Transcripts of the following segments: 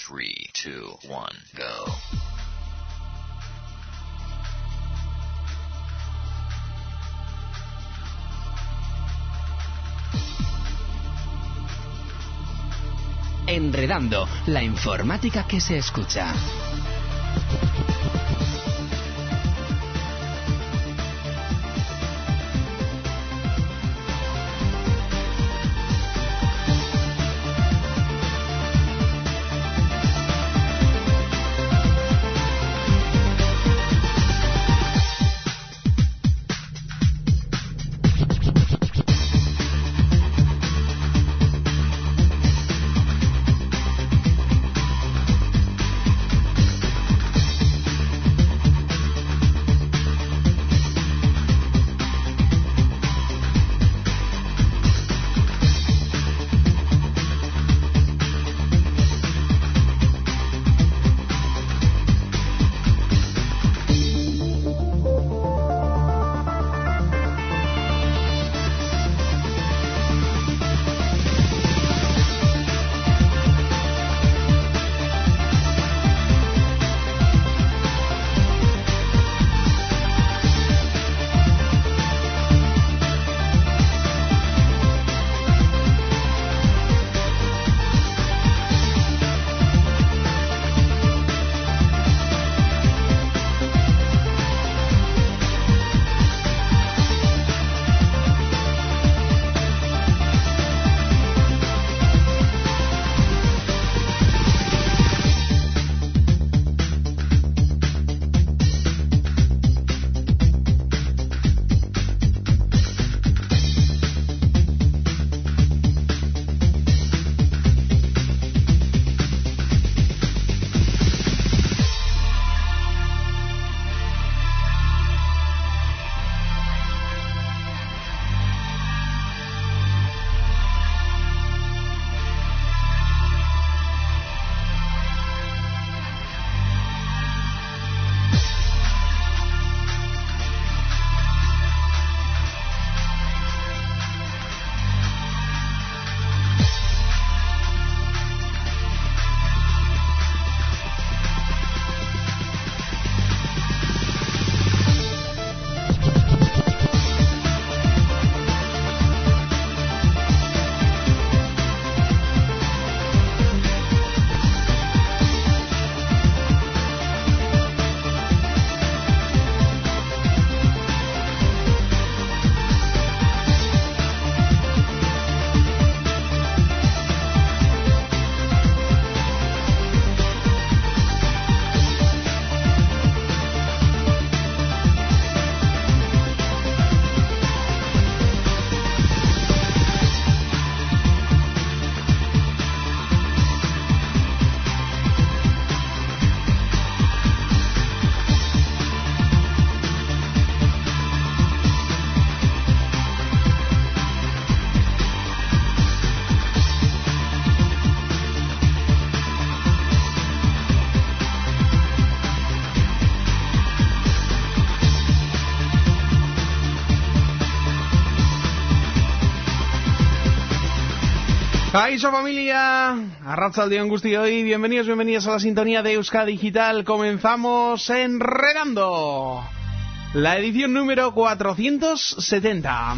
3, 2, 1, go. Enredando, la informática que se escucha. Kaixo familia, arratsaldeon guztioi, bienvenidos a la sintonía de Euskadi Digital. Comenzamos Enredando, la edición número 470.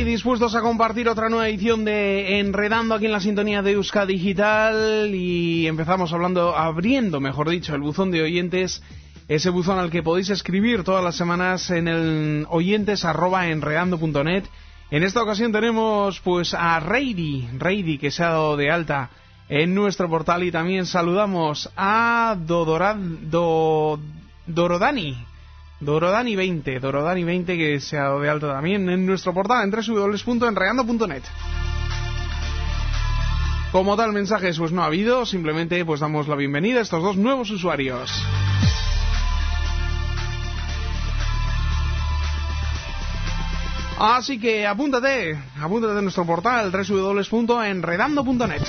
dispuestos a compartir otra nueva edición de Enredando aquí en la sintonía de Euskadi Digital, y empezamos abriendo el buzón de oyentes, ese buzón al que podéis escribir todas las semanas en el oyentes@enredando.net. En esta ocasión tenemos pues a Reidi que se ha dado de alta en nuestro portal, y también saludamos a Dorodani 20 que se ha dado de alta también en nuestro portal en www.enredando.net. Como tal mensajes pues no ha habido, simplemente pues damos la bienvenida a estos dos nuevos usuarios. Así que apúntate a nuestro portal www.enredando.net.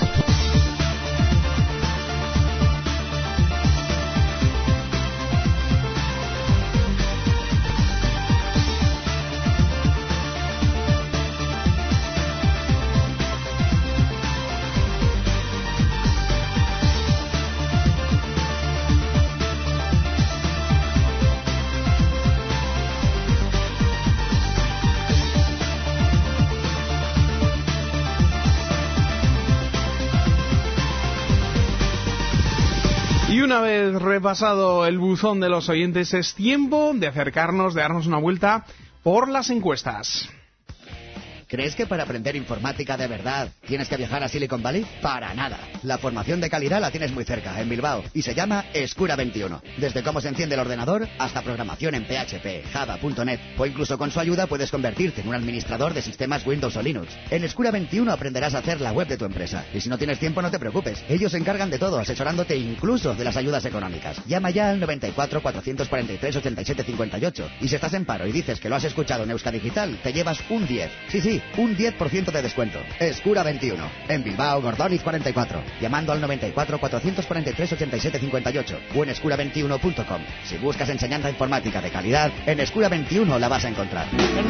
Una vez repasado el buzón de los oyentes, es tiempo de darnos una vuelta por las encuestas. ¿Crees que para aprender informática de verdad tienes que viajar a Silicon Valley? Para nada. La formación de calidad la tienes muy cerca, en Bilbao, y se llama Escura 21. Desde cómo se enciende el ordenador hasta programación en PHP, Java.net, o incluso con su ayuda puedes convertirte en un administrador de sistemas Windows o Linux. En Escura 21 aprenderás a hacer la web de tu empresa. Y si no tienes tiempo, no te preocupes. Ellos se encargan de todo, asesorándote incluso de las ayudas económicas. Llama ya al 94 443 87 58. Y si estás en paro y dices que lo has escuchado en Euskadi Digital, te llevas un 10. Sí, un 10% de descuento. Escura 21. En Bilbao, Gordoniz 44. Llamando al 94 443 87 58. O en escura21.com. Si buscas enseñanza informática de calidad, en Escura 21 la vas a encontrar.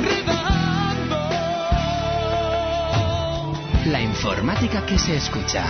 La informática que se escucha.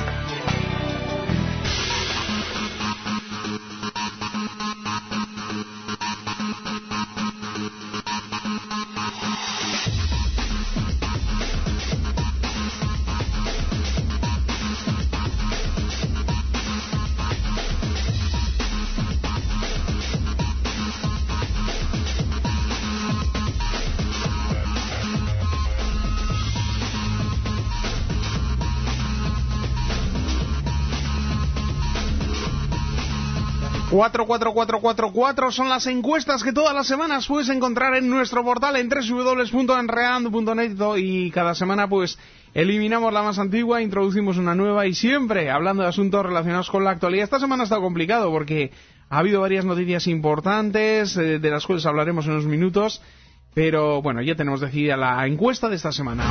Cuatro son las encuestas que todas las semanas puedes encontrar en nuestro portal en www.enredando.net, y cada semana pues eliminamos la más antigua, introducimos una nueva, y siempre hablando de asuntos relacionados con la actualidad. Esta semana ha estado complicado porque ha habido varias noticias importantes de las cuales hablaremos en unos minutos, pero bueno, ya tenemos decidida la encuesta de esta semana.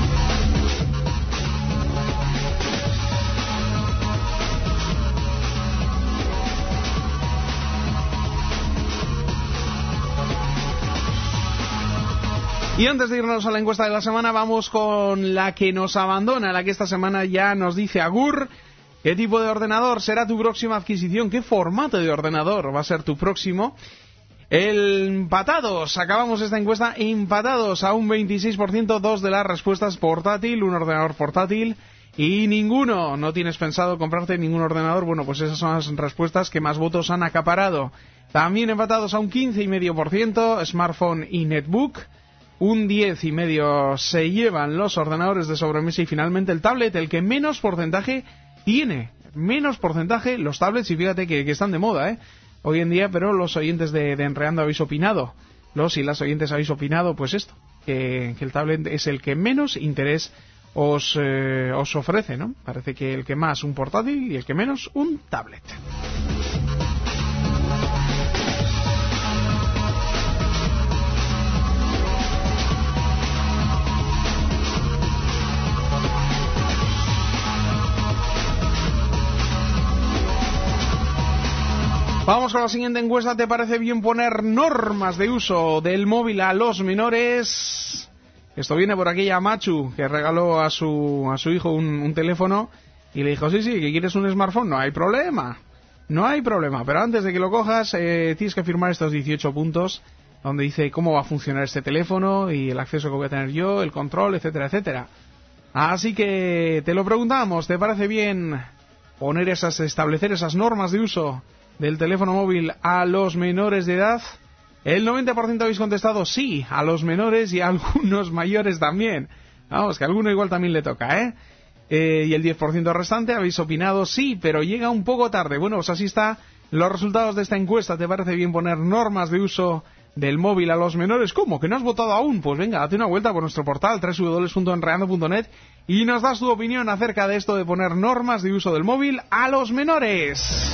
Y antes de irnos a la encuesta de la semana, vamos con la que nos abandona, la que esta semana ya nos dice agur. ¿Qué tipo de ordenador será tu próxima adquisición? ¿Qué formato de ordenador va a ser tu próximo? Empatados, acabamos esta encuesta empatados a un 26%, dos de las respuestas portátil, un ordenador portátil, y ninguno, no tienes pensado comprarte ningún ordenador. Bueno, pues esas son las respuestas que más votos han acaparado. También empatados a un 15,5%, smartphone y netbook. Un 10,5% se llevan los ordenadores de sobremesa, y finalmente el tablet, el que menos porcentaje tiene. Menos porcentaje los tablets, y fíjate que están de moda, hoy en día, pero los oyentes de Enredando habéis opinado. Los y las oyentes habéis opinado, pues esto, que el tablet es el que menos interés os ofrece, ¿no? Parece que el que más un portátil y el que menos un tablet. Vamos con la siguiente encuesta. ¿Te parece bien poner normas de uso del móvil a los menores? Esto viene por aquella Machu que regaló a su hijo un teléfono y le dijo, sí, que quieres un smartphone, no hay problema, pero antes de que lo cojas tienes que firmar estos 18 puntos donde dice cómo va a funcionar este teléfono y el acceso que voy a tener yo, el control, etcétera, etcétera. Así que te lo preguntamos, ¿te parece bien establecer esas normas de uso del teléfono móvil a los menores de edad? El 90% habéis contestado sí, a los menores y a algunos mayores también. Vamos, que a alguno igual también le toca, ¿eh? Y el 10% restante habéis opinado sí, pero llega un poco tarde. Bueno, pues así están los resultados de esta encuesta. ¿Te parece bien poner normas de uso del móvil a los menores? ¿Cómo? ¿Que no has votado aún? Pues venga, date una vuelta por nuestro portal www.enredando.net y nos das tu opinión acerca de esto de poner normas de uso del móvil a los menores.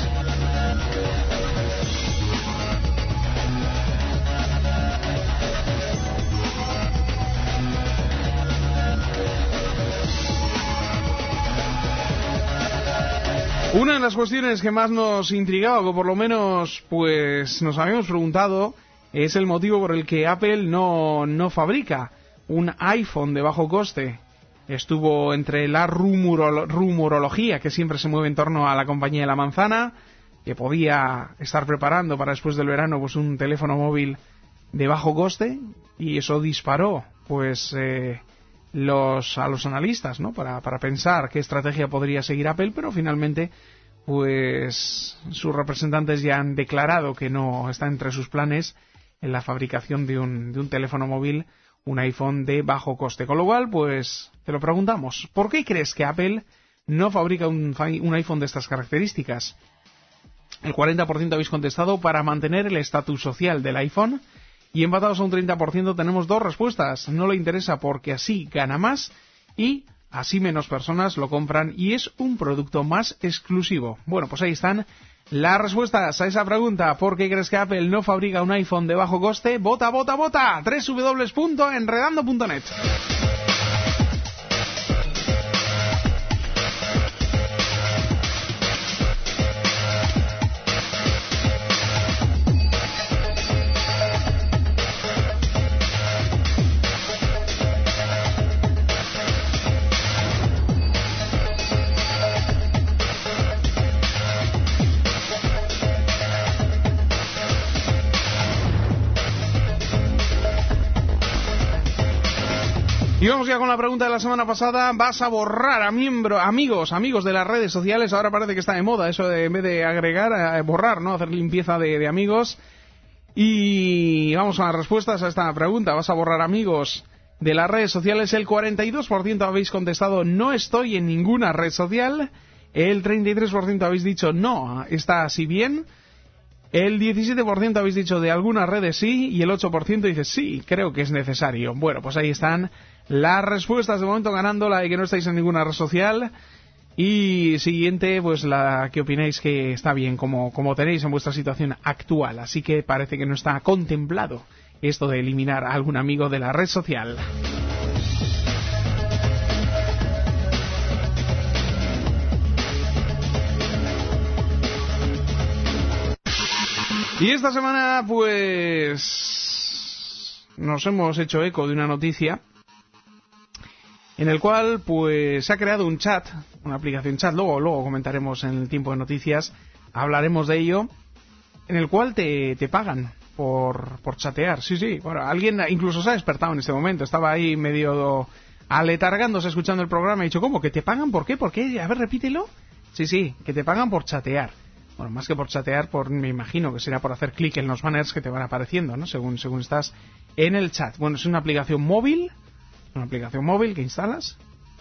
Una de las cuestiones que más nos intrigaba, o por lo menos pues nos habíamos preguntado, es el motivo por el que Apple no fabrica un iPhone de bajo coste. Estuvo entre la rumorología que siempre se mueve en torno a la compañía de la manzana, que podía estar preparando para después del verano pues un teléfono móvil de bajo coste, y eso disparó pues a los analistas, ¿no? Para pensar qué estrategia podría seguir Apple, pero finalmente pues sus representantes ya han declarado que no está entre sus planes en la fabricación de un teléfono móvil, un iPhone de bajo coste. Con lo cual, pues te lo preguntamos, ¿por qué crees que Apple no fabrica un iPhone de estas características? El 40% habéis contestado para mantener el estatus social del iPhone, y empatados a un 30% tenemos dos respuestas. No le interesa porque así gana más y así menos personas lo compran y es un producto más exclusivo. Bueno, pues ahí están las respuestas a esa pregunta. ¿Por qué crees que Apple no fabrica un iPhone de bajo coste? ¡Vota, vota, vota! www.enredando.net. Y vamos ya con la pregunta de la semana pasada. ¿Vas a borrar a amigos de las redes sociales? Ahora parece que está de moda eso de, en vez de agregar, borrar, ¿no? Hacer limpieza de amigos. Y vamos a las respuestas a esta pregunta. ¿Vas a borrar amigos de las redes sociales? El 42% habéis contestado no estoy en ninguna red social. El 33% habéis dicho no, está así bien. El 17% habéis dicho de algunas redes sí, y el 8% dice sí, creo que es necesario. Bueno, pues ahí están las respuestas. De momento ganando la de que no estáis en ninguna red social. Y siguiente, pues la que opináis que está bien como tenéis en vuestra situación actual. Así que parece que no está contemplado esto de eliminar a algún amigo de la red social. Y esta semana, pues, nos hemos hecho eco de una noticia en el cual, pues, se ha creado un chat, una aplicación chat, luego comentaremos en el tiempo de noticias, hablaremos de ello, en el cual te pagan por chatear. Sí, bueno, alguien incluso se ha despertado en este momento, estaba ahí medio aletargándose escuchando el programa y ha dicho, ¿cómo? ¿Que te pagan? ¿Por qué? A ver, repítelo. Sí, que te pagan por chatear. Bueno, más que por chatear, me imagino que será por hacer clic en los banners que te van apareciendo, ¿no? Según estás en el chat. Bueno, es una aplicación móvil que instalas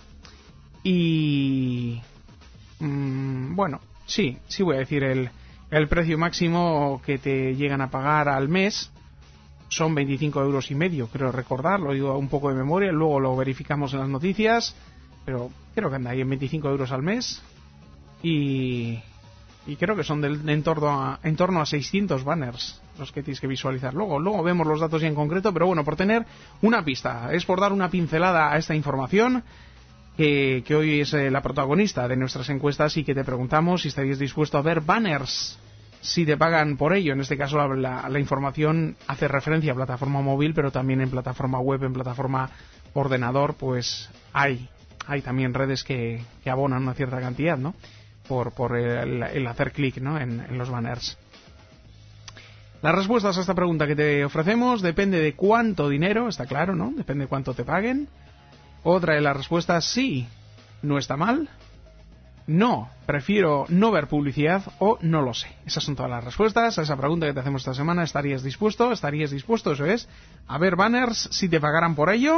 y... bueno, sí voy a decir el precio máximo que te llegan a pagar al mes son 25,5 €, creo recordar, lo digo un poco de memoria, luego lo verificamos en las noticias, pero creo que anda ahí en 25 € al mes y creo que son en torno a 600 banners los que tienes que visualizar. Luego vemos los datos ya en concreto, pero bueno, por tener una pista, es por dar una pincelada a esta información que hoy es la protagonista de nuestras encuestas y que te preguntamos si estarías dispuesto a ver banners si te pagan por ello. En este caso la información hace referencia a plataforma móvil, pero también en plataforma web, en plataforma ordenador, pues hay también redes que abonan una cierta cantidad, ¿no? Por el hacer clic, ¿no? en los banners. Las respuestas a esta pregunta que te ofrecemos depende de cuánto dinero, está claro, ¿no? Depende de cuánto te paguen. Otra de las respuestas, sí, no está mal. No, prefiero no ver publicidad o no lo sé. Esas son todas las respuestas a esa pregunta que te hacemos esta semana. ¿Estarías dispuesto? ¿Estarías dispuesto? Eso es. A ver banners si te pagaran por ello.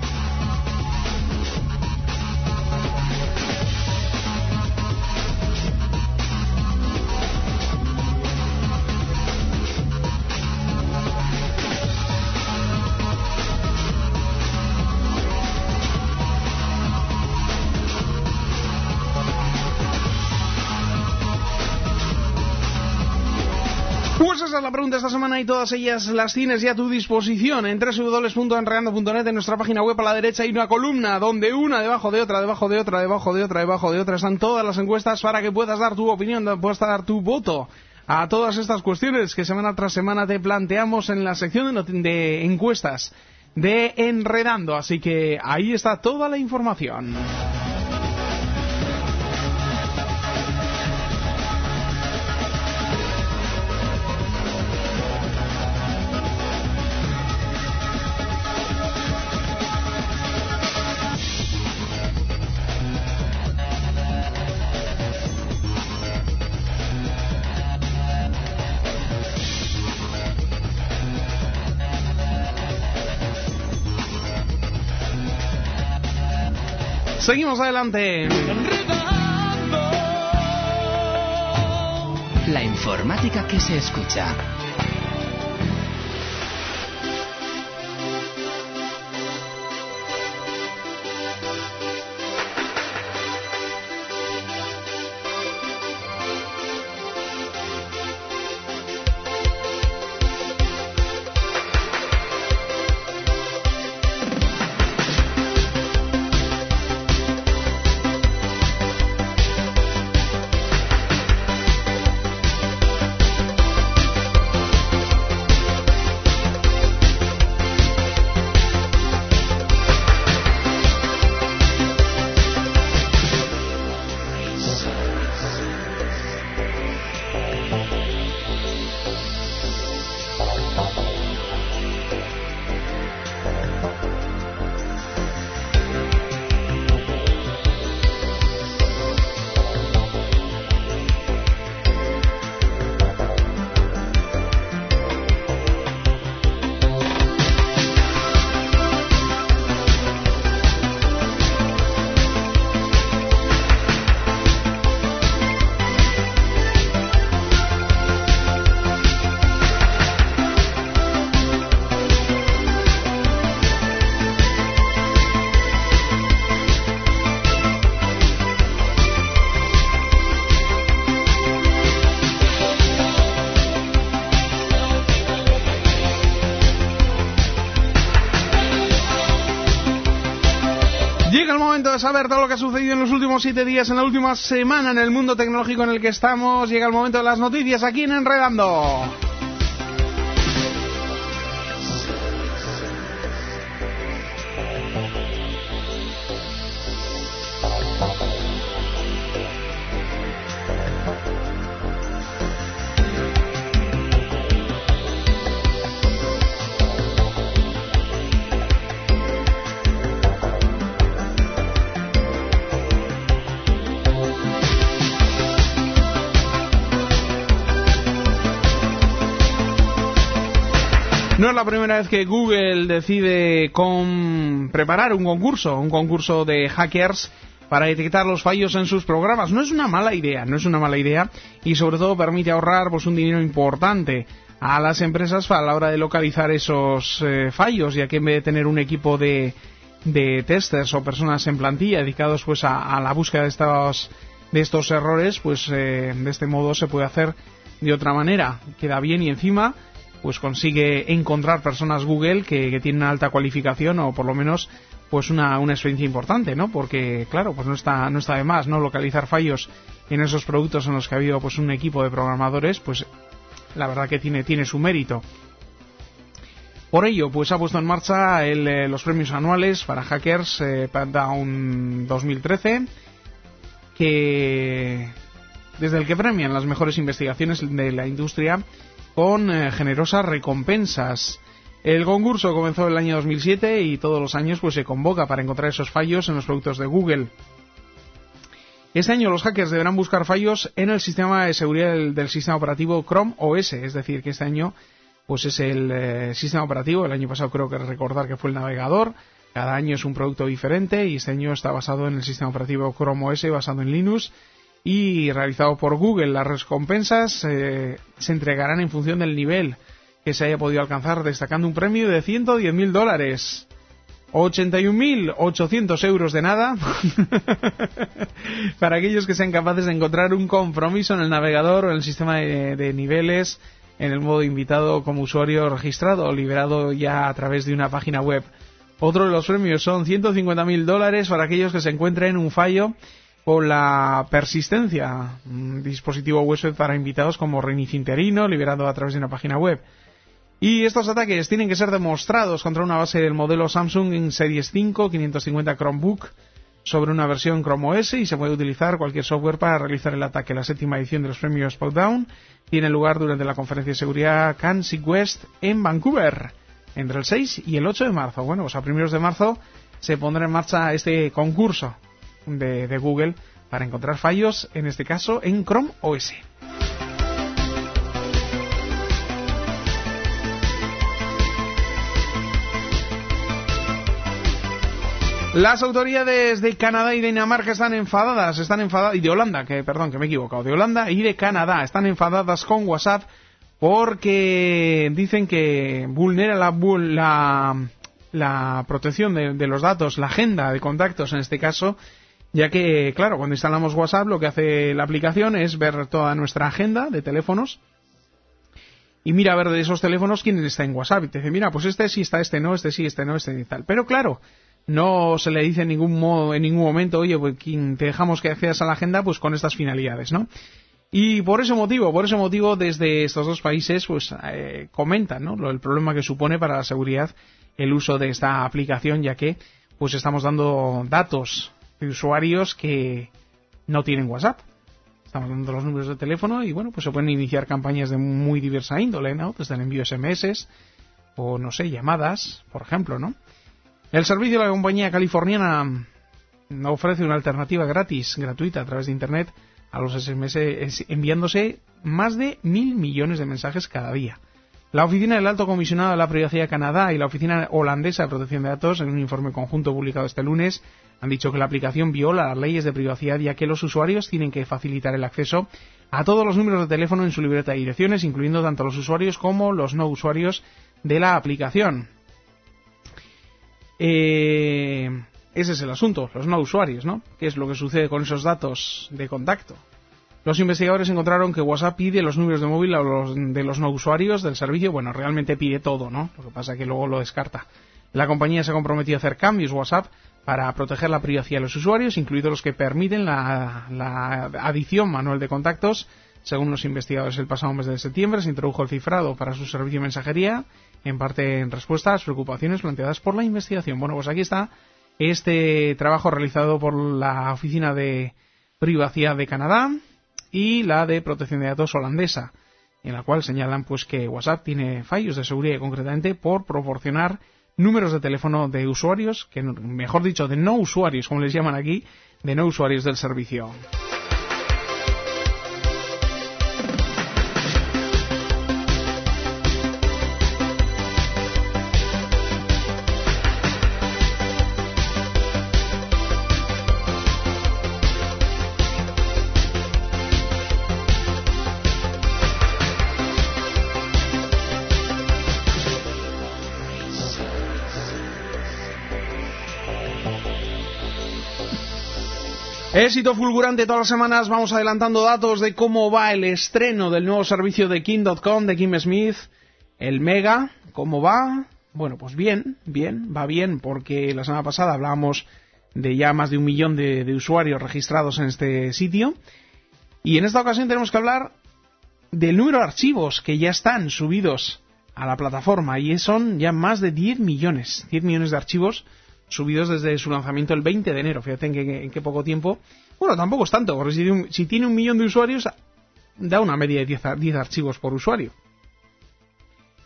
Pues esa es la pregunta esta semana y todas ellas las tienes ya a tu disposición en www.enredando.net. En nuestra página web a la derecha hay una columna donde una debajo de otra, debajo de otra, debajo de otra, debajo de otra están todas las encuestas para que puedas dar tu opinión, puedas dar tu voto a todas estas cuestiones que semana tras semana te planteamos en la sección de encuestas de Enredando. Así que ahí está toda la información. Seguimos adelante. La informática que se escucha. De saber todo lo que ha sucedido en los últimos 7 días, en la última semana en el mundo tecnológico en el que estamos. Llega el momento de las noticias aquí en Enredando. No es la primera vez que Google decide preparar un concurso de hackers para detectar los fallos en sus programas. No es una mala idea y sobre todo permite ahorrar un dinero importante a las empresas a la hora de localizar esos fallos, ya que en vez de tener un equipo de testers o personas en plantilla dedicados a la búsqueda de estos errores, de este modo se puede hacer de otra manera. Queda bien y encima consigue encontrar personas Google que tienen una alta cualificación o por lo menos una experiencia importante, ¿no? Porque claro, no está de más, ¿no? Localizar fallos en esos productos en los que ha habido un equipo de programadores, la verdad que tiene su mérito. Por ello, ha puesto en marcha los premios anuales para hackers Down 2013, desde el que premian las mejores investigaciones de la industria con generosas recompensas. El concurso comenzó en el año 2007 y todos los años pues se convoca para encontrar esos fallos en los productos de Google. Este año los hackers deberán buscar fallos en el sistema de seguridad del sistema operativo Chrome OS, es decir, que este año pues es el sistema operativo. El año pasado creo que recordar que fue el navegador. Cada año es un producto diferente y este año está basado en el sistema operativo Chrome OS, basado en Linux y realizado por Google. Las recompensas se entregarán en función del nivel que se haya podido alcanzar, destacando un premio de $110.000. 81.800 euros de nada para aquellos que sean capaces de encontrar un compromiso en el navegador o en el sistema de niveles en el modo invitado como usuario registrado o liberado ya a través de una página web. Otro de los premios son $150.000 para aquellos que se encuentren un fallo con la persistencia, un dispositivo USB para invitados como reinicio interino liberado a través de una página web. Y estos ataques tienen que ser demostrados contra una base del modelo Samsung en Series 5 550 Chromebook sobre una versión Chrome OS y se puede utilizar cualquier software para realizar el ataque. La 7ª edición de los premios Spotdown tiene lugar durante la conferencia de seguridad CANSIG West en Vancouver entre el 6 y el 8 de marzo. Bueno, pues a primeros de marzo se pondrá en marcha este concurso de Google para encontrar fallos, en este caso en Chrome OS. Las autoridades de Canadá y de Dinamarca están enfadadas, y de Holanda, que me he equivocado, de Holanda y de Canadá están enfadadas con WhatsApp porque dicen que vulnera la protección de los datos, la agenda de contactos en este caso, ya que, claro, cuando instalamos WhatsApp lo que hace la aplicación es ver toda nuestra agenda de teléfonos y mira a ver de esos teléfonos quién está en WhatsApp y te dice, mira, pues este sí está, este no, este sí, este no, este y tal. Pero claro, no se le dice en ningún momento, oye, pues te dejamos que accedas a la agenda pues con estas finalidades, ¿no? Y por ese motivo, desde estos dos países, pues comentan, ¿no?, el problema que supone para la seguridad el uso de esta aplicación, ya que pues estamos dando datos de usuarios que no tienen WhatsApp. Estamos dando los números de teléfono y bueno, pues se pueden iniciar campañas de muy diversa índole, ¿no? Desde el envío de SMS o, no sé, llamadas, por ejemplo, ¿no? El servicio de la compañía californiana ofrece una alternativa gratuita a través de Internet a los SMS, enviándose más de 1.000 millones de mensajes cada día. La Oficina del Alto Comisionado de la Privacidad de Canadá y la Oficina Holandesa de Protección de Datos, en un informe conjunto publicado este lunes, han dicho que la aplicación viola las leyes de privacidad, ya que los usuarios tienen que facilitar el acceso a todos los números de teléfono en su libreta de direcciones, incluyendo tanto los usuarios como los no usuarios de la aplicación. Ese es el asunto, los no usuarios, ¿no? ¿Qué es lo que sucede con esos datos de contacto? Los investigadores encontraron que WhatsApp pide los números de móvil de los no usuarios del servicio. Bueno, realmente pide todo, ¿no? Lo que pasa es que luego lo descarta. La compañía se ha comprometido a hacer cambios WhatsApp para proteger la privacidad de los usuarios, incluidos los que permiten la adición manual de contactos. Según los investigadores, el pasado mes de septiembre se introdujo el cifrado para su servicio de mensajería, en parte en respuesta a las preocupaciones planteadas por la investigación. Bueno, pues aquí está este trabajo realizado por la Oficina de Privacidad de Canadá y la de Protección de Datos holandesa, en la cual señalan pues que WhatsApp tiene fallos de seguridad y concretamente por proporcionar números de teléfono de usuarios, que mejor dicho, de no usuarios, como les llaman aquí, de no usuarios del servicio. Éxito fulgurante todas las semanas, vamos adelantando datos de cómo va el estreno del nuevo servicio de King.com, de Kim Smith, el Mega. ¿Cómo va? Bueno, pues va bien, porque la semana pasada hablábamos de ya más de 1 millón de usuarios registrados en este sitio. Y en esta ocasión tenemos que hablar del número de archivos que ya están subidos a la plataforma, y son ya más de 10 millones de archivos subidos desde su lanzamiento el 20 de enero. Fíjate en qué poco tiempo. Bueno, tampoco es tanto, porque si tiene 1 millón de usuarios, da una media de 10 archivos por usuario.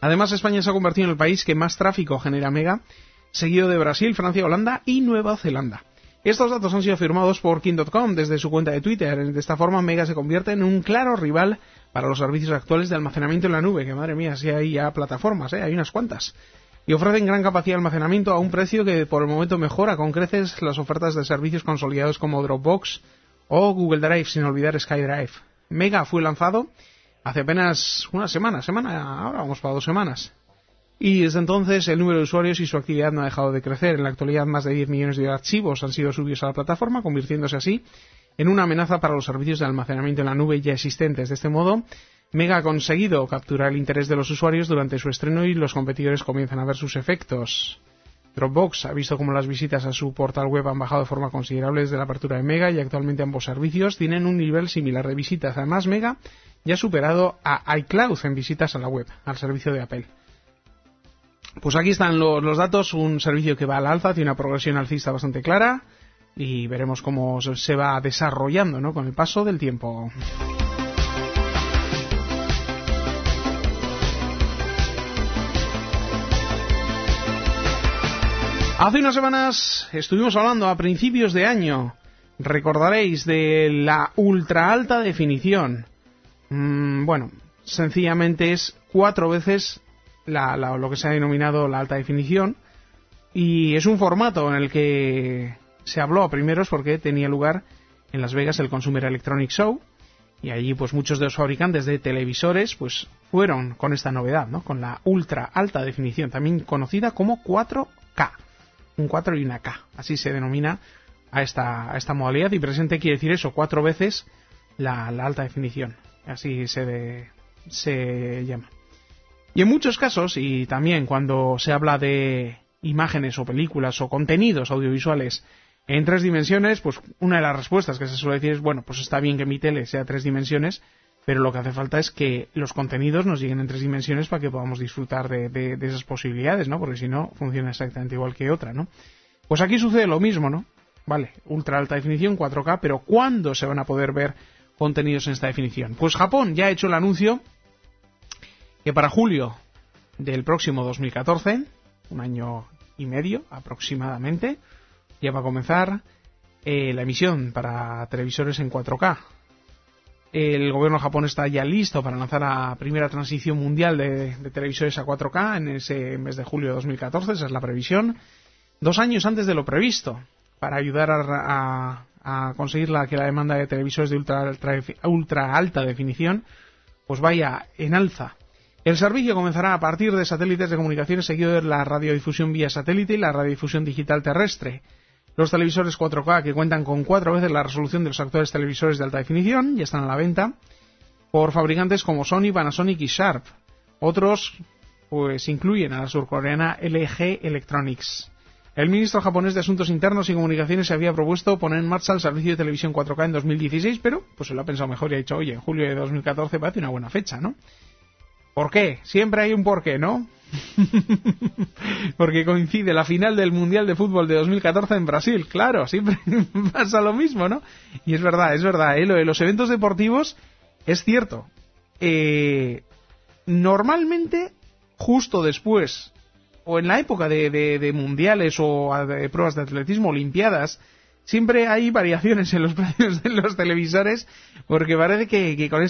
Además, España se ha convertido en el país que más tráfico genera Mega, seguido de Brasil, Francia, Holanda y Nueva Zelanda. Estos datos han sido firmados por King.com desde su cuenta de Twitter. De esta forma, Mega se convierte en un claro rival para los servicios actuales de almacenamiento en la nube, que madre mía, sí hay ya plataformas, hay unas cuantas. Y ofrecen gran capacidad de almacenamiento a un precio que por el momento mejora con creces las ofertas de servicios consolidados como Dropbox o Google Drive, sin olvidar SkyDrive. Mega fue lanzado hace apenas una semana, ahora vamos para 2 semanas. Y desde entonces el número de usuarios y su actividad no ha dejado de crecer. En la actualidad más de 10 millones de archivos han sido subidos a la plataforma, convirtiéndose así en una amenaza para los servicios de almacenamiento en la nube ya existentes. De este modo, Mega ha conseguido capturar el interés de los usuarios durante su estreno y los competidores comienzan a ver sus efectos. Dropbox ha visto cómo las visitas a su portal web han bajado de forma considerable desde la apertura de Mega y actualmente ambos servicios tienen un nivel similar de visitas. Además, Mega ya ha superado a iCloud en visitas a la web, al servicio de Apple. Pues aquí están los datos, un servicio que va al alza, tiene una progresión alcista bastante clara y veremos cómo se va desarrollando, ¿no?, con el paso del tiempo. Hace unas semanas estuvimos hablando a principios de año, recordaréis, de la ultra alta definición. Bueno, sencillamente es 4 veces lo que se ha denominado la alta definición, y es un formato en el que se habló a primeros porque tenía lugar en Las Vegas el Consumer Electronics Show, y allí pues muchos de los fabricantes de televisores pues fueron con esta novedad, ¿no?, con la ultra alta definición, también conocida como 4K, un 4 y una K, así se denomina a esta modalidad, y presente quiere decir eso, 4 veces la alta definición, así se llama. Y en muchos casos, y también cuando se habla de imágenes o películas o contenidos audiovisuales en 3 dimensiones, pues una de las respuestas que se suele decir es, bueno, pues está bien que mi tele sea 3 dimensiones, pero lo que hace falta es que los contenidos nos lleguen en 3 dimensiones para que podamos disfrutar de esas posibilidades, ¿no? Porque si no, funciona exactamente igual que otra, ¿no? Pues aquí sucede lo mismo, ¿no? Vale, ultra alta definición, 4K, pero ¿cuándo se van a poder ver contenidos en esta definición? Pues Japón ya ha hecho el anuncio que para julio del próximo 2014, un año y medio aproximadamente, ya va a comenzar la emisión para televisores en 4K. El gobierno de Japón está ya listo para lanzar la primera transición mundial de televisores a 4K en ese mes de julio de 2014, esa es la previsión, 2 años antes de lo previsto, para ayudar a conseguir que la demanda de televisores de ultra alta definición pues vaya en alza. El servicio comenzará a partir de satélites de comunicaciones, seguido de la radiodifusión vía satélite y la radiodifusión digital terrestre. Los televisores 4K, que cuentan con 4 veces la resolución de los actuales televisores de alta definición, ya están a la venta por fabricantes como Sony, Panasonic y Sharp. Otros pues incluyen a la surcoreana LG Electronics. El ministro japonés de Asuntos Internos y Comunicaciones se había propuesto poner en marcha el servicio de televisión 4K en 2016, pero pues se lo ha pensado mejor y ha dicho, oye, en julio de 2014 parece una buena fecha, ¿no? ¿Por qué? Siempre hay un porqué, ¿no? Porque coincide la final del Mundial de Fútbol de 2014 en Brasil, claro, siempre pasa lo mismo, ¿no? Y es verdad, lo de los eventos deportivos es cierto. Normalmente, justo después, o en la época de mundiales o de pruebas de atletismo, olimpiadas, siempre hay variaciones en los precios de los televisores, porque parece que con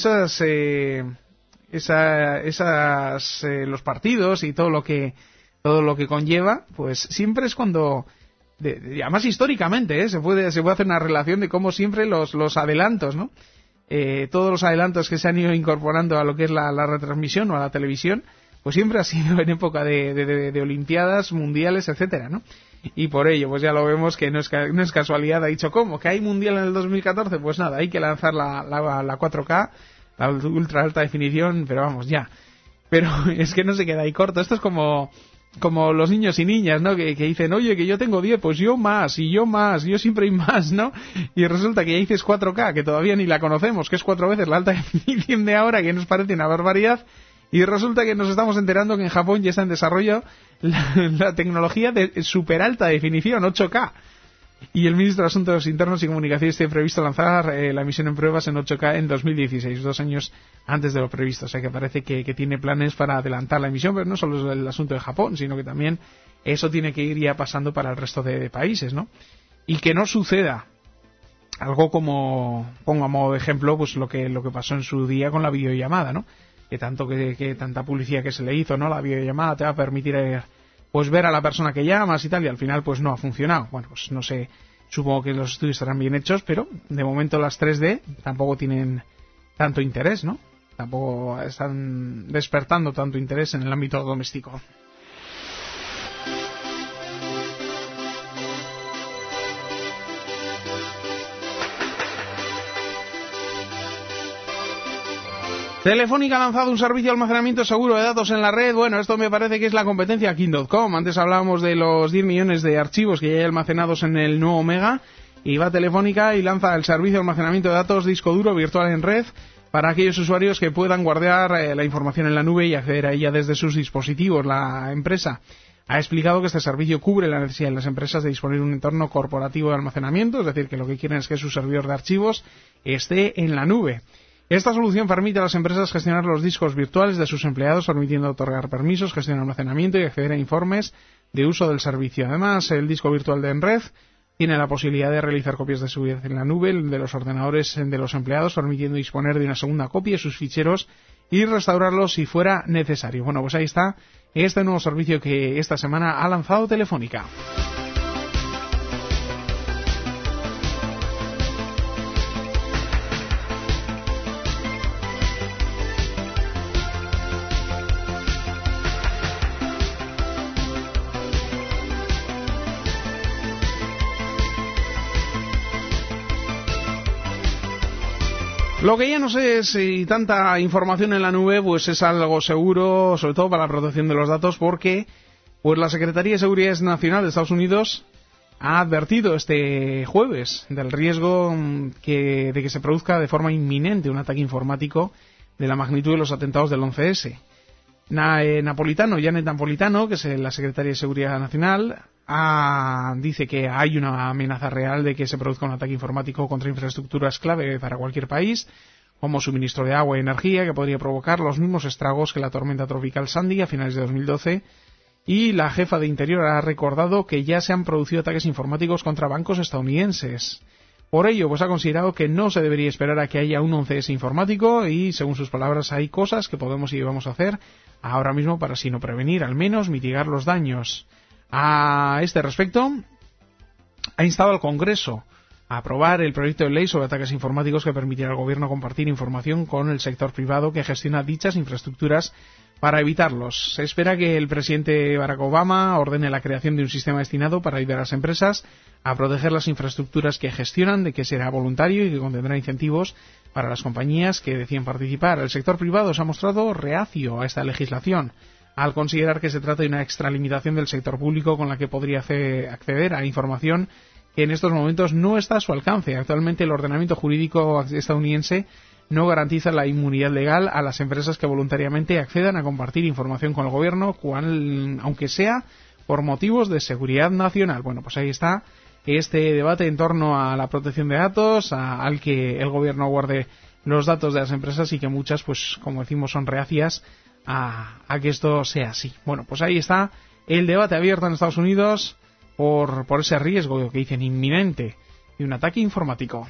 los partidos y todo lo que conlleva, pues siempre es cuando, además históricamente, se puede hacer una relación de cómo siempre los adelantos, ¿no? Todos los adelantos que se han ido incorporando a lo que es la retransmisión o a la televisión, pues siempre ha sido en época de olimpiadas, mundiales, etcétera, ¿no? Y por ello, pues ya lo vemos que no es casualidad, ha dicho, ¿cómo? ¿Que hay mundial en el 2014? Pues nada, hay que lanzar la 4K, la ultra alta definición, pero vamos, ya. Pero es que no se queda ahí corto. Esto es como los niños y niñas, ¿no? Que dicen, oye, que yo tengo 10, pues yo más, yo siempre hay más, ¿no? Y resulta que ya dices 4K, que todavía ni la conocemos, que es 4 veces la alta definición de ahora, que nos parece una barbaridad. Y resulta que nos estamos enterando que en Japón ya está en desarrollo la tecnología de super alta definición, 8K. Y el ministro de Asuntos Internos y Comunicaciones tiene previsto lanzar la emisión en pruebas en 8K en 2016, 2 años antes de lo previsto. O sea que parece que tiene planes para adelantar la emisión, pero no solo es el asunto de Japón, sino que también eso tiene que ir ya pasando para el resto de países, ¿no? Y que no suceda algo como, pongo a modo de ejemplo, pues lo que pasó en su día con la videollamada, ¿no? Que tanta publicidad que se le hizo, ¿no? La videollamada te va a permitir pues ver a la persona que llamas y tal, y al final pues no ha funcionado. Bueno, pues no sé, supongo que los estudios estarán bien hechos, pero de momento las 3D tampoco tienen tanto interés, ¿no? Tampoco están despertando tanto interés en el ámbito doméstico. Telefónica ha lanzado un servicio de almacenamiento seguro de datos en la red. Bueno, esto me parece que es la competencia a King.com. Antes hablábamos de los 10 millones de archivos que ya hay almacenados en el nuevo Mega. Y va Telefónica y lanza el servicio de almacenamiento de datos disco duro virtual en red para aquellos usuarios que puedan guardar la información en la nube y acceder a ella desde sus dispositivos. La empresa ha explicado que este servicio cubre la necesidad de las empresas de disponer de un entorno corporativo de almacenamiento, es decir, que lo que quieren es que su servidor de archivos esté en la nube. Esta solución permite a las empresas gestionar los discos virtuales de sus empleados, permitiendo otorgar permisos, gestionar almacenamiento y acceder a informes de uso del servicio. Además, el disco virtual de Enred tiene la posibilidad de realizar copias de seguridad en la nube de los ordenadores de los empleados, permitiendo disponer de una segunda copia de sus ficheros y restaurarlos si fuera necesario. Bueno, pues ahí está este nuevo servicio que esta semana ha lanzado Telefónica. Lo que ya no sé es si tanta información en la nube pues es algo seguro, sobre todo para la protección de los datos, porque pues la Secretaría de Seguridad Nacional de Estados Unidos ha advertido este jueves del riesgo de que se produzca de forma inminente un ataque informático de la magnitud de los atentados del 11S. Janet Napolitano, que es la Secretaria de Seguridad Nacional, dice que hay una amenaza real de que se produzca un ataque informático contra infraestructuras clave para cualquier país, como suministro de agua y energía, que podría provocar los mismos estragos que la tormenta tropical Sandy a finales de 2012. Y la jefa de Interior ha recordado que ya se han producido ataques informáticos contra bancos estadounidenses. Por ello, pues ha considerado que no se debería esperar a que haya un 11S informático y, según sus palabras, hay cosas que podemos y debemos hacer ahora mismo para, si no prevenir, al menos mitigar los daños. A este respecto, ha instado al Congreso a aprobar el proyecto de ley sobre ataques informáticos que permitirá al Gobierno compartir información con el sector privado que gestiona dichas infraestructuras para evitarlos. Se espera que el presidente Barack Obama ordene la creación de un sistema destinado para ayudar a las empresas a proteger las infraestructuras que gestionan, de que será voluntario y que contendrá incentivos para las compañías que deciden participar. El sector privado se ha mostrado reacio a esta legislación, al considerar que se trata de una extralimitación del sector público con la que podría acceder a información que en estos momentos no está a su alcance. Actualmente el ordenamiento jurídico estadounidense no garantiza la inmunidad legal a las empresas que voluntariamente accedan a compartir información con el gobierno, aunque sea por motivos de seguridad nacional. Bueno, pues ahí está este debate en torno a la protección de datos, al que el gobierno guarde los datos de las empresas y que muchas, pues como decimos, son reacias a que esto sea así. Bueno, pues ahí está el debate abierto en Estados Unidos por ese riesgo que dicen inminente de un ataque informático.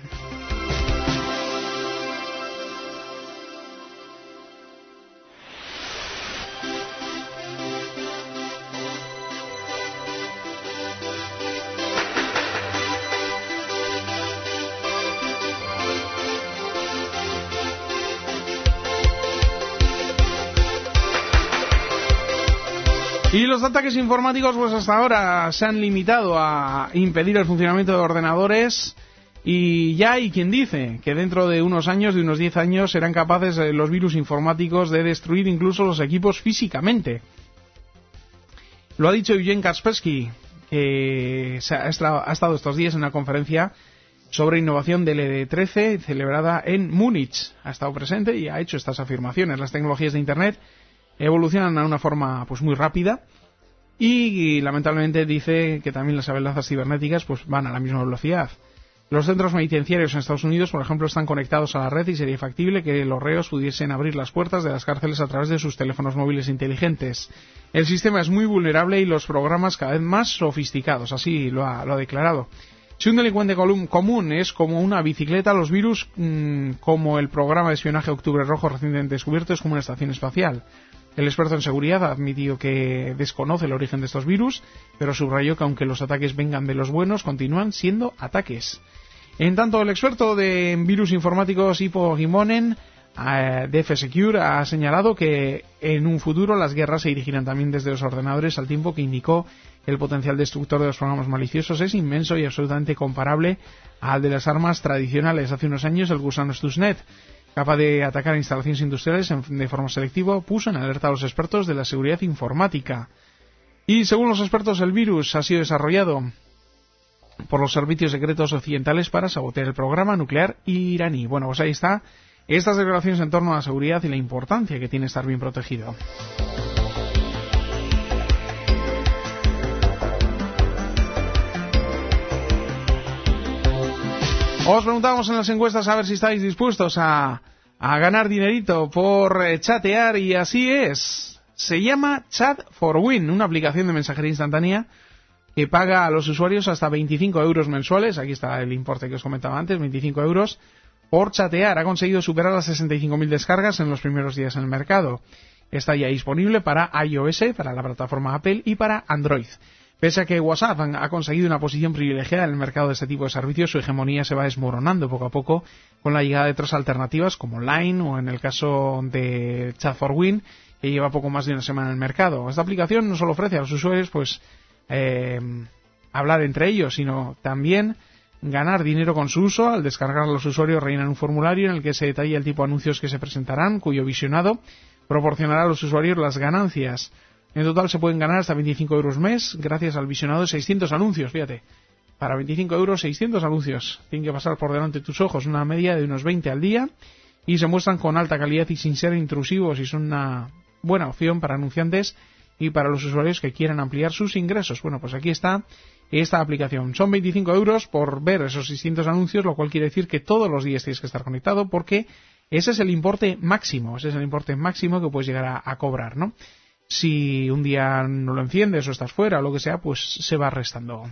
Y los ataques informáticos pues hasta ahora se han limitado a impedir el funcionamiento de ordenadores, y ya hay quien dice que dentro de unos años, de unos 10 años, serán capaces los virus informáticos de destruir incluso los equipos físicamente. Lo ha dicho Eugene Kaspersky, que ha estado estos días en una conferencia sobre innovación del ED13 celebrada en Múnich. Ha estado presente y ha hecho estas afirmaciones. Las tecnologías de Internet evolucionan a una forma pues muy rápida y lamentablemente dice que también las amenazas cibernéticas pues van a la misma velocidad. Los centros penitenciarios en Estados Unidos, por ejemplo, están conectados a la red y sería factible que los reos pudiesen abrir las puertas de las cárceles a través de sus teléfonos móviles inteligentes. El sistema es muy vulnerable y los programas cada vez más sofisticados, así lo ha declarado. Si un delincuente común es como una bicicleta, los virus, como el programa de espionaje Octubre Rojo recientemente descubierto, es como una estación espacial. El experto en seguridad ha admitido que desconoce el origen de estos virus, pero subrayó que aunque los ataques vengan de los buenos, continúan siendo ataques. En tanto, el experto de virus informáticos Ipo Himonen de F-Secure ha señalado que en un futuro las guerras se dirigirán también desde los ordenadores, al tiempo que indicó que el potencial destructor de los programas maliciosos es inmenso y absolutamente comparable al de las armas tradicionales. Hace unos años el gusano Stuxnet, capaz de atacar instalaciones industriales de forma selectiva, puso en alerta a los expertos de la seguridad informática. Y según los expertos, el virus ha sido desarrollado por los servicios secretos occidentales para sabotear el programa nuclear iraní. Bueno, pues ahí está. Estas declaraciones en torno a la seguridad y la importancia que tiene estar bien protegido. Os preguntamos en las encuestas a ver si estáis dispuestos a ganar dinerito por chatear, y así es. Se llama Chat4Win, una aplicación de mensajería instantánea que paga a los usuarios hasta 25 euros mensuales. Aquí está el importe que os comentaba antes, 25 euros por chatear. Ha conseguido superar las 65.000 descargas en los primeros días en el mercado. Está ya disponible para iOS, para la plataforma Apple, y para Android. Pese a que WhatsApp ha conseguido una posición privilegiada en el mercado de este tipo de servicios, su hegemonía se va desmoronando poco a poco con la llegada de otras alternativas como Line o en el caso de Chat4Win, que lleva poco más de una semana en el mercado. Esta aplicación no solo ofrece a los usuarios hablar entre ellos, sino también ganar dinero con su uso. Al descargar, los usuarios rellenan un formulario en el que se detalla el tipo de anuncios que se presentarán, cuyo visionado proporcionará a los usuarios las ganancias. En total se pueden ganar hasta 25 euros mes gracias al visionado de 600 anuncios, fíjate. Para 25 euros, 600 anuncios. Tienen que pasar por delante de tus ojos, una media de unos 20 al día, y se muestran con alta calidad y sin ser intrusivos, y son una buena opción para anunciantes y para los usuarios que quieran ampliar sus ingresos. Bueno, pues aquí está esta aplicación. Son 25 euros por ver esos 600 anuncios, lo cual quiere decir que todos los días tienes que estar conectado, porque ese es el importe máximo, que puedes llegar a cobrar, ¿no? Si un día no lo enciendes o estás fuera o lo que sea, pues se va restando.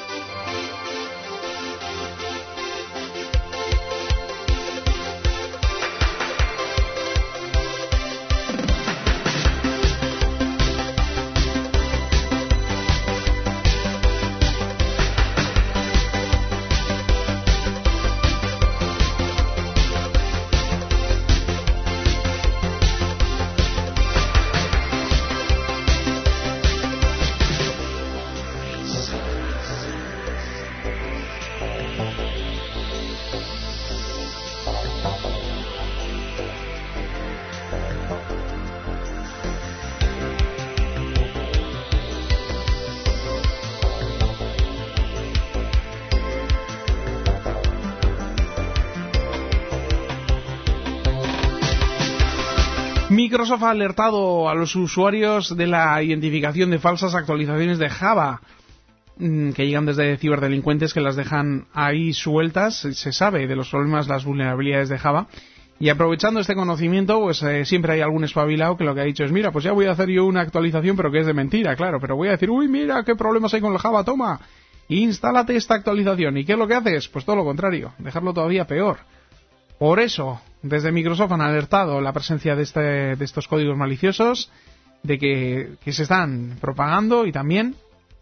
Microsoft ha alertado a los usuarios de la identificación de falsas actualizaciones de Java que llegan desde ciberdelincuentes que las dejan ahí sueltas. Se sabe de los problemas, las vulnerabilidades de Java, y aprovechando este conocimiento, pues siempre hay algún espabilado que lo que ha dicho es: mira, pues ya voy a hacer yo una actualización, pero que es de mentira, claro, pero voy a decir, uy, mira qué problemas hay con el Java, toma, instálate esta actualización. ¿Y qué es lo que haces? Pues todo lo contrario, dejarlo todavía peor. Por eso, desde Microsoft han alertado la presencia de estos códigos maliciosos, de que se están propagando, y también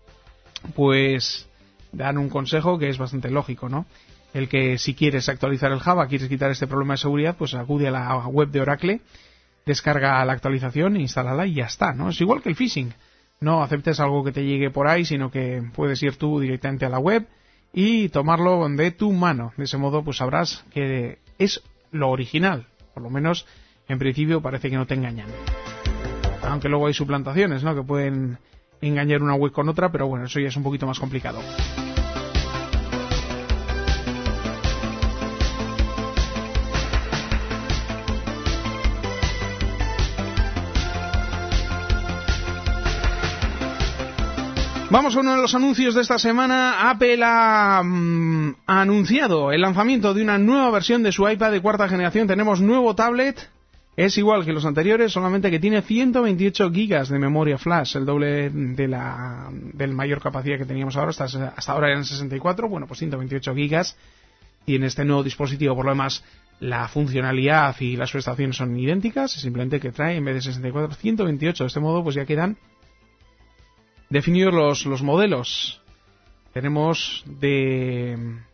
pues dan un consejo que es bastante lógico, ¿no? El que si quieres actualizar el Java, quieres quitar este problema de seguridad, pues acude a la web de Oracle, descarga la actualización, instálala y ya está, ¿no? Es igual que el phishing. No aceptes algo que te llegue por ahí, sino que puedes ir tú directamente a la web y tomarlo de tu mano. De ese modo, pues sabrás que es lo original. Por lo menos, en principio, parece que no te engañan. Aunque luego hay suplantaciones, ¿no?, que pueden engañar una web con otra, pero bueno, eso ya es un poquito más complicado. Vamos a uno de los anuncios de esta semana. Apple ha anunciado el lanzamiento de una nueva versión de su iPad de cuarta generación. Tenemos nuevo tablet. Es igual que los anteriores, solamente que tiene 128 gigas de memoria flash, el doble del mayor capacidad que teníamos ahora. Hasta ahora eran 64, bueno, pues 128 gigas. Y en este nuevo dispositivo, por lo demás, la funcionalidad y las prestaciones son idénticas, simplemente que trae, en vez de 64, 128. De este modo, pues ya quedan definidos los modelos. Tenemos de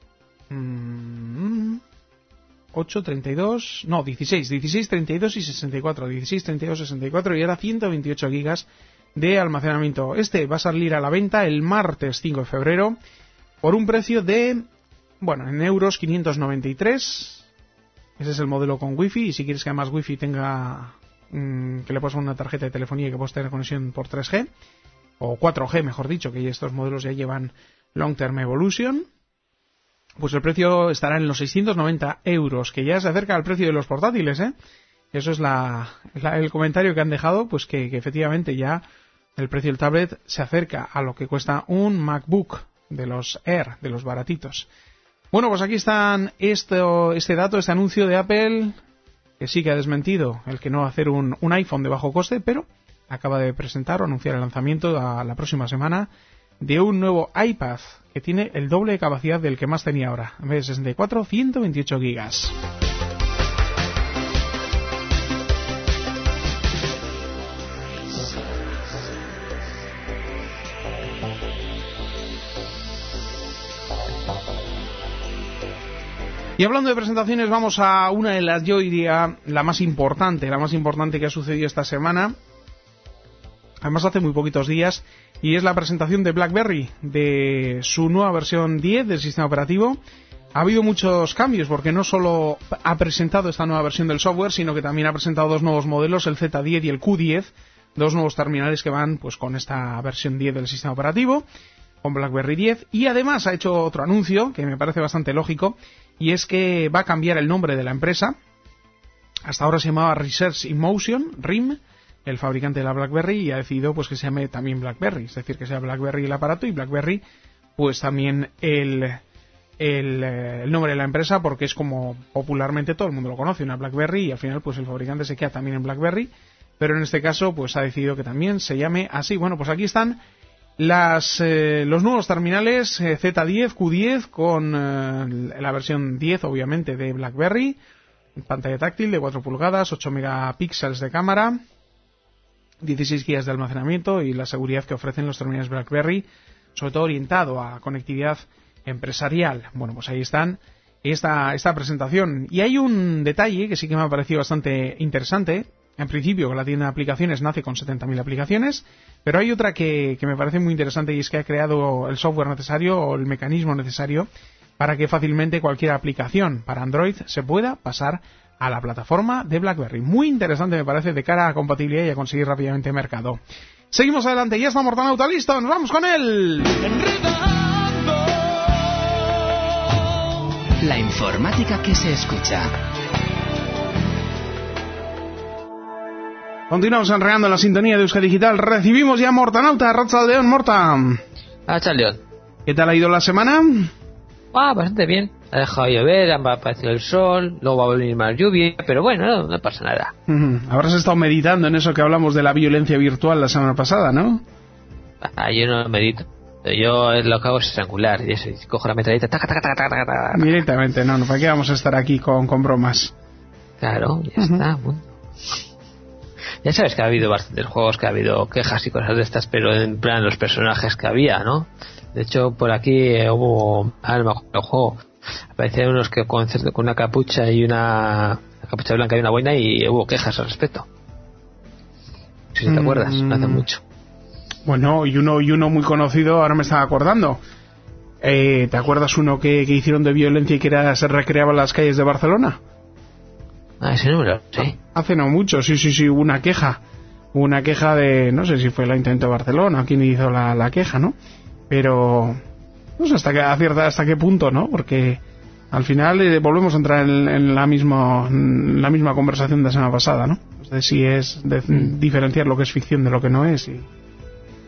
8, 32, no, 16, 32 y 64, 16, 32, 64 y ahora 128 gigas de almacenamiento. Este va a salir a la venta el martes 5 de febrero por un precio de, bueno, en euros 593. Ese es el modelo con wifi, y si quieres que además wifi tenga que le puedas poner una tarjeta de telefonía y que puedas tener conexión por 3G o 4G, mejor dicho, que estos modelos ya llevan Long Term Evolution, pues el precio estará en los 690 euros, que ya se acerca al precio de los portátiles, ¿eh? Eso es el comentario que han dejado, pues que efectivamente ya el precio del tablet se acerca a lo que cuesta un MacBook de los Air, de los baratitos. Bueno, pues aquí están este dato, este anuncio de Apple, que sí que ha desmentido el que no va a hacer un iPhone de bajo coste, pero acaba de presentar o anunciar el lanzamiento a la próxima semana de un nuevo iPad que tiene el doble de capacidad del que más tenía ahora. En vez de 64, 128 gigas. Y hablando de presentaciones, vamos a una de las, yo diría, la más importante que ha sucedido esta semana. Además hace muy poquitos días, y es la presentación de BlackBerry, de su nueva versión 10 del sistema operativo. Ha habido muchos cambios, porque no solo ha presentado esta nueva versión del software, sino que también ha presentado dos nuevos modelos, el Z10 y el Q10, dos nuevos terminales que van pues con esta versión 10 del sistema operativo, con BlackBerry 10, y además ha hecho otro anuncio, que me parece bastante lógico, y es que va a cambiar el nombre de la empresa. Hasta ahora se llamaba Research in Motion, RIM, el fabricante de la BlackBerry, y ha decidido pues que se llame también BlackBerry, es decir, que sea BlackBerry el aparato y BlackBerry pues también el nombre de la empresa, porque es como popularmente todo el mundo lo conoce, una BlackBerry, y al final pues el fabricante se queda también en BlackBerry, pero en este caso pues ha decidido que también se llame así. Bueno, pues aquí están los nuevos terminales Z10, Q10 con la versión 10 obviamente de BlackBerry, pantalla táctil de 4 pulgadas, 8 megapíxeles de cámara, 16 GB de almacenamiento y la seguridad que ofrecen los terminales BlackBerry, sobre todo orientado a conectividad empresarial. Bueno, pues ahí están esta presentación. Y hay un detalle que sí que me ha parecido bastante interesante. En principio, la tienda de aplicaciones nace con 70.000 aplicaciones, pero hay otra que me parece muy interesante, y es que ha creado el software necesario o el mecanismo necesario para que fácilmente cualquier aplicación para Android se pueda pasar a la plataforma de BlackBerry. Muy interesante me parece de cara a compatibilidad y a conseguir rápidamente mercado. Seguimos adelante, ya está Mortanauta listo, nos vamos con él. La informática que se escucha. Continuamos enredando en la sintonía de Euskadi Digital. Recibimos ya a Mortanauta, Arratsaldeon, Morta. Arratsaldeon. ¿Qué tal ha ido la semana? Bastante bien. Ha dejado llover, ha aparecido el sol, luego va a venir más lluvia, pero bueno, no pasa nada. Habrás estado meditando en eso que hablamos de la violencia virtual la semana pasada, ¿no? Yo no medito. Yo lo que hago es estrangular, y eso, cojo la metralleta, taca. Directamente, no, ¿para qué vamos a estar aquí con bromas? Claro, ya está. Bueno. Ya sabes que ha habido bastantes juegos que ha habido quejas y cosas de estas, pero en plan los personajes que había, ¿no? De hecho, por aquí hubo el juego. Aparecieron unos que con una capucha y una capucha blanca y una boina, y hubo quejas al respecto. Si te acuerdas, no hace mucho. Bueno, y uno muy conocido, ahora me estaba acordando. ¿Te acuerdas uno que hicieron de violencia y que se recreaba en las calles de Barcelona? Ese número, sí. Hace no mucho, sí, hubo una queja. Una queja de, no sé si fue el Ayuntamiento de Barcelona, quién hizo la queja, ¿no? Pero no sé hasta qué punto, ¿no? Porque al final volvemos a entrar en la misma conversación de la semana pasada, ¿no? De si es diferenciar lo que es ficción de lo que no es.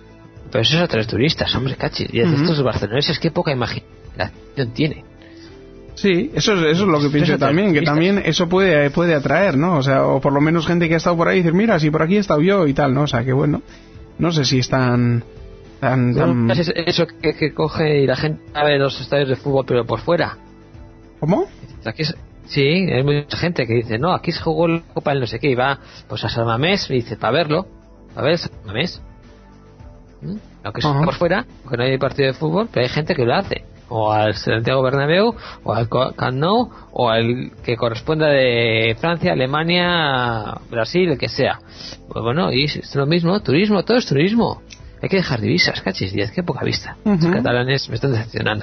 Pero eso es a 3 turistas, hombre, cachis. Y estos barceloneses, qué poca imaginación tiene. Sí, eso es lo que pienso también, que también eso puede atraer, ¿no? O sea, o por lo menos gente que ha estado por ahí y decir, mira, si por aquí he estado yo y tal, ¿no? O sea, que bueno, no sé si están tan... Eso que coge y la gente sabe los estadios de fútbol, pero por fuera. ¿Cómo? Aquí sí, hay mucha gente que dice, no, aquí se jugó la Copa del no sé qué, y va pues a San Mamés y dice, para verlo, a ver San Mamés. Aunque sea por fuera, porque no hay partido de fútbol, pero hay gente que lo hace. O al Santiago Bernabéu, o al Camp Nou, o al que corresponda de Francia, Alemania, Brasil, el que sea. Pues bueno, y es lo mismo, turismo, todo es turismo. Hay que dejar divisas, cachis, 10, qué poca vista. Los catalanes me están decepcionando,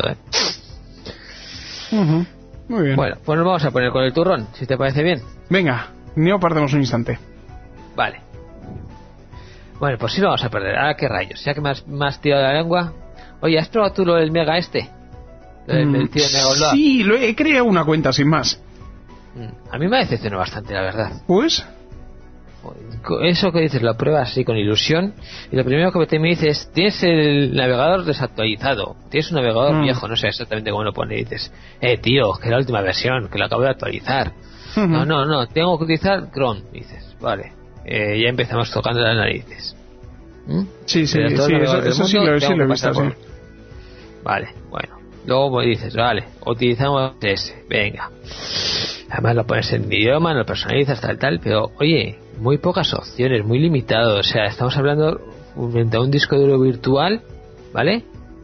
Muy bien. Bueno, pues nos vamos a poner con el turrón, si te parece bien. Venga, no perdemos un instante. Vale. Bueno, pues sí lo vamos a perder. Ahora qué rayos, ya que me has tirado la lengua. Oye, ¿has probado tú lo del Mega este? El tío de Mega. Sí, he creado una cuenta sin más. A mí me decepcionó bastante, la verdad. Pues eso que dices, lo pruebas así con ilusión, y lo primero que me dices, tienes el navegador desactualizado, tienes un navegador viejo, no sé exactamente cómo lo pone, y dices, tío, que la última versión, que lo acabo de actualizar. No, tengo que utilizar Chrome, dices, vale, ya empezamos tocando las narices. Sí, eso sí lo he visto, sí. Vale, bueno. Luego me dices, vale, utilizamos ese, venga. Además lo pones en idioma, lo personalizas, tal, pero oye, muy pocas opciones, muy limitado. O sea, estamos hablando de un disco duro virtual, ¿vale?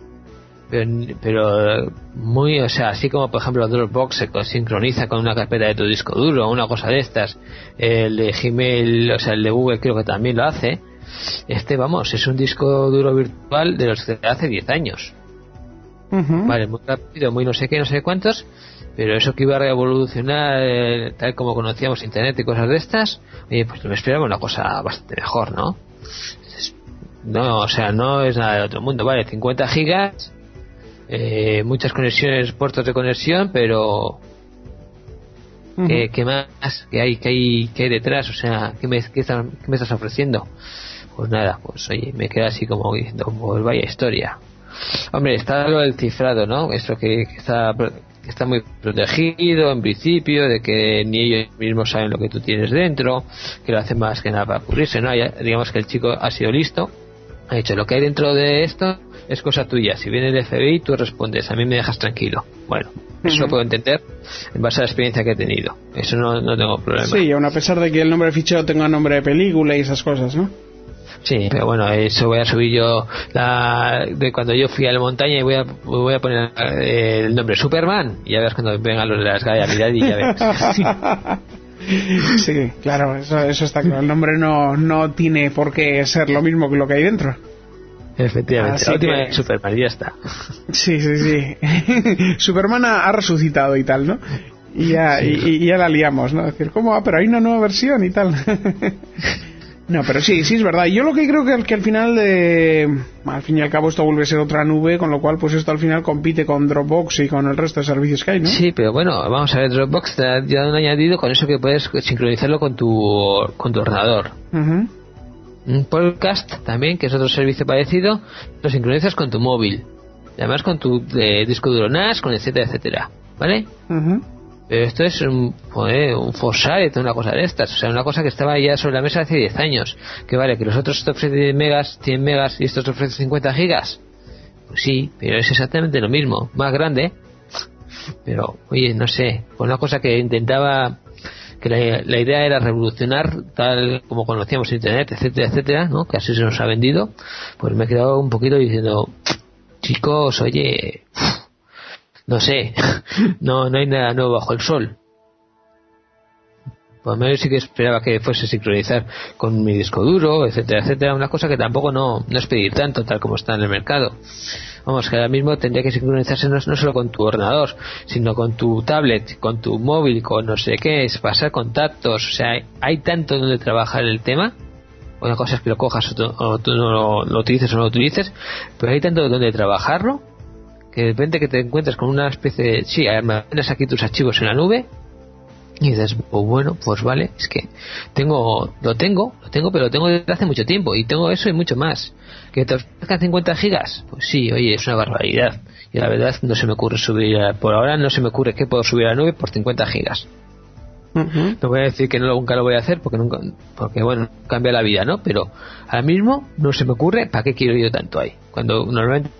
Pero muy, o sea, así como por ejemplo Dropbox se sincroniza con una carpeta de tu disco duro, una cosa de estas. El de Gmail, o sea, el de Google creo que también lo hace. Vamos, es un disco duro virtual de los de hace 10 años. Vale, muy rápido, muy no sé qué, no sé cuántos, pero eso que iba a revolucionar tal como conocíamos internet y cosas de estas, oye, pues me esperaba una cosa bastante mejor, ¿no? No, o sea, no es nada de otro mundo, vale, 50 gigas, muchas conexiones, puertos de conexión, pero ¿qué más? ¿Qué hay detrás? O sea, ¿qué me estás ofreciendo? Pues nada, pues oye, me queda así como diciendo, pues vaya historia. Hombre, está lo del cifrado, ¿no? Eso que está muy protegido en principio, de que ni ellos mismos saben lo que tú tienes dentro, que lo hacen más que nada para cubrirse, ¿no? Ya, digamos que el chico ha sido listo, ha dicho, lo que hay dentro de esto es cosa tuya, si viene el FBI tú respondes, a mí me dejas tranquilo. Bueno, eso lo puedo entender en base a la experiencia que he tenido, eso no tengo problema. Sí, aun a pesar de que el nombre de fichero tenga nombre de película y esas cosas, ¿no? Sí, pero bueno, eso voy a subir yo de cuando yo fui a la montaña y voy a poner el nombre Superman y ya verás cuando vengan los de las galletas y ya verás. Sí, claro, eso está claro. El nombre no tiene por qué ser lo mismo que lo que hay dentro. Efectivamente, así la última que... es Superman y ya está. Sí. Superman ha resucitado y tal, ¿no? Y ya la liamos, ¿no? Es decir, ¿cómo va? Pero hay una nueva versión y tal. No, pero sí, es verdad. Yo lo que creo que al final al fin y al cabo esto vuelve a ser otra nube, con lo cual pues esto al final compite con Dropbox y con el resto de servicios que hay, ¿no? Sí, pero bueno, vamos a ver, Dropbox te ha dado un añadido con eso que puedes sincronizarlo con tu ordenador. Un podcast también, que es otro servicio parecido, lo sincronizas con tu móvil. Y además con tu disco duro NAS, con etcétera, ¿vale? Pero esto es un Forsyth, una cosa de estas, o sea, una cosa que estaba ya sobre la mesa hace 10 años. Que vale, que los otros te ofrecen 100 megas y estos te ofrecen 50 gigas. Pues sí, pero es exactamente lo mismo, más grande. Pero, oye, no sé, una cosa que intentaba, que la idea era revolucionar tal como conocíamos internet, etcétera, ¿no? Que así se nos ha vendido. Pues me he quedado un poquito diciendo, chicos, oye... No sé, no hay nada nuevo bajo el sol. Por lo menos sí que esperaba que fuese a sincronizar con mi disco duro, etcétera, una cosa que tampoco no es pedir tanto, tal como está en el mercado. Vamos, que ahora mismo tendría que sincronizarse no solo con tu ordenador, sino con tu tablet, con tu móvil, con no sé qué, es pasar contactos, o sea, hay tanto donde trabajar el tema. Una cosa es que lo cojas o tú no lo utilices o no lo utilices, pero hay tanto donde trabajarlo, que de repente que te encuentras con una especie de... Sí, almacenas aquí tus archivos en la nube Y dices, pues bueno, pues vale, es que lo tengo, pero lo tengo desde hace mucho tiempo, y tengo eso y mucho más. ¿Que te ofrezcan 50 gigas? Pues sí, oye, es una barbaridad. Y la verdad no se me ocurre por ahora no se me ocurre que puedo subir a la nube por 50 gigas. Uh-huh. No voy a decir que nunca lo voy a hacer porque bueno, cambia la vida, ¿no? Pero ahora mismo no se me ocurre para qué quiero yo tanto ahí. Cuando normalmente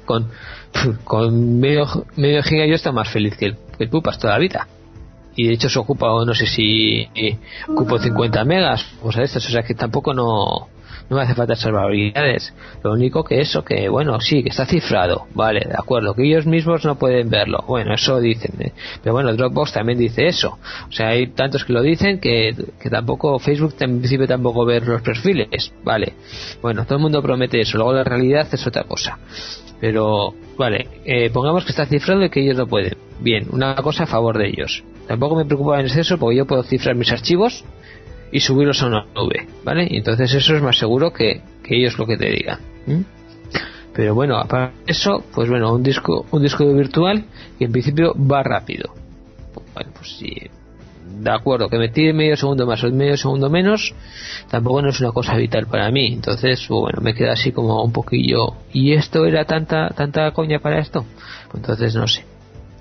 con medio giga yo estoy más feliz que el pupas toda la vida. Y de hecho se ocupa, no sé si ocupo 50 megas o sea, estas, o sea que tampoco no me hace falta esas barbaridades. Lo único que que bueno, sí, que está cifrado, vale, de acuerdo, que ellos mismos no pueden verlo, bueno, eso dicen, pero bueno, Dropbox también dice eso, o sea, hay tantos que lo dicen que tampoco, Facebook en principio tampoco ve los perfiles, vale, bueno, todo el mundo promete eso, luego la realidad es otra cosa, pero vale, pongamos que está cifrado y que ellos no pueden, bien, una cosa a favor de ellos, tampoco me preocupa en exceso porque yo puedo cifrar mis archivos y subirlos a una nube, ¿vale? Y entonces eso es más seguro que ellos lo que te digan. Pero bueno, aparte de eso, pues bueno, un disco virtual que en principio va rápido. Bueno, pues sí, de acuerdo, que me tire medio segundo más o medio segundo menos, tampoco no es una cosa vital para mí. Entonces, bueno, me queda así como un poquillo. ¿Y esto era tanta coña para esto? Pues entonces no sé.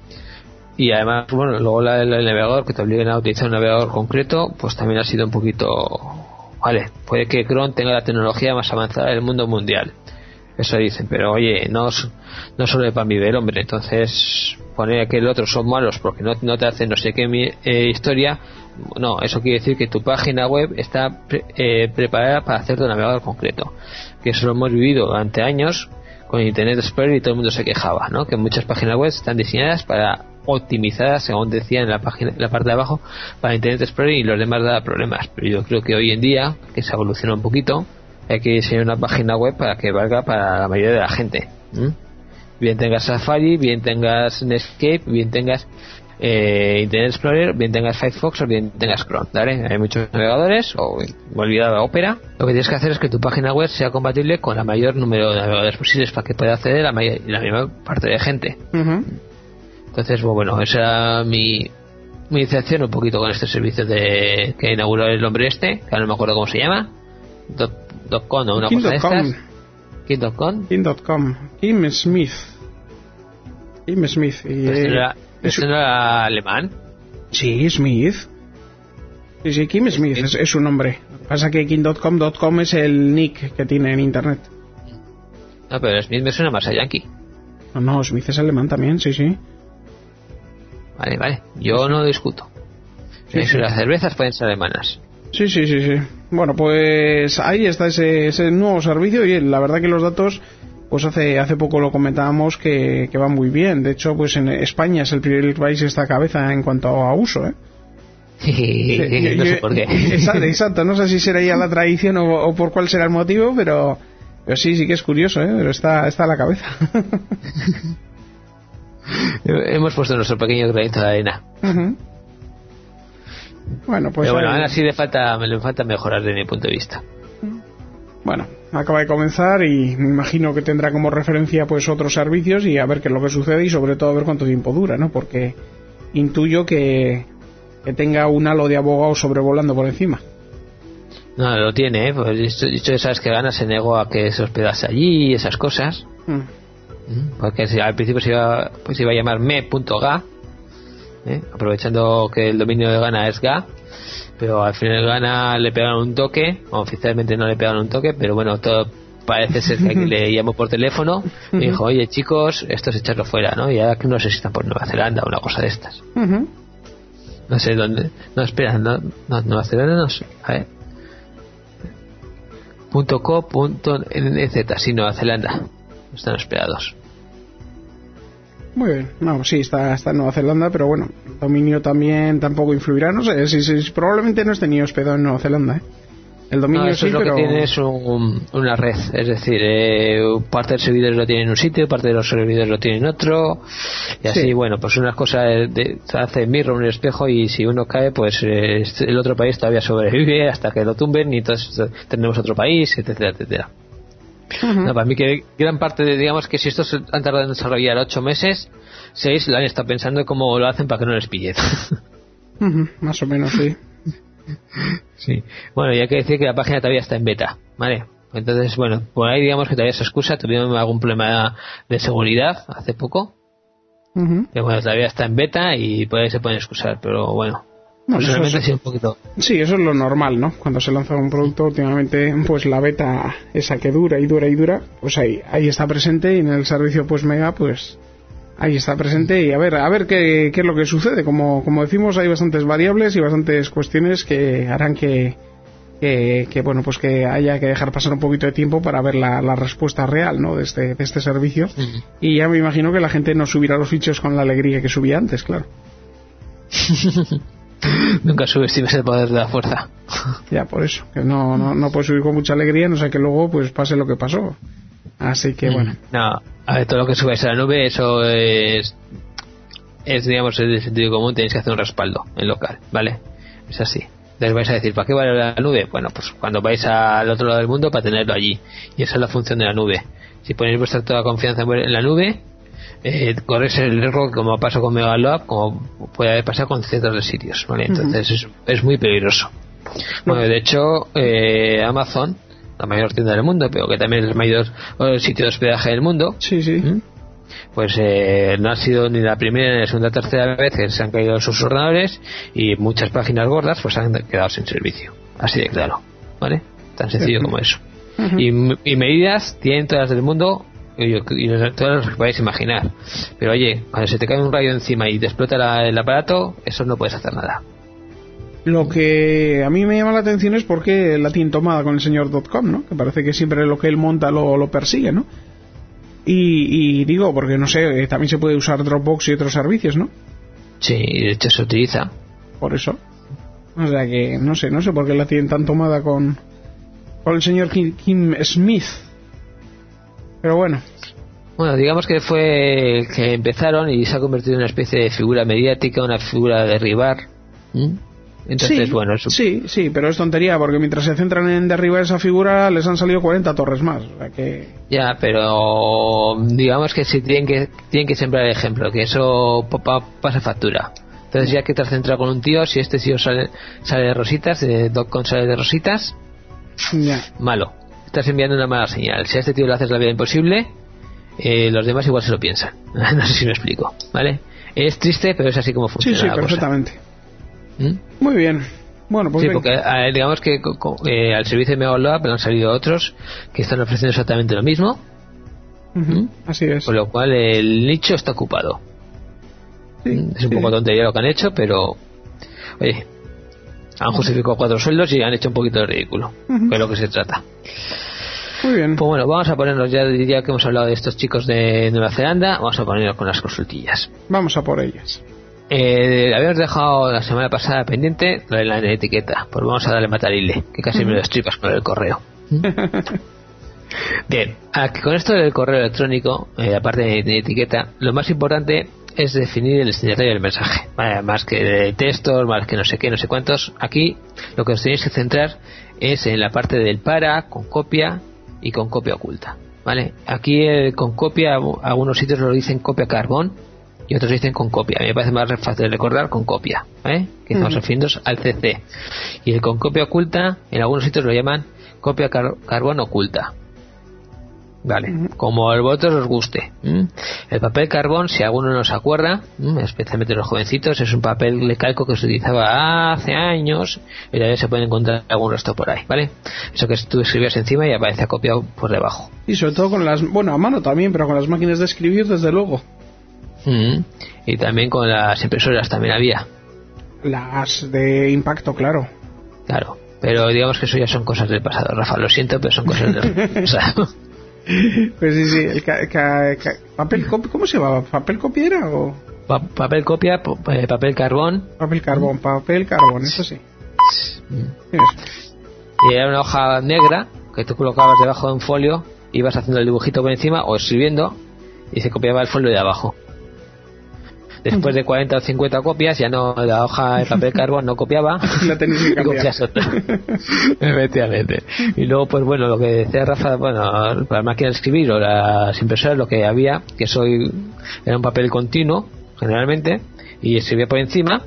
Y además, bueno, luego el navegador, que te obliguen a utilizar un navegador concreto, pues también ha sido un poquito... Vale, puede que Chrome tenga la tecnología más avanzada del mundo mundial. Eso dicen, pero oye, no solo de pan viver, hombre. Entonces, poner que el otro son malos porque no te hacen no sé qué historia... No, eso quiere decir que tu página web está preparada para hacer tu navegador concreto. Que eso lo hemos vivido durante años con Internet Explorer y todo el mundo se quejaba, ¿no? Que muchas páginas web están diseñadas optimizadas, según decía en la parte de abajo, para Internet Explorer y los demás da problemas. Pero yo creo que hoy en día, que se evoluciona un poquito, hay que diseñar una página web para que valga para la mayoría de la gente. Bien tengas Safari, bien tengas Netscape, bien tengas Internet Explorer, bien tengas Firefox o bien tengas Chrome, ¿vale? Hay muchos navegadores, o olvidado Opera. Lo que tienes que hacer es que tu página web sea compatible con el mayor número de navegadores posibles para que pueda acceder a la misma parte de gente. Uh-huh. Entonces, bueno, esa era mi iniciación un poquito con este servicio que inauguró el hombre que ahora no me acuerdo cómo se llama, .com o una cosa de estas. King.com. Kim Smith. Y ¿Eso no era alemán? Sí, Smith. Sí, Kim Smith es su nombre. Lo que pasa es que King.com es el nick que tiene en internet. No, pero Smith me suena más a yankee. No, Smith es alemán también, sí. Vale, yo no discuto. Sí. Las cervezas pueden ser alemanas. Sí. Bueno, pues ahí está ese nuevo servicio y la verdad que los datos, pues hace poco lo comentábamos que van muy bien. De hecho, pues en España es el primer país que está a cabeza en cuanto a uso, ¿eh? No sé por qué. Exacto, no sé si será ya la tradición o por cuál será el motivo, pero sí que es curioso, ¿eh? Pero está a la cabeza. Hemos puesto nuestro pequeño granito de arena. Uh-huh. Bueno, pues. Pero bueno, ahora sí me falta mejorar desde mi punto de vista. Bueno, acaba de comenzar y me imagino que tendrá como referencia pues otros servicios y a ver qué es lo que sucede y sobre todo a ver cuánto tiempo dura, ¿no? Porque intuyo que tenga un halo de abogado sobrevolando por encima. No, lo tiene, ¿eh? Pues dicho sabes que Gana se negó a que se hospedase allí y esas cosas. Porque al principio se iba a llamar me.ga, aprovechando que el dominio de Gana es ga, pero al final Gana le pegaron un toque, oficialmente no le pegaron un toque, pero bueno, todo parece ser que le llamó por teléfono y dijo, oye chicos, esto es echarlo fuera, ¿no? Y ahora que no sé si están por Nueva Zelanda o una cosa de estas. No sé dónde, no, espera, no Nueva Zelanda no sé, a ver, .co.nz, sí, Nueva Zelanda, están hospedados. Muy bien, no, sí, está en Nueva Zelanda, pero bueno, el dominio también tampoco influirá, no sé, si probablemente no esté ni hospedado en Nueva Zelanda, ¿eh? El dominio eso sí, es lo pero... que tiene es una red, es decir, parte de los servidores lo tienen en un sitio, parte de los servidores lo tienen en otro, y así, sí. Bueno, pues unas cosas se hace mirror en el espejo y si uno cae, pues el otro país todavía sobrevive hasta que lo tumben y entonces tenemos otro país, etcétera. No, para mí que gran parte digamos que si estos han tardado en desarrollar 8 meses, 6 lo han estado pensando cómo lo hacen para que no les pillen. Más o menos, sí. Sí. Bueno, y hay que decir que la página todavía está en beta, ¿vale? Entonces, bueno, por ahí digamos que todavía se excusa. Tuvimos algún problema de seguridad hace poco. Que bueno, todavía está en beta y por ahí se pueden excusar, pero bueno. Personalmente ha sido un poquito. Sí, eso es lo normal, ¿no? Cuando se lanza un producto, últimamente, pues la beta, esa que dura, pues ahí está presente, y en el servicio pues Mega, pues ahí está presente, y a ver qué es lo que sucede. Como decimos, hay bastantes variables y bastantes cuestiones que harán que bueno, pues que haya que dejar pasar un poquito de tiempo para ver la respuesta real, ¿no? de este servicio. Y ya me imagino que la gente no subirá los fichos con la alegría que subía antes, claro. Nunca subestimes el poder de la fuerza. Ya, por eso, que no puedes subir con mucha alegría, no sé que luego pues pase lo que pasó. Así que bueno. No, a ver, todo lo que subáis a la nube, eso es digamos, es de sentido común. Tenéis que hacer un respaldo en local, ¿vale? Es así. Les vais a decir, ¿para qué vale la nube? Bueno, pues cuando vais al otro lado del mundo, para tenerlo allí. Y esa es la función de la nube. Si ponéis vuestra toda confianza en la nube, corréis el riesgo, como pasa con Megaloop, como puede haber pasado con cientos de sitios, ¿vale? Entonces es muy peligroso. Bueno, de hecho, Amazon, la mayor tienda del mundo, pero que también es el mayor sitio de hospedaje del mundo, pues no ha sido ni la primera ni la segunda, tercera vez que se han caído sus ordenadores, y muchas páginas gordas pues han quedado sin servicio, así de claro, ¿vale? Tan sencillo como eso. Y medidas tienen todas las del mundo, y todas las que podáis imaginar, pero oye, cuando se te cae un rayo encima y te explota el aparato, eso no puedes hacer nada. Lo que a mí me llama la atención es porque la tiene tomada con el señor .com, ¿no? Que parece que siempre lo que él monta lo persigue, ¿no? Y digo, porque no sé, también se puede usar Dropbox y otros servicios, ¿no? Sí, de hecho se utiliza. Por eso. O sea que no sé por qué la tienen tan tomada con el señor Kim Smith. Pero bueno. Bueno, digamos que fue que empezaron y se ha convertido en una especie de figura mediática, una figura de derribar. Entonces, sí, bueno, eso... sí, pero es tontería, porque mientras se centran en derribar esa figura, les han salido 40 torres más. O sea que... Ya, pero digamos que sí tienen que sembrar el ejemplo, que eso pasa factura. Entonces, ya que te has centrado con un tío, si este tío sale de rositas, de .com sale de rositas, malo. Estás enviando una mala señal. Si a este tío le haces la vida imposible, los demás igual se lo piensan. No sé si me explico, ¿vale? Es triste, pero es así como funciona. Sí, perfectamente. Muy bien. Bueno, pues sí, porque digamos que al servicio de Megaloop han salido otros que están ofreciendo exactamente lo mismo. Así es. Con lo cual el nicho está ocupado. Es un poco tontería lo que han hecho, pero oye, han justificado 4 sueldos y han hecho un poquito de ridículo, que es lo que se trata. Muy bien. Pues bueno, vamos a ponernos ya que hemos hablado de estos chicos de Nueva Zelanda, vamos a ponernos con las consultillas. Vamos a por ellas. Habíamos dejado la semana pasada pendiente lo de la etiqueta, pues vamos a darle matarile, que casi me lo destripas con el correo. Bien, aquí con esto del correo electrónico, aparte de etiqueta, lo más importante es definir el destinatario del mensaje, más que de textos, más que no sé qué, no sé cuántos. Aquí lo que os tenéis que centrar es en la parte del para, con copia y con copia oculta, ¿vale? Aquí con copia, algunos sitios lo dicen copia carbón y otros dicen con copia. A mí me parece más fácil de recordar con copia, ¿eh? Que estamos refiriéndonos al CC. Y el con copia oculta, en algunos sitios lo llaman copia carbón oculta. Vale, como a vosotros os guste. El papel carbón, si alguno no se acuerda, especialmente los jovencitos, es un papel de calco que se utilizaba hace años y todavía se puede encontrar algún resto por ahí, ¿vale? Eso que tú escribías encima y aparece copiado por debajo. Y sobre todo con las, bueno, a mano también, pero con las máquinas de escribir, desde luego. Y también con las impresoras también había. Las de impacto, claro. Claro, pero digamos que eso ya son cosas del pasado, Rafa, lo siento, pero son cosas del pasado. Pues sí, el papel copia, ¿cómo se llamaba? ¿Papel copiera o...? Papel copia, papel carbón. Papel carbón, eso sí. Y era una hoja negra que tú colocabas debajo de un folio, ibas haciendo el dibujito por encima o escribiendo y se copiaba el folio de abajo. Después de 40 o 50 copias, ya no, la hoja de papel carbón no copiaba. La tenéis que cambiar. Y otra. Efectivamente. Y luego, pues bueno, lo que decía Rafa, bueno, para las máquinas de escribir o las impresoras, lo que había, que era un papel continuo, generalmente, y escribía por encima,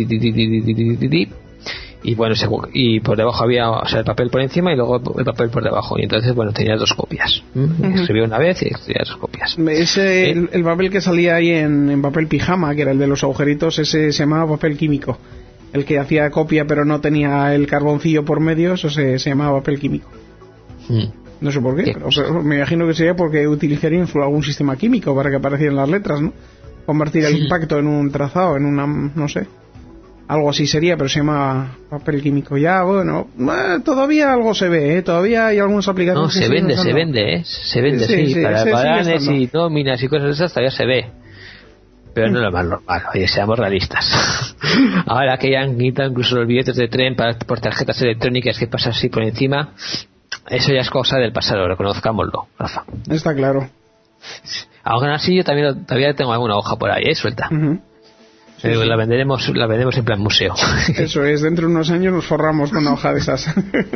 y bueno, y por debajo había, o sea, el papel por encima y luego el papel por debajo, y entonces bueno, tenía 2 copias. Escribía una vez y escribía 2 copias. Ese, el papel que salía ahí en papel pijama, que era el de los agujeritos, ese se llamaba papel químico. El que hacía copia pero no tenía el carboncillo por medio, eso se llamaba papel químico. No sé por qué, pero me imagino que sería porque utilizarían algún sistema químico para que aparecieran las letras, ¿no? Convertir el impacto en un trazado, en una, no sé, algo así sería, pero se llama papel químico. Ya, bueno, todavía algo se ve, todavía hay algunas aplicaciones. No, se vende, sí, para paganes y nóminas y cosas de esas todavía se ve. Pero no es lo más normal, oye, seamos realistas. Ahora que ya han quitado incluso los billetes de tren por tarjetas electrónicas que pasan así por encima, eso ya es cosa del pasado, reconozcámoslo, Rafa. Está claro. Aún así yo todavía tengo alguna hoja por ahí, suelta. La venderemos en plan museo. Eso es, dentro de unos años nos forramos con una hoja de esas.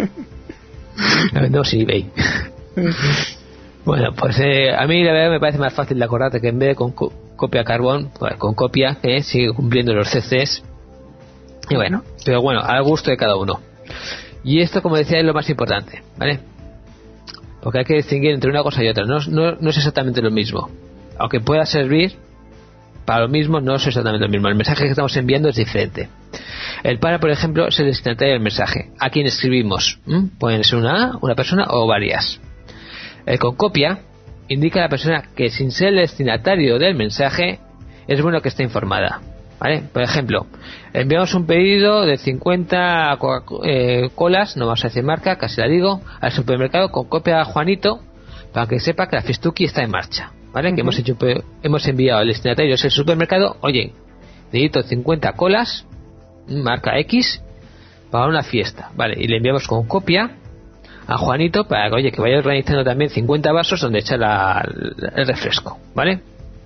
La vendemos en eBay. Bueno, pues a mí la verdad me parece más fácil de acordarte que en vez de con copia carbón, pues con copia, sigue cumpliendo los CCs. Y bueno, pero bueno, al gusto de cada uno. Y esto, como decía, es lo más importante, ¿vale? Porque hay que distinguir entre una cosa y otra. No es exactamente lo mismo. Aunque pueda servir para lo mismo, no es exactamente lo mismo. El mensaje que estamos enviando es diferente. El para, por ejemplo, es el destinatario del mensaje. ¿A quién escribimos? Pueden ser una persona o varias. El con copia indica a la persona que, sin ser el destinatario del mensaje, es bueno que esté informada, ¿vale? Por ejemplo, enviamos un pedido de 50 colas, no vamos a decir marca, casi la digo, al supermercado con copia a Juanito, para que sepa que la Festuki está en marcha, ¿vale? Que hemos enviado al destinatario, es el supermercado, oye, necesito 50 colas, marca X, para una fiesta, ¿vale? Y le enviamos con copia a Juanito para que, oye, que vaya organizando también 50 vasos donde echar el refresco, ¿vale?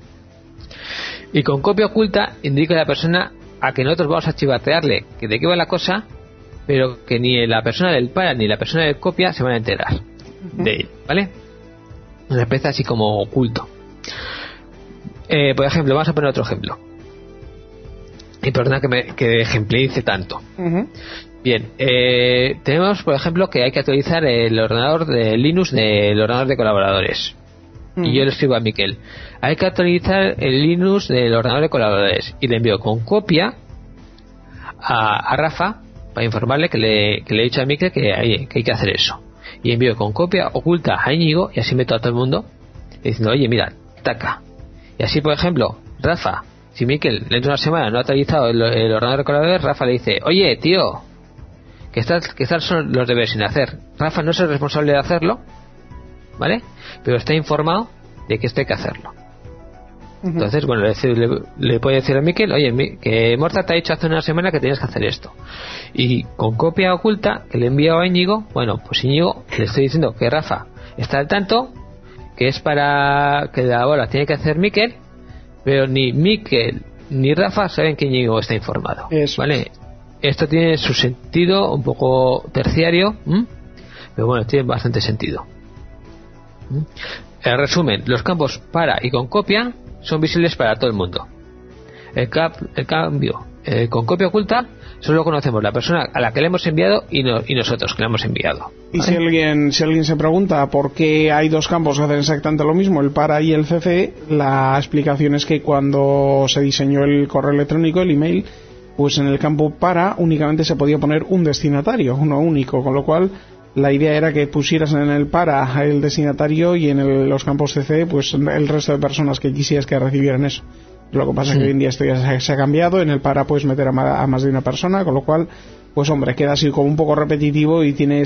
Y con copia oculta indica a la persona a que nosotros vamos a chivatearle que de qué va la cosa, pero que ni la persona del para ni la persona del copia se van a enterar de él, ¿vale? Una especie así como oculto. Por ejemplo, vamos a poner otro ejemplo. Y perdona que ejemplice tanto. Bien, tenemos, por ejemplo, que hay que actualizar el ordenador de Linux del ordenador de colaboradores. Y yo le escribo a Miquel, hay que actualizar el Linux del ordenador de colaboradores. Y le envío con copia a Rafa para informarle que le he dicho a Miquel que hay que hacer eso. Y envío con copia oculta a Íñigo, y así meto a todo el mundo diciendo, oye, mira, taca. Y así, por ejemplo, Rafa, si Miquel dentro de una semana no ha actualizado el ordenador de colaboradores, Rafa le dice, oye, tío, que estas son los deberes sin hacer. Rafa no es el responsable de hacerlo, ¿vale? Pero está informado de que esto hay que hacerlo. Entonces, bueno, le puede decir a Miquel, oye, que Morta te ha dicho hace una semana que tenías que hacer esto. Y con copia oculta que le he enviado a Íñigo, bueno, pues Íñigo le estoy diciendo que Rafa está al tanto, que es para que ahora tiene que hacer Miquel, pero ni Miquel ni Rafa saben que Íñigo está informado. Eso. ¿Vale? Esto tiene su sentido un poco terciario, pero bueno, tiene bastante sentido. En resumen, los campos para y con copia son visibles para todo el mundo. El cambio con copia oculta solo conocemos la persona a la que le hemos enviado y nosotros que le hemos enviado. Y ¿vale? si alguien se pregunta por qué hay dos campos que hacen exactamente lo mismo, el para y el CC, la explicación es que cuando se diseñó el correo electrónico, el email, pues en el campo para únicamente se podía poner un destinatario, uno único, con lo cual la idea era que pusieras en el para el destinatario y en los campos CC pues el resto de personas que quisieras que recibieran eso. Lo que pasa es que hoy en día esto ya se ha cambiado, en el para puedes meter a más de una persona, con lo cual pues hombre, queda así como un poco repetitivo y tiene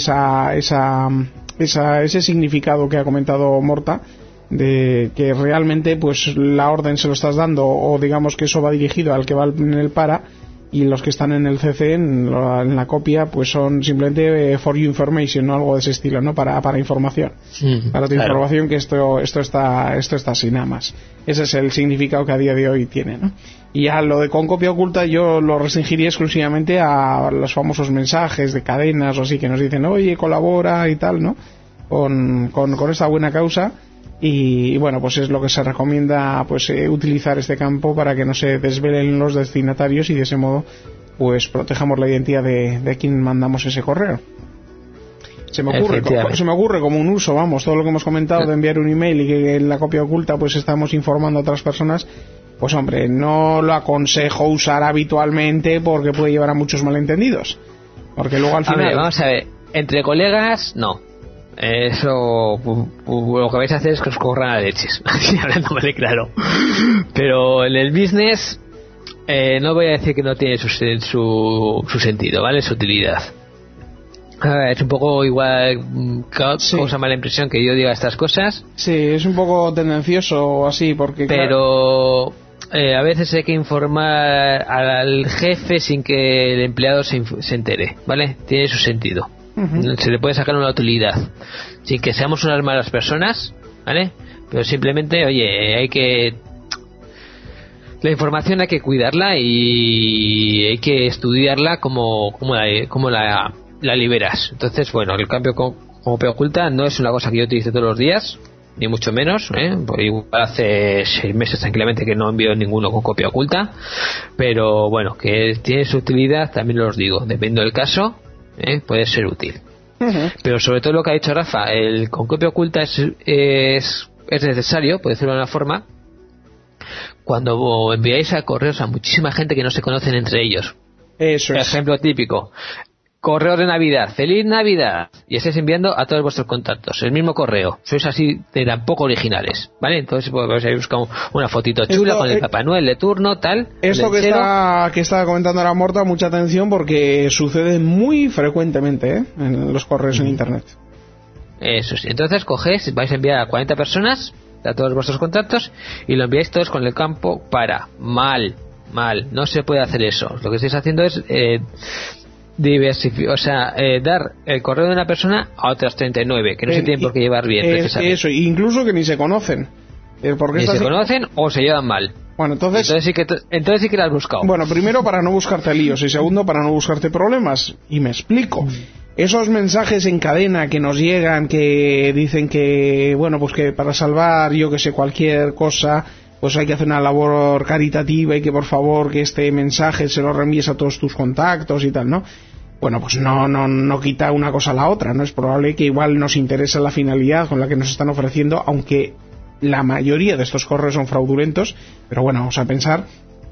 ese significado que ha comentado Morta, de que realmente pues la orden se lo estás dando, o digamos que eso va dirigido al que va en el para, y los que están en el CC, en la copia, pues son simplemente for your information, ¿no? Algo de ese estilo, ¿no? Para información. Para tu información, que esto está así, nada más. Ese es el significado que a día de hoy tiene, ¿no? Y ya lo de con copia oculta yo lo restringiría exclusivamente a los famosos mensajes de cadenas o así que nos dicen, oye, colabora y tal, ¿no? Con esta buena causa. y bueno, pues es lo que se recomienda, pues utilizar este campo para que no se desvelen los destinatarios y de ese modo pues protejamos la identidad de quien mandamos ese correo. Se me ocurre como un uso, vamos, todo lo que hemos comentado de enviar un email y que en la copia oculta pues estamos informando a otras personas, pues hombre, no lo aconsejo usar habitualmente porque puede llevar a muchos malentendidos, porque luego al final... vamos a ver, entre colegas, no. Eso, lo que vais a hacer es que os corran a leches, así hablándome claro. Pero en el business, no voy a decir que no tiene su sentido, ¿vale? Su utilidad. Es un poco igual, causa mala impresión que yo diga estas cosas. Sí, es un poco tendencioso así, porque... Pero a veces hay que informar al jefe sin que el empleado se entere, ¿vale? Tiene su sentido. Se le puede sacar una utilidad sin que seamos unas malas personas, ¿vale? Pero simplemente, oye, la información hay que cuidarla y hay que estudiarla como la liberas. Entonces, bueno, el cambio con copia oculta no es una cosa que yo utilice todos los días, ni mucho menos, pues igual hace 6 meses tranquilamente que no envío ninguno con copia oculta, pero bueno, que tiene su utilidad, también os digo, dependiendo del caso, puede ser útil. Pero sobre todo lo que ha dicho Rafa, el con copia oculta es necesario, por decirlo de una forma, cuando enviáis a correos a muchísima gente que no se conocen entre ellos. Eso es. Ejemplo típico: correo de Navidad, ¡Feliz Navidad! Y estáis enviando a todos vuestros contactos el mismo correo. Sois así de tan poco originales, ¿vale? Entonces pues habéis buscado una fotito chula con el Papá Noel de turno, tal. Esto que está comentando ahora Morta, mucha atención porque sucede muy frecuentemente en los correos en internet. Eso sí. Entonces cogéis, vais a enviar a 40 personas a todos vuestros contactos y lo enviáis todos con el campo para. Mal. No se puede hacer eso. Lo que estáis haciendo es... dar el correo de una persona a otras 39 que no se tienen por qué llevar bien, precisamente. Eso, incluso que ni se conocen, ni se conocen o se llevan mal. Bueno, entonces sí que la has buscado. Bueno, primero para no buscarte líos y segundo para no buscarte problemas, y me explico. Esos mensajes en cadena que nos llegan que dicen que bueno, pues que para salvar yo que sé cualquier cosa pues hay que hacer una labor caritativa y que por favor que este mensaje se lo reenvíes a todos tus contactos y tal, ¿no? Bueno, pues no quita una cosa a la otra, ¿no? Es probable que igual nos interese la finalidad con la que nos están ofreciendo, aunque la mayoría de estos correos son fraudulentos, pero bueno, vamos a pensar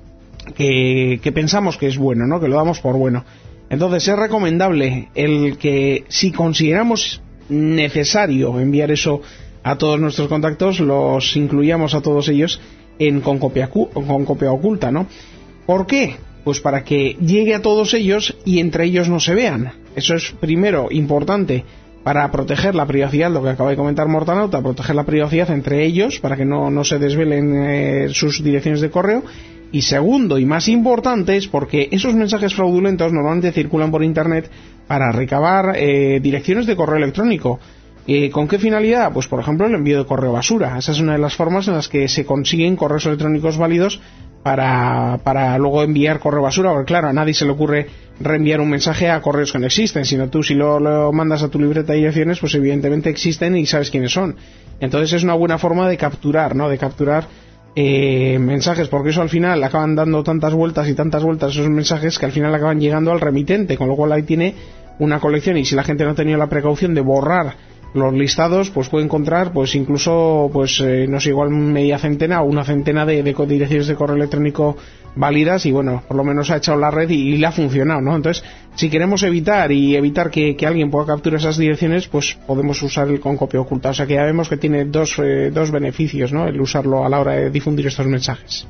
que pensamos que es bueno, ¿no? Que lo damos por bueno. Entonces es recomendable el que si consideramos necesario enviar eso a todos nuestros contactos, los incluyamos a todos ellos con copia oculta, ¿no? ¿Por qué? Pues para que llegue a todos ellos y entre ellos no se vean. Eso es primero importante para proteger la privacidad, lo que acaba de comentar Mortanauta, proteger la privacidad entre ellos para que no se desvelen sus direcciones de correo. Y segundo y más importante es porque esos mensajes fraudulentos normalmente circulan por internet para recabar direcciones de correo electrónico. ¿Con qué finalidad? Pues por ejemplo el envío de correo basura. Esa es una de las formas en las que se consiguen correos electrónicos válidos para luego enviar correo basura, porque claro, a nadie se le ocurre reenviar un mensaje a correos que no existen, sino tú si lo mandas a tu libreta de direcciones, pues evidentemente existen y sabes quiénes son. Entonces es una buena forma de capturar, ¿no? De capturar mensajes, porque eso al final acaban dando tantas vueltas esos mensajes que al final acaban llegando al remitente, con lo cual ahí tiene una colección, y si la gente no ha tenido la precaución de borrar los listados, pues puede encontrar pues incluso pues no sé, igual media centena o una centena de direcciones de correo electrónico válidas, y bueno, por lo menos ha echado la red y le ha funcionado, ¿no? Entonces, si queremos evitar que alguien pueda capturar esas direcciones, pues podemos usar el con copia oculta. O sea que ya vemos que tiene dos beneficios, ¿no? El usarlo a la hora de difundir estos mensajes.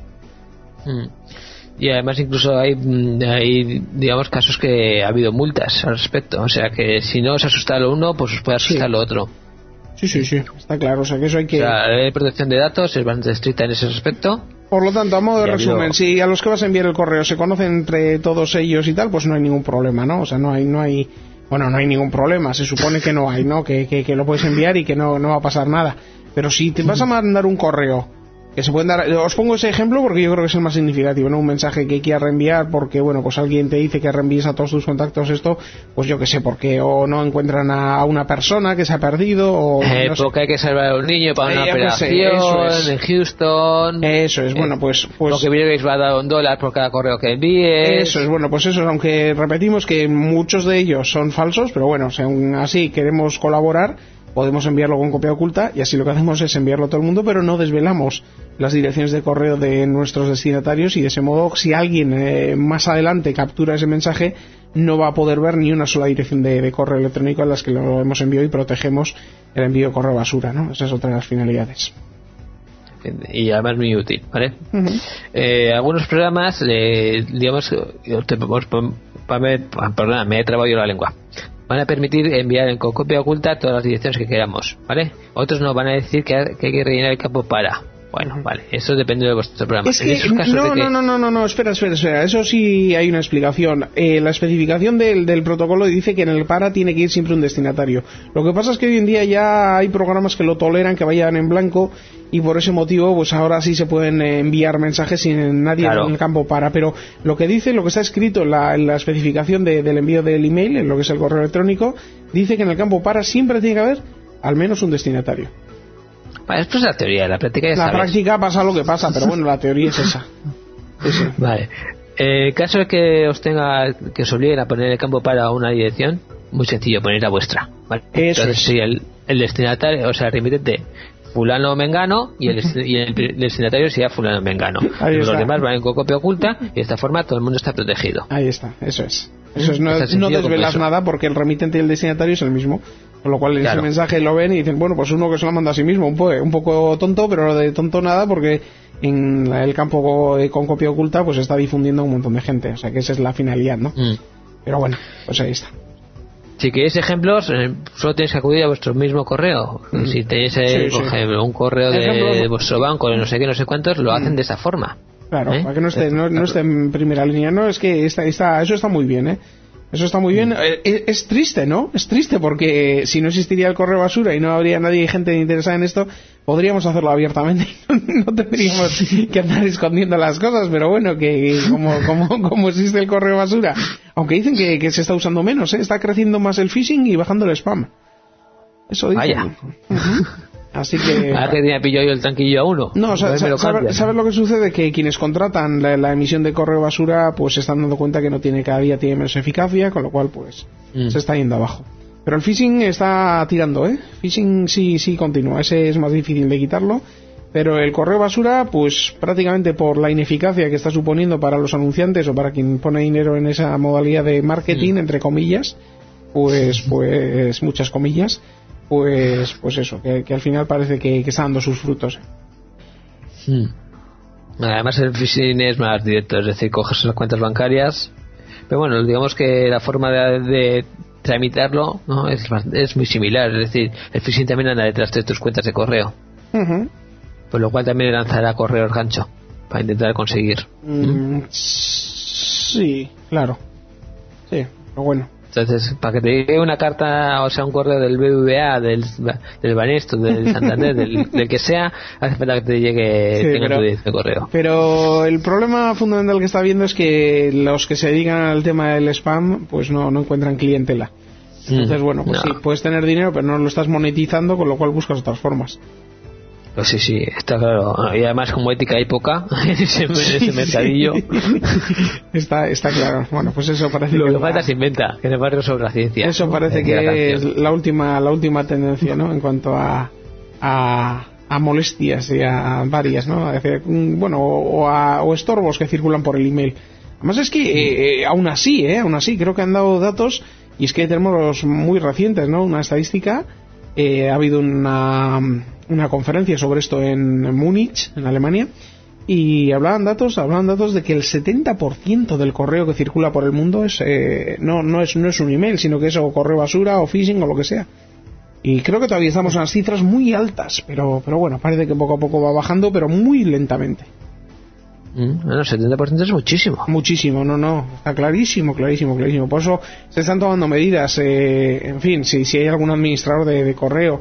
Y además incluso hay digamos casos que ha habido multas al respecto, o sea que si no os asusta lo uno, pues os puede asustar lo otro. Sí, está claro, o sea que eso hay que... O sea, la ley de protección de datos es bastante estricta en ese respecto. Por lo tanto, a modo de resumen, si a los que vas a enviar el correo se conocen entre todos ellos y tal, pues no hay ningún problema, ¿no? O sea, no hay ningún problema, se supone que no hay, ¿no? Que lo puedes enviar y que no va a pasar nada. Pero si te vas a mandar un correo que se pueden dar. Os pongo ese ejemplo porque yo creo que es el más significativo, ¿no? Un mensaje que quieras reenviar porque, bueno, pues alguien te dice que reenvíes a todos tus contactos esto, pues yo que sé, porque o no encuentran a una persona que se ha perdido o... no sé. Porque hay que salvar a un niño para una operación en Houston. Eso es, bueno, pues... Porque Bill Gates va a dar $1 por cada correo que envíes. Eso es, bueno, pues eso, aunque repetimos que muchos de ellos son falsos, pero bueno, si aún así queremos colaborar, podemos enviarlo con copia oculta y así lo que hacemos es enviarlo a todo el mundo, pero no desvelamos las direcciones de correo de nuestros destinatarios y de ese modo si alguien más adelante captura ese mensaje no va a poder ver ni una sola dirección de correo electrónico a las que lo hemos enviado y protegemos el envío de correo basura, ¿no? Esa es otra de las finalidades. Y además muy útil, ¿vale? Algunos programas, digamos, perdona, me he trabado yo la lengua. Van a permitir enviar con copia oculta todas las direcciones que queramos, ¿vale? Otros nos van a decir que hay que rellenar el campo para. Bueno, vale, eso depende de vuestro programa. Es que, no, espera, eso sí hay una explicación. La especificación del protocolo dice que en el para tiene que ir siempre un destinatario. Lo que pasa es que hoy en día ya hay programas que lo toleran, que vayan en blanco, y por ese motivo pues ahora sí se pueden enviar mensajes sin nadie en el campo para. Pero lo que está escrito en la especificación del envío del email, en lo que es el correo electrónico, dice que en el campo para siempre tiene que haber al menos un destinatario. Esto es la teoría, la práctica ya sabes. La práctica pasa lo que pasa, pero bueno, la teoría es esa. Sí. Vale. En caso de que os obliguen a poner el campo para una dirección, muy sencillo, poner la vuestra, ¿vale? Entonces si el destinatario, o sea, el remitente fulano mengano y el destinatario sería fulano mengano. Los demás van con copia oculta y de esta forma todo el mundo está protegido. Ahí está, eso es. No desvelas nada porque el remitente y el destinatario es el mismo. Con lo cual ese mensaje lo ven y dicen, bueno, pues uno que se lo manda a sí mismo, un poco tonto, pero de tonto nada porque en el campo con copia oculta pues está difundiendo a un montón de gente. O sea que esa es la finalidad, ¿no? Pero bueno, pues ahí está. Si queréis ejemplos, solo tenéis que acudir a vuestro mismo correo. Si tenéis, por ejemplo, un correo de vuestro banco, de no sé qué, no sé cuántos, lo hacen de esa forma. Claro, para que no esté en primera línea. No, es que eso está muy bien, ¿eh? Eso está muy bien. Es triste, ¿no? Es triste porque si no existiría el correo basura y no habría gente interesada en esto, podríamos hacerlo abiertamente. No tendríamos que andar escondiendo las cosas, pero bueno, que como existe el correo basura, aunque dicen que se está usando menos, está creciendo más el phishing y bajando el spam. Eso dicen. Vaya. Así que... Ahora que tenía pillado yo el tanquillo a uno. No, ¿sabes lo que sucede? Que quienes contratan la emisión de correo basura pues se están dando cuenta que cada día tiene menos eficacia, con lo cual pues se está yendo abajo. Pero el phishing está tirando, ¿eh? Phishing sí continúa, ese es más difícil de quitarlo, pero el correo basura pues prácticamente por la ineficacia que está suponiendo para los anunciantes o para quien pone dinero en esa modalidad de marketing, entre comillas, pues muchas comillas, pues eso, que al final parece que está dando sus frutos. Además el phishing es más directo, es decir, coges las cuentas bancarias, pero bueno, digamos que la forma de tramitarlo, ¿no? es muy similar, es decir, el phishing también anda detrás de tus cuentas de correo, por lo cual también lanzará correos gancho para intentar conseguir. Sí, claro, sí, pero bueno. Entonces, para que te llegue una carta, o sea, un correo del BBVA, del Banesto, del Santander, del que sea, hace falta que te llegue, tenga tu dirección de correo. Pero el problema fundamental que está viendo es que los que se dedican al tema del spam, pues no encuentran clientela. Entonces, bueno, pues sí, puedes tener dinero, pero no lo estás monetizando, con lo cual buscas otras formas. Pues sí, está claro. Y además, como ética hay poca en ese mercadillo. Está claro. Bueno, pues eso parece lo que falta se inventa, que en el barrio sobre la ciencia. Eso parece que es la última tendencia, ¿no? En cuanto a molestias y a varias, ¿no? Bueno, o estorbos que circulan por el email. Además es que aún así creo que han dado datos, y es que tenemos los muy recientes, ¿no? Una estadística. Ha habido una conferencia sobre esto en Múnich, en Alemania, y hablaban datos de que el 70% del correo que circula por el mundo no es un email, sino que es o correo basura o phishing o lo que sea. Y creo que todavía estamos en las cifras muy altas, pero bueno, parece que poco a poco va bajando, pero muy lentamente. Bueno, 70% es muchísimo. Muchísimo, no, está clarísimo. Por eso se están tomando medidas, en fin, si hay algún administrador de correo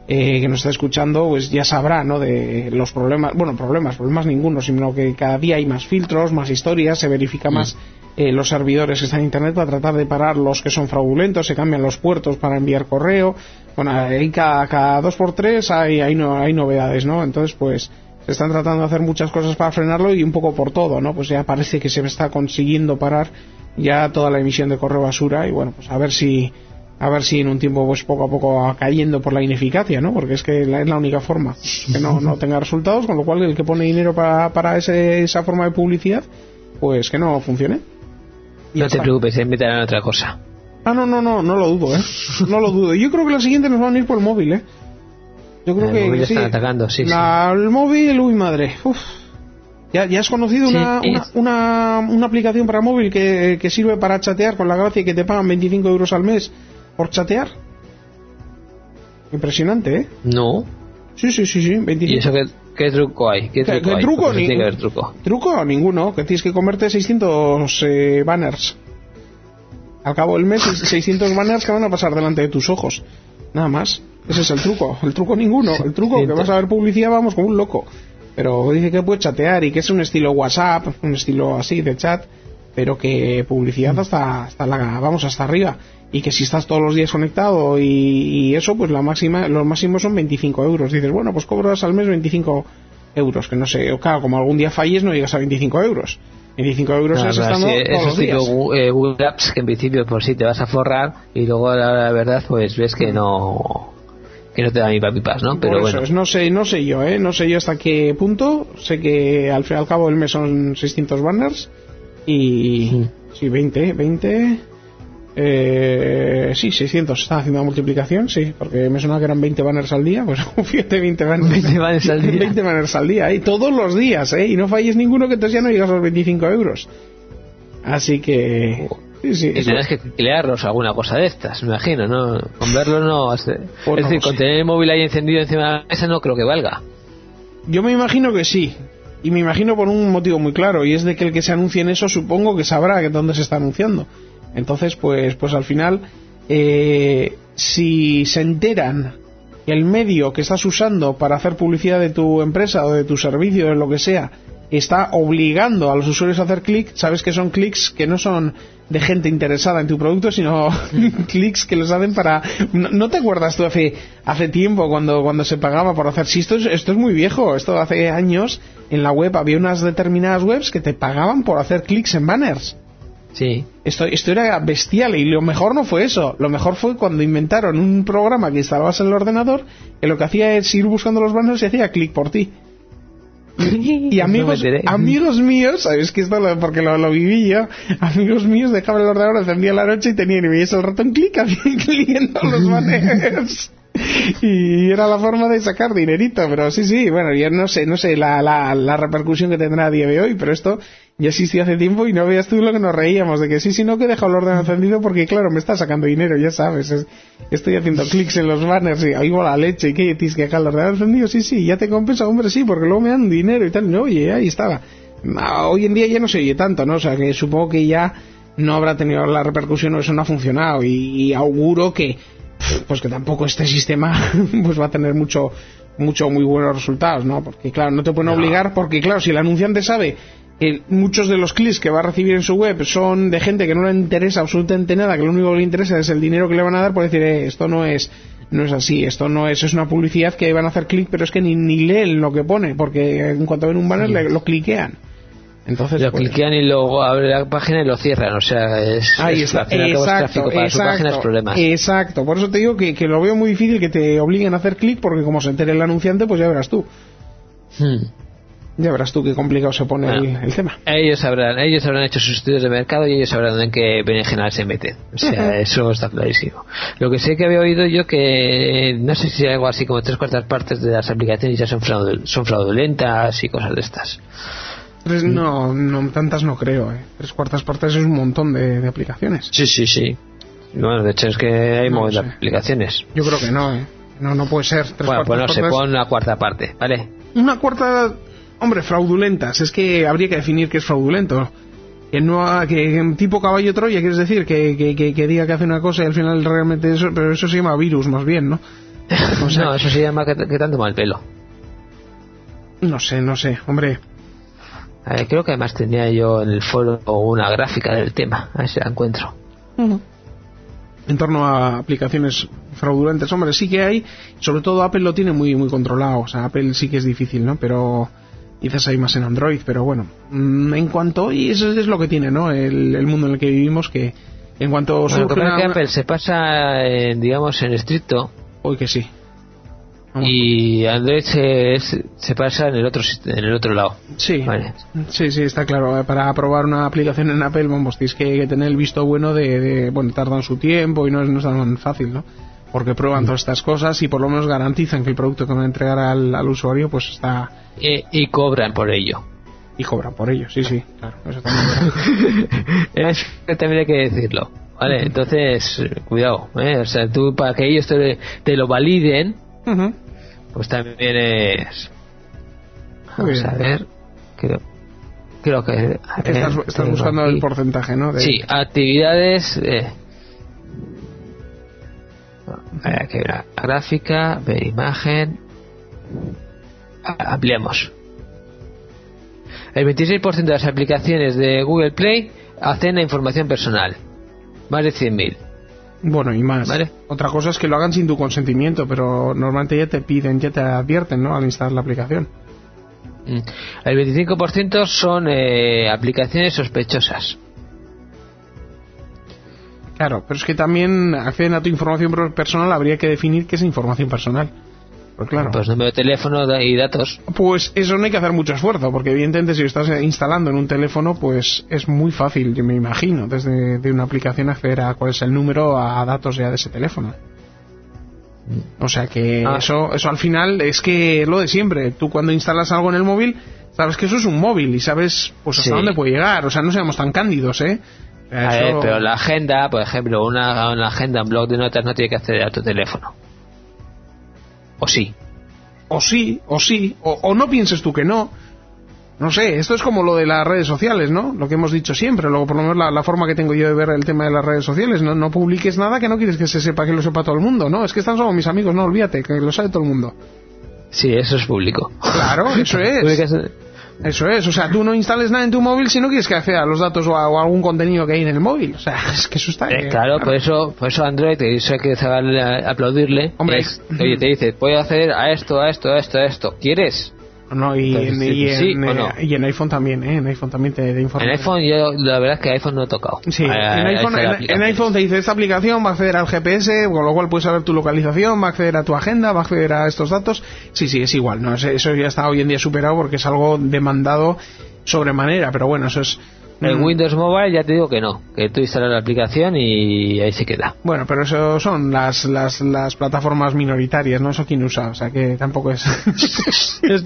que nos está escuchando, pues ya sabrá, ¿no?, de los problemas, bueno, problemas ninguno, sino que cada día hay más filtros, más historias, se verifica más los servidores que están en internet para tratar de parar los que son fraudulentos, se cambian los puertos para enviar correo, bueno, ahí cada 2x3 hay novedades, ¿no? Entonces, pues se están tratando de hacer muchas cosas para frenarlo y un poco por todo, ¿no? Pues ya parece que se está consiguiendo parar ya toda la emisión de correo basura y bueno, pues a ver si en un tiempo pues poco a poco va cayendo por la ineficacia, ¿no? Porque es que es la única forma que no tenga resultados, con lo cual el que pone dinero para esa forma de publicidad, pues que no funcione. No te preocupes, se inventarán otra cosa. No lo dudo, no lo dudo. Yo creo que la siguiente nos van a ir por el móvil, Yo creo que móvil sí. Están atacando, sí. El móvil, uy madre. Uf. ¿Ya has conocido una aplicación para móvil que sirve para chatear con la gracia y que te pagan 25 euros al mes por chatear? Impresionante, ¿eh? No. Sí, 25. ¿Y eso qué truco hay? ¿Qué truco? Tiene que haber truco. Truco ninguno, que tienes que comerte 600 banners. Al cabo del mes, 600 banners que van a pasar delante de tus ojos. Nada más. Ese es el truco. El truco ninguno. El truco que vas a ver publicidad, vamos, como un loco. Pero dice que puedes chatear y que es un estilo WhatsApp, un estilo así de chat, pero que publicidad hasta arriba. Y que si estás todos los días conectado y eso, pues los máximos son 25 euros. Dices, bueno, pues cobras al mes 25 euros, que no sé, claro, como algún día falles no llegas a 25 euros. 25 euros es estando todos los días. Google Apps que en principio por sí te vas a forrar y luego la verdad pues ves que no te da ni papipas, ¿no? Pero bueno. No sé yo, no sé yo hasta qué punto. Sé que al cabo del mes son 600 banners y sí, 20 sí, 600. Están haciendo la multiplicación, sí, porque me suena que eran 20 banners al día. Pues fíjate, 20 banners al día. 20 banners al día, todos los días, y no falles ninguno, que entonces ya no llegas a los 25 euros. Así que sí, y tendrás que crearlos alguna cosa de estas, me imagino, ¿no? Con verlo no. Es decir, con tener el móvil ahí encendido encima de la mesa no creo que valga. Yo me imagino que sí. Y me imagino por un motivo muy claro, y es de que el que se anuncie en eso supongo que sabrá dónde se está anunciando. Entonces, pues al final, si se enteran que el medio que estás usando para hacer publicidad de tu empresa o de tu servicio, de lo que sea, está obligando a los usuarios a hacer clic, sabes que son clics que no son de gente interesada en tu producto, sino clics que los hacen para... ¿No te acuerdas tú hace tiempo cuando se pagaba por hacer... Sí, esto es muy viejo, esto hace años en la web había unas determinadas webs que te pagaban por hacer clics en banners. Sí. Esto era bestial, y lo mejor no fue eso. Lo mejor fue cuando inventaron un programa que instalabas en el ordenador que lo que hacía es ir buscando los banners y hacía clic por ti. Y amigos míos, sabes que esto porque lo viví yo, amigos míos dejaban el ordenador, encendía la noche y veías el ratón clic en los banners. Y era la forma de sacar dinerito, pero sí, bueno, yo no sé la repercusión que tendrá a día de hoy, pero esto ya existía hace tiempo y no veas tú lo que nos reíamos de que sí, no, que he dejado el ordenador encendido porque claro, me está sacando dinero, ya sabes, estoy haciendo clics en los banners y oigo la leche y que tienes que dejar el ordenador encendido, sí, ya te compensa, hombre, sí, porque luego me dan dinero y tal, no, oye, ahí estaba. Hoy en día ya no se oye tanto, ¿no? O sea, que supongo que ya no habrá tenido la repercusión o eso no ha funcionado y auguro que pues que tampoco este sistema pues va a tener muy buenos resultados, ¿no? Porque claro, no te pueden obligar, porque claro, si el anunciante sabe que muchos de los clics que va a recibir en su web son de gente que no le interesa absolutamente nada, que lo único que le interesa es el dinero que le van a dar, por decir, esto no es así, esto no es una publicidad que van a hacer clic, pero es que ni leen lo que pone, porque en cuanto ven un banner lo cliquean. Entonces, lo cliquean y luego abre la página y lo cierran, o sea, ahí está, exacto, para su página es problemas. Exacto, por eso te digo que lo veo muy difícil que te obliguen a hacer clic, porque como se entere el anunciante, pues ya verás tú. Ya verás tú qué complicado se pone el tema. Ellos habrán hecho sus estudios de mercado y ellos sabrán en qué berenjenal se meten. O sea, eso está clarísimo. Lo que sé que había oído yo que no sé si algo así como 3/4 partes de las aplicaciones ya son fraudulentas y cosas de estas. No, tantas no creo. 3/4 partes es un montón de aplicaciones. Sí. Bueno, de hecho es que hay un montón de aplicaciones. Yo creo que no, No puede ser. Bueno, pues no se pone una cuarta parte, ¿vale? Una cuarta... Hombre, fraudulentas. Es que habría que definir qué es fraudulento. Que tipo caballo Troya, quieres decir, que diga que hace una cosa y al final realmente eso... Pero eso se llama virus, más bien, ¿no? O sea, no, eso se llama que tanto mal pelo. No sé, hombre. Creo que además tenía yo en el foro una gráfica del tema, a ver si la encuentro. En torno a aplicaciones fraudulentas, hombre, sí que hay, sobre todo Apple lo tiene muy muy controlado, o sea, Apple sí que es difícil, ¿no? Pero quizás hay más en Android, pero bueno, en cuanto, y eso es lo que tiene, ¿no? El mundo en el que vivimos, que en cuanto surge que Apple se pasa, digamos, en estricto. Hoy que sí. Y Android se pasa en el otro lado. Sí, vale. sí, está claro. Para probar una aplicación en Apple, vamos, tienes que tener el visto bueno bueno, tardan su tiempo y no es tan fácil, ¿no? Porque prueban todas estas cosas y por lo menos garantizan que el producto que van a entregar al usuario pues está... Y cobran por ello. Y cobran por ello, sí, claro. Eso también es que también hay que decirlo, ¿vale? Entonces, cuidado, o sea, tú para que ellos te lo validen, pues también es... Vamos a ver, creo que... Estás buscando aquí el porcentaje, ¿no? Sí, actividades... Aquí hay una gráfica, ver imagen... Ampliamos. El 26% de las aplicaciones de Google Play hacen la información personal. Más de 100.000. Bueno, y más. ¿Vale? Otra cosa es que lo hagan sin tu consentimiento, pero normalmente ya te piden, ya te advierten, ¿no? Al instalar la aplicación. El 25% son aplicaciones sospechosas. Claro, pero es que también acceden a tu información personal, habría que definir qué es información personal. Pues claro. Pues número de teléfono y datos. Pues eso no hay que hacer mucho esfuerzo, porque evidentemente si lo estás instalando en un teléfono, pues es muy fácil, yo me imagino, desde una aplicación acceder a cuál es el número, a datos ya de ese teléfono. O sea que eso al final es que lo de siempre. Tú cuando instalas algo en el móvil, sabes que eso es un móvil y sabes pues hasta dónde puede llegar. O sea, no seamos tan cándidos, ¿eh? Pero la agenda, por ejemplo, una agenda, un blog de notas no tiene que acceder a tu teléfono. ¿O sí? O no pienses tú que no. No sé, esto es como lo de las redes sociales, ¿no? Lo que hemos dicho siempre, luego por lo menos la forma que tengo yo de ver el tema de las redes sociales. No publiques nada que no quieres que se sepa, que lo sepa todo el mundo, ¿no? Es que están solo mis amigos, no, olvídate, que lo sabe todo el mundo. Sí, eso es público. Claro, eso es. Eso es, o sea, tú no instales nada en tu móvil si no quieres que acceda a los datos o a algún contenido que hay en el móvil. O sea, es que eso está... claro, por eso Android, eso hay que aplaudirle. Hombre, oye, te dice, puedo acceder a esto. ¿Quieres? No, y en iPhone también, ¿eh? En iPhone también te informa. En iPhone yo, la verdad es que iPhone no he tocado. Sí, en iPhone te dice, esta aplicación va a acceder al GPS, con lo cual puedes saber tu localización, va a acceder a tu agenda, va a acceder a estos datos. Sí, es igual, ¿no? Eso ya está hoy en día superado porque es algo demandado sobremanera, pero bueno, eso es... En Windows Mobile ya te digo que no, que tú instalas la aplicación y ahí se queda. Bueno, pero eso son las plataformas minoritarias, ¿no? Eso quién usa, o sea que tampoco es... es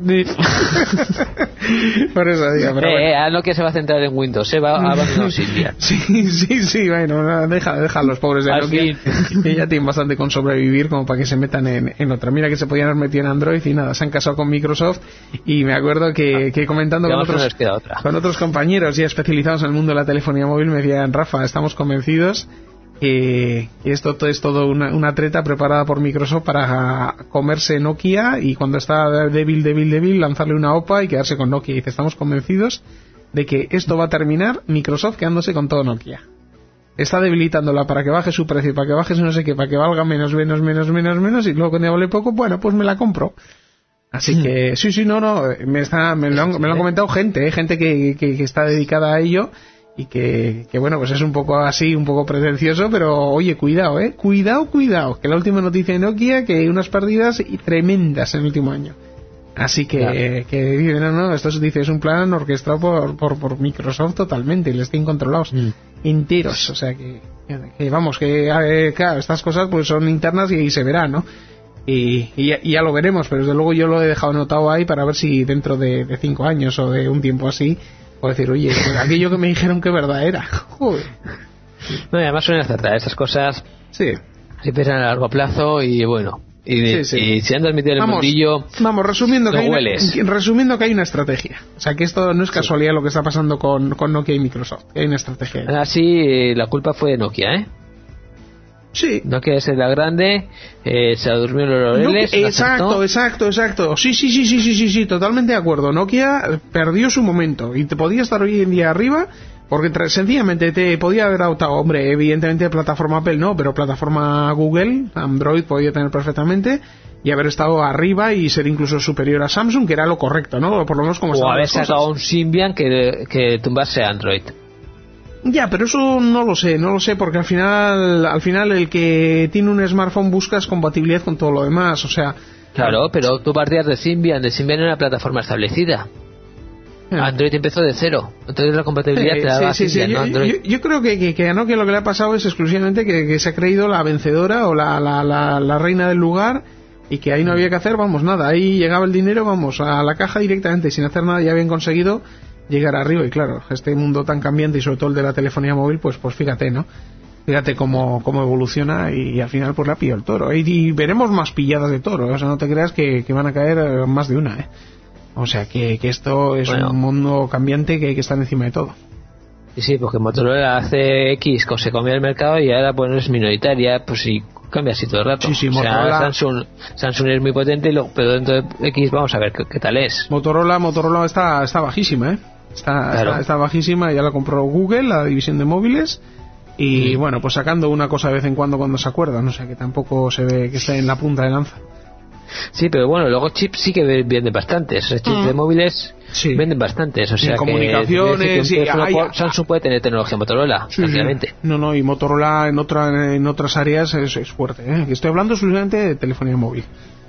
Por eso digo, pero bueno. No que se va a centrar en Windows, se va a abandonar Silvia. Sí, bueno, deja a los pobres de Nokia, que ya tienen bastante con sobrevivir como para que se metan en otra. Mira que se podían haber metido en Android y nada, se han casado con Microsoft y me acuerdo que comentando con otros compañeros ya especializados en el mundo de la telefonía móvil me decían, Rafa, estamos convencidos que esto es todo una treta preparada por Microsoft para comerse Nokia y cuando está débil lanzarle una OPA y quedarse con Nokia. Y dice, estamos convencidos de que esto va a terminar Microsoft quedándose con todo Nokia. Está debilitándola para que baje su precio, para que baje su no sé qué, para que valga menos y luego cuando vale poco, bueno, pues me la compro. Así que, me lo han comentado gente que está dedicada a ello y que bueno, pues es un poco así, un poco pretencioso, pero oye, cuidado, cuidado, que la última noticia de Nokia, que hay unas pérdidas tremendas en el último año. Así que, claro. Esto dice, es un plan orquestado por Microsoft totalmente, y les tienen controlados enteros, o sea que vamos, claro, estas cosas pues son internas y se verá, ¿no? Y ya lo veremos, pero desde luego yo lo he dejado anotado ahí para ver si dentro de 5 años o de un tiempo así puedo decir, oye, pues aquello que me dijeron que verdad era. Joder. No, y además suelen acertar estas cosas. Sí. Se piensan a largo plazo y bueno. Y si andas metido en el mundillo. Vamos, resumiendo que hay una estrategia. O sea que esto no es casualidad lo que está pasando con Nokia y Microsoft. Hay una estrategia. Así la culpa fue de Nokia, ¿eh? Sí. No quiere ser la grande, se durmió en los laureles. Exacto. Sí, totalmente de acuerdo. Nokia perdió su momento y te podía estar hoy en día arriba porque sencillamente te podía haber adoptado, hombre, evidentemente plataforma Apple no, pero plataforma Google, Android podía tener perfectamente y haber estado arriba y ser incluso superior a Samsung, que era lo correcto, ¿no? Por lo menos como o haber las cosas. sacado un Symbian que tumbase Android. Ya, pero eso no lo sé, porque al final el que tiene un smartphone buscas compatibilidad con todo lo demás, o sea... Claro, pero tú partías de Symbian era una plataforma establecida. Android empezó de cero, entonces la compatibilidad te daba Symbian, no Android. Yo creo que a Nokia lo que le ha pasado es exclusivamente que se ha creído la vencedora o la reina del lugar y que ahí no había que hacer, vamos, nada, ahí llegaba el dinero, vamos, a la caja directamente, sin hacer nada, ya habían conseguido llegar arriba. Y claro, este mundo tan cambiante y sobre todo el de la telefonía móvil, pues fíjate, ¿no? Fíjate cómo evoluciona y al final pues la pilló el toro. Y veremos más pilladas de toro, o sea, no te creas que van a caer más de una, ¿eh? O sea, que esto es un mundo cambiante que hay que estar encima de todo. Sí, porque Motorola hace X, se comía el mercado y ahora pues es minoritaria, pues sí, cambia así todo el rato. Sí, o Motorola... sea, Samsung es muy potente, pero dentro de X vamos a ver qué tal es. Motorola está bajísima, ¿eh? Está bajísima, ya la compró Google, la división de móviles, y bueno, pues sacando una cosa de vez en cuando se acuerdan, o sea que tampoco se ve que esté en la punta de lanza. Sí, pero bueno, luego chips sí que venden bastantes, chips de móviles venden bastantes, o sea y comunicaciones, que Samsung puede tener tecnología Motorola, tranquilamente. No, y Motorola en otras áreas es fuerte, ¿eh? Estoy hablando exclusivamente de telefonía móvil.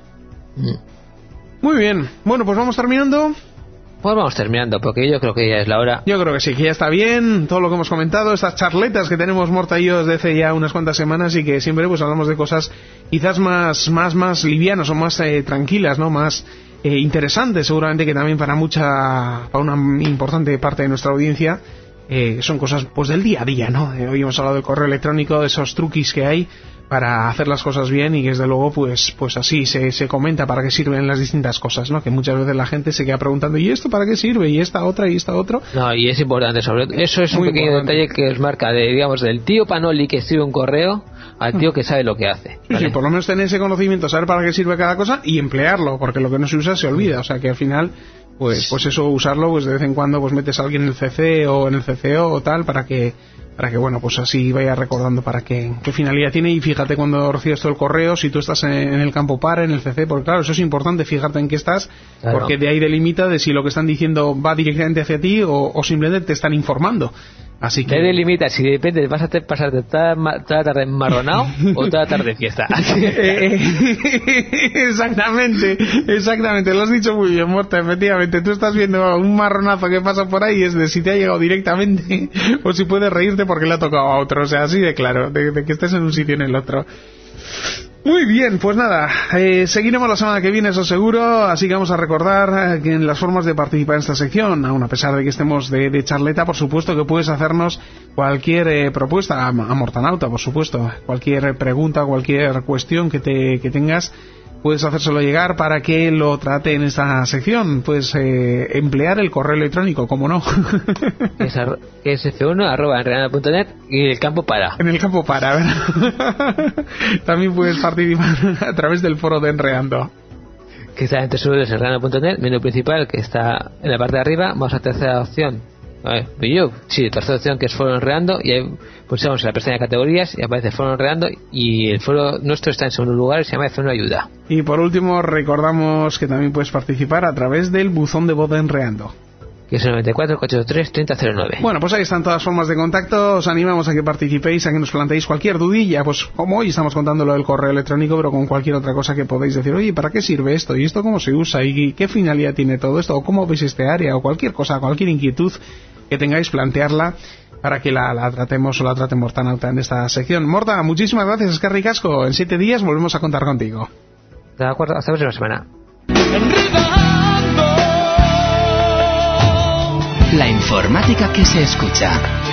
Muy bien, bueno, pues vamos terminando. Pues vamos terminando, porque yo creo que ya es la hora. Yo creo que sí, que ya está bien todo lo que hemos comentado, estas charletas que tenemos Morta y yo desde hace ya unas cuantas semanas y que siempre pues hablamos de cosas quizás más livianas o más tranquilas, ¿no? Más interesantes, seguramente que también para una importante parte de nuestra audiencia son cosas pues del día a día, ¿no? Hoy hemos hablado del correo electrónico, de esos truquis que hay para hacer las cosas bien y que desde luego pues así se comenta para qué sirven las distintas cosas, ¿no? Que muchas veces la gente se queda preguntando ¿y esto para qué sirve? ¿Y esta otra? ¿Y esta otro? No, y es importante sobre todo. Eso es un pequeño detalle que os marca del tío Panoli que escribe un correo al tío que sabe lo que hace, ¿vale? Sí, por lo menos tener ese conocimiento, saber para qué sirve cada cosa y emplearlo, porque lo que no se usa se olvida, o sea que al final pues eso, usarlo, pues de vez en cuando pues metes a alguien en el CC o en el CCO o tal para que bueno, pues así vaya recordando para qué finalidad tiene. Y fíjate cuando recibes todo el correo, si tú estás en el campo par, en el CC, porque claro, eso es importante, fíjate en qué estás, claro, porque de ahí delimita de si lo que están diciendo va directamente hacia ti o simplemente te están informando. Así que... Te limita, si depende, vas a pasarte toda la tarde enmarronado o toda la tarde de fiesta. Exactamente, lo has dicho muy bien, Morta, efectivamente. Tú estás viendo un marronazo que pasa por ahí y es de si te ha llegado directamente o si puedes reírte porque le ha tocado a otro. O sea, así de claro, de que estés en un sitio y en el otro. Muy bien, pues nada, seguiremos la semana que viene, eso seguro, así que vamos a recordar que en las formas de participar en esta sección, aun a pesar de que estemos de charleta, por supuesto que puedes hacernos cualquier propuesta, a Mortanauta, por supuesto, cualquier pregunta, cualquier cuestión que tengas, puedes hacérselo llegar para que lo trate en esta sección. Puedes emplear el correo electrónico, como no. Que es f1@enredando.net y el campo para. En el campo para, ¿verdad? También puedes participar a través del foro de Enredando. Que está en www.enredando.net, menú principal que está en la parte de arriba. Vamos a tercera opción. Tercera opción que es foro Enredando, y ahí pulsamos en la pestaña de categorías y aparece foro Enredando, y el foro nuestro está en segundo lugar y se llama F1 Ayuda. Y por último recordamos que también puedes participar a través del buzón de voz de Enredando, que es el 94-483-3009. Bueno, pues ahí están todas las formas de contacto. Os animamos a que participéis, a que nos planteéis cualquier dudilla, pues como hoy estamos contando lo del correo electrónico, pero con cualquier otra cosa que podáis decir, oye, ¿para qué sirve esto? ¿Y esto cómo se usa? ¿Y qué finalidad tiene todo esto? ¿O cómo veis este área? O cualquier cosa, cualquier inquietud que tengáis, plantearla para que la tratemos o la trate Mortanauta en esta sección. Morta, muchísimas gracias, es que ricasco. En 7 días volvemos a contar contigo. De acuerdo, hasta la próxima semana. La informática que se escucha.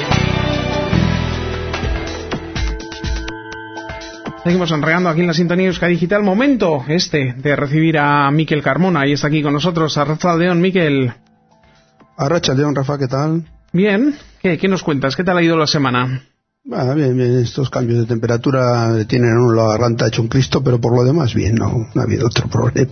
Seguimos enredando aquí en la sintonía Euskadi Digital. Momento de recibir a Mikel Carmona, y está aquí con nosotros. Arratsaldeon, Mikel. Arratsaldeon, Rafa, ¿qué tal? Bien, ¿qué nos cuentas? ¿Qué tal ha ido la semana? Bien, estos cambios de temperatura tienen a uno la garganta hecho un Cristo, pero por lo demás bien, no ha habido otro problema.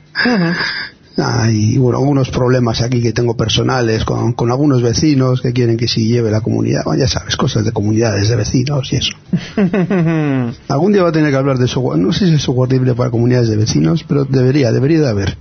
Y bueno, algunos problemas aquí que tengo personales con algunos vecinos que quieren que si lleve la comunidad, ya sabes, cosas de comunidades de vecinos y eso. Algún día va a tener que hablar de software, no sé si es software libre para comunidades de vecinos, pero debería de haber.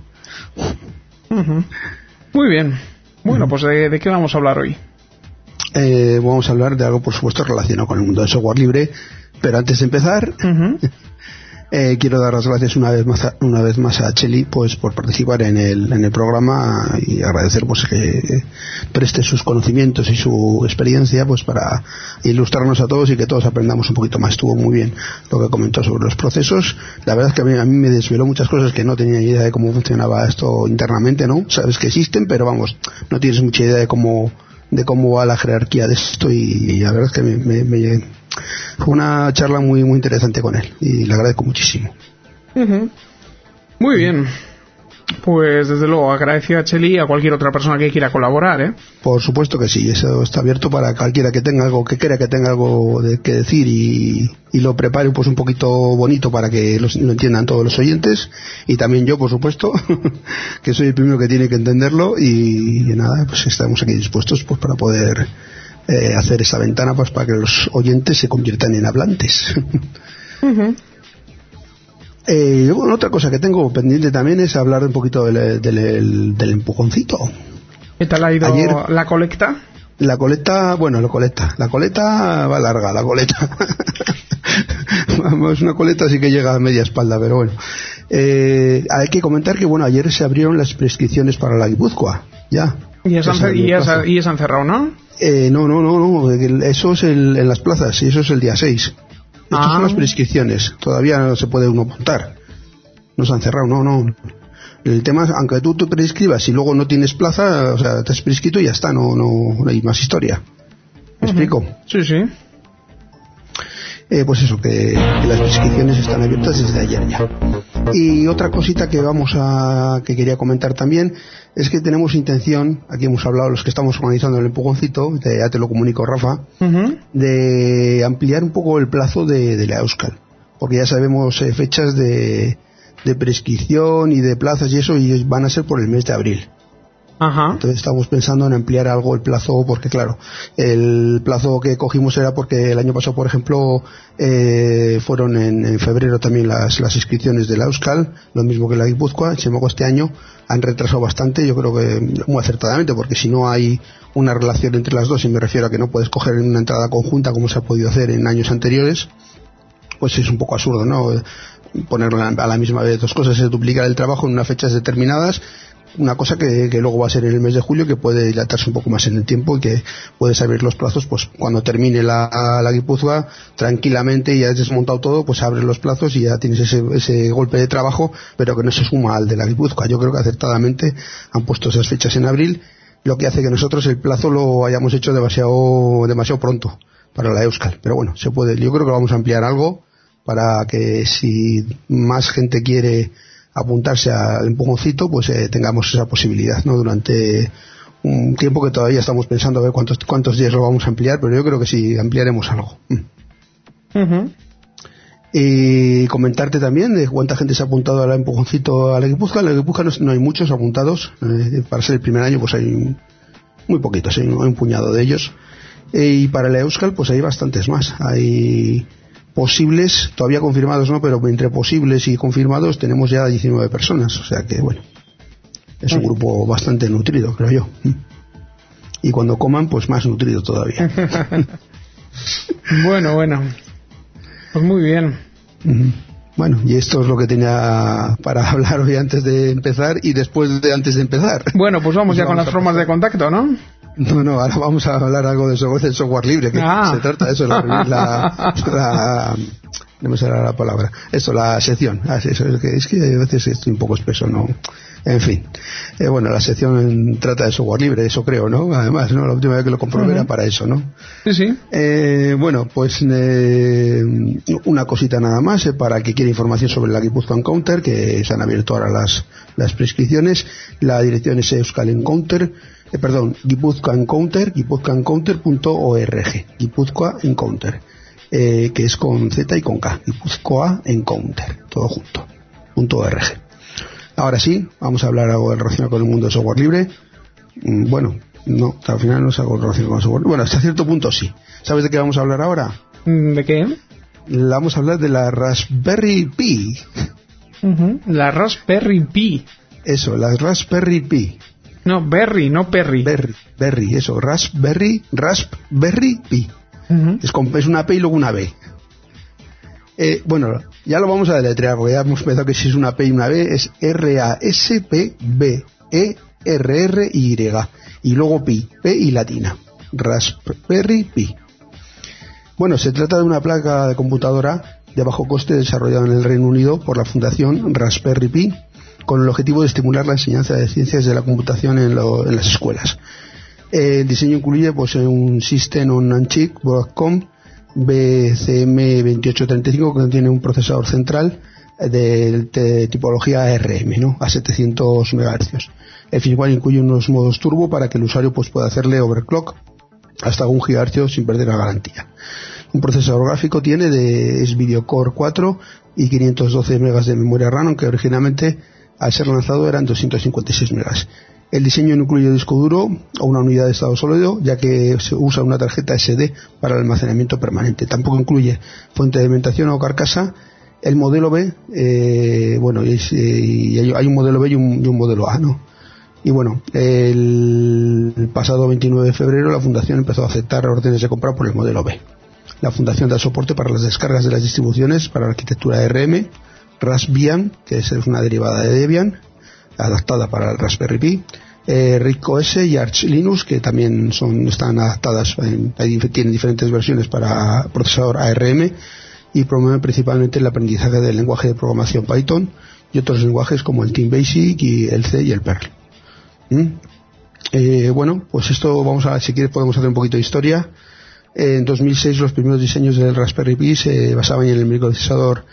Muy bien. Bueno, pues ¿de qué vamos a hablar hoy? Vamos a hablar de algo, por supuesto, relacionado con el mundo del software libre, pero antes de empezar, quiero dar las gracias una vez más a Cheli, pues, por participar en el programa, y agradecer, pues, que preste sus conocimientos y su experiencia, pues, para ilustrarnos a todos y que todos aprendamos un poquito más. Estuvo muy bien lo que comentó sobre los procesos. La verdad es que a mí me desveló muchas cosas que no tenía idea de cómo funcionaba esto internamente, ¿no? Sabes que existen, pero vamos, no tienes mucha idea de cómo va la jerarquía de esto, y la verdad es que fue una charla muy muy interesante con él y le agradezco muchísimo. Muy bien, pues desde luego agradecido a Cheli y a cualquier otra persona que quiera colaborar, Por supusto que sí, eso está abierto para cualquiera que tenga algo, que crea que tenga algo que decir y lo prepare pues un poquito bonito para que lo entiendan todos los oyentes, y también yo, por supuesto, que soy el primero que tiene que entenderlo, y nada, pues estamos aquí dispuestos pues para poder hacer esa ventana, pues para que los oyentes se conviertan en hablantes. Bueno, otra cosa que tengo pendiente también es hablar un poquito del empujoncito. ¿Qué tal ha ido ayer, la colecta? La colecta va larga, la coleta. Vamos, una coleta sí que llega a media espalda, pero bueno. Hay que comentar que, bueno, ayer se abrieron las prescripciones para la Guipúzcoa, ya. Y es han cerrado, ¿no? No, eso es en las plazas, y eso es el día 6. Estas son las prescripciones, todavía no se puede uno apuntar. No se han cerrado, no. El tema es, aunque tú te prescribas y luego no tienes plaza, o sea, te has prescrito y ya está, no hay más historia. ¿Me explico? Sí. Pues eso, que las prescripciones están abiertas desde ayer ya. Y otra cosita que quería comentar también es que tenemos intención, aquí hemos hablado los que estamos organizando el empujoncito, ya te lo comunico, Rafa, de ampliar un poco el plazo de la Euskal, porque ya sabemos fechas de prescripción y de plazas y eso, y van a ser por el mes de abril. Entonces estamos pensando en ampliar algo el plazo, porque claro, el plazo que cogimos era porque el año pasado, por ejemplo, fueron en febrero también las inscripciones de la Euskal, lo mismo que la Guipúzcoa. Sin embargo, este año han retrasado bastante, yo creo que muy acertadamente, porque si no hay una relación entre las dos, y me refiero a que no puedes coger una entrada conjunta como se ha podido hacer en años anteriores, pues es un poco absurdo, ¿no? Poner a la misma vez dos cosas, es duplicar el trabajo en unas fechas determinadas. Una cosa que luego va a ser en el mes de julio, que puede dilatarse un poco más en el tiempo, y que puedes abrir los plazos pues cuando termine la Guipúzcoa tranquilamente, y ya has desmontado todo, pues abres los plazos y ya tienes ese golpe de trabajo, pero que no se suma al de la Guipúzcoa. Yo creo que acertadamente han puesto esas fechas en abril, lo que hace que nosotros el plazo lo hayamos hecho demasiado pronto para la Euskal. Pero bueno, se puede. Yo creo que vamos a ampliar algo para que, si más gente quiere apuntarse al empujoncito, pues tengamos esa posibilidad, ¿no? Durante un tiempo que todavía estamos pensando a ver cuántos días lo vamos a ampliar, pero yo creo que sí ampliaremos algo. Y comentarte también de cuánta gente se ha apuntado al empujoncito a la Guipúzcoa. En la Guipúzcoa no hay muchos apuntados, para ser el primer año pues hay muy poquitos, hay un puñado de ellos, y para la Euskal pues hay bastantes más. Hay posibles, todavía confirmados no, pero entre posibles y confirmados tenemos ya 19 personas, o sea que bueno, es un grupo bastante nutrido, creo yo, y cuando coman pues más nutrido todavía. Bueno, pues muy bien. Bueno, y esto es lo que tenía para hablar hoy antes de empezar y después de antes de empezar. Bueno, pues vamos ya con las formas de contacto, ¿no? No, ahora vamos a hablar algo de software libre, que se trata de eso, no me sale la palabra, la sección. Es que a veces estoy un poco espeso, ¿no? En fin, bueno, la sección trata de software libre, eso creo, ¿no? Además, ¿no? La última vez que lo comprobé era para eso, ¿no? Sí. Bueno, pues una cosita nada más, para el que quiera información sobre la Guipúzcoa Encounter, que se han abierto ahora las prescripciones. La dirección es Euskal Encounter, Guipúzcoa Encounter, guipuzcoaencounter.org, Guipúzcoa Encounter, que es con Z y con K, Guipúzcoa Encounter, todo junto, .org. Ahora sí, vamos a hablar algo relacionado con el mundo del software libre. Bueno, no, al final no es algo relacionado con el software. Bueno, hasta cierto punto sí. ¿Sabes de qué vamos a hablar ahora? ¿De qué? Vamos a hablar de la Raspberry Pi. La Raspberry Pi. Eso, la Raspberry Pi. No, Berry, no Perry. Berry, eso, Raspberry Pi. Es una P y luego una B. Bueno, ya lo vamos a deletrear, porque ya hemos pensado que si es una P y una B es RASPBERRY y luego Pi, P y latina. Raspberry Pi. Bueno, se trata de una placa de computadora de bajo coste desarrollada en el Reino Unido por la Fundación Raspberry Pi, con el objetivo de estimular la enseñanza de ciencias de la computación en las escuelas. El diseño incluye pues un System on a Chip Broadcom BCM2835 que tiene un procesador central de tipología ARM, ¿no? A 700 MHz. El firmware incluye unos modos turbo para que el usuario pues pueda hacerle overclock hasta 1 GHz sin perder la garantía. Un procesador gráfico tiene es Video Core 4 y 512 MB de memoria RAM, aunque originalmente al ser lanzado eran 256 MB. El diseño no incluye disco duro o una unidad de estado sólido, ya que se usa una tarjeta SD para el almacenamiento permanente. Tampoco incluye fuente de alimentación o carcasa. El modelo B, hay un modelo B y un modelo A, ¿no? Y bueno, el pasado 29 de febrero la Fundación empezó a aceptar órdenes de compra por el modelo B. La Fundación da soporte para las descargas de las distribuciones para la arquitectura ARM, Raspbian, que es una derivada de Debian, adaptada para el Raspberry Pi, RISC-OS y Arch Linux, que también están adaptadas, tienen diferentes versiones para procesador ARM y promueven principalmente el aprendizaje del lenguaje de programación Python y otros lenguajes como el Team Basic y el C y el Perl. Bueno, pues esto si quieres podemos hacer un poquito de historia. En 2006 los primeros diseños del Raspberry Pi se basaban en el microprocesador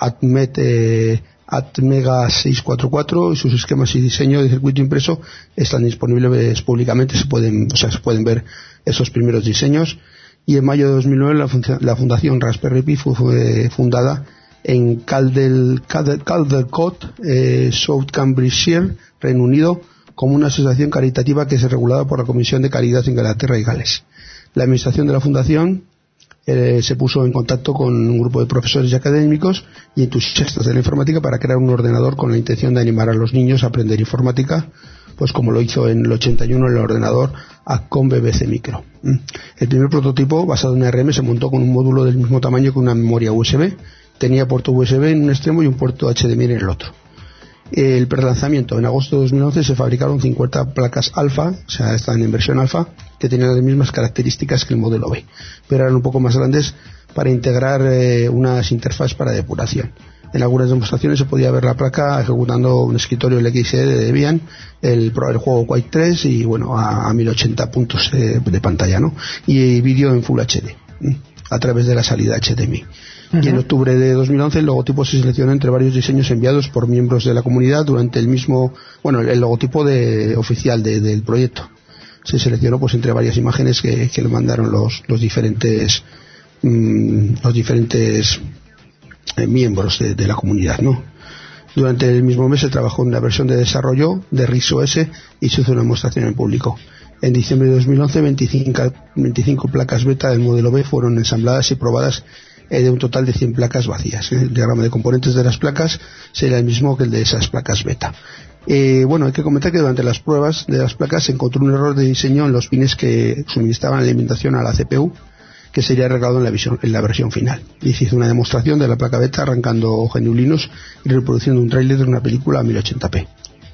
Atmega 644 y sus esquemas y diseño de circuito impreso están disponibles públicamente, se pueden ver esos primeros diseños. Y en mayo de 2009 la Fundación Raspberry Pi fue fundada en Caldecott, South Cambridgeshire, Reino Unido, como una asociación caritativa que es regulada por la Comisión de Calidad de Inglaterra y Gales. La administración de la fundación se puso en contacto con un grupo de profesores y académicos y entusiastas de la informática para crear un ordenador con la intención de animar a los niños a aprender informática, pues como lo hizo en el 81 el ordenador Accom BBC Micro. El primer prototipo basado en ARM se montó con un módulo del mismo tamaño que una memoria USB. Tenía puerto USB en un extremo y un puerto HDMI en el otro. El prelanzamiento, en agosto de 2011 se fabricaron 50 placas alfa, o sea, están en versión alfa, que tenían las mismas características que el modelo B, pero eran un poco más grandes para integrar unas interfaces para depuración. En algunas demostraciones se podía ver la placa ejecutando un escritorio LXE de Debian, el juego Quake 3 y bueno, a 1080 puntos de pantalla, ¿no? Y vídeo en Full HD, a través de la salida HDMI. Y en octubre de 2011 el logotipo se seleccionó entre varios diseños enviados por miembros de la comunidad durante el logotipo oficial del proyecto. Se seleccionó pues entre varias imágenes que le mandaron los diferentes miembros de la comunidad, ¿no? Durante el mismo mes se trabajó en la versión de desarrollo de RISC-OS y se hizo una demostración en público. En diciembre de 2011 25 placas beta del modelo B fueron ensambladas y probadas de un total de 100 placas vacías. El diagrama de componentes de las placas será el mismo que el de esas placas beta. Hay que comentar que durante las pruebas de las placas se encontró un error de diseño en los pines que suministraban alimentación a la CPU, que sería arreglado en la versión final. Y se hizo una demostración de la placa beta arrancando GNU Linux y reproduciendo un tráiler de una película a 1080p.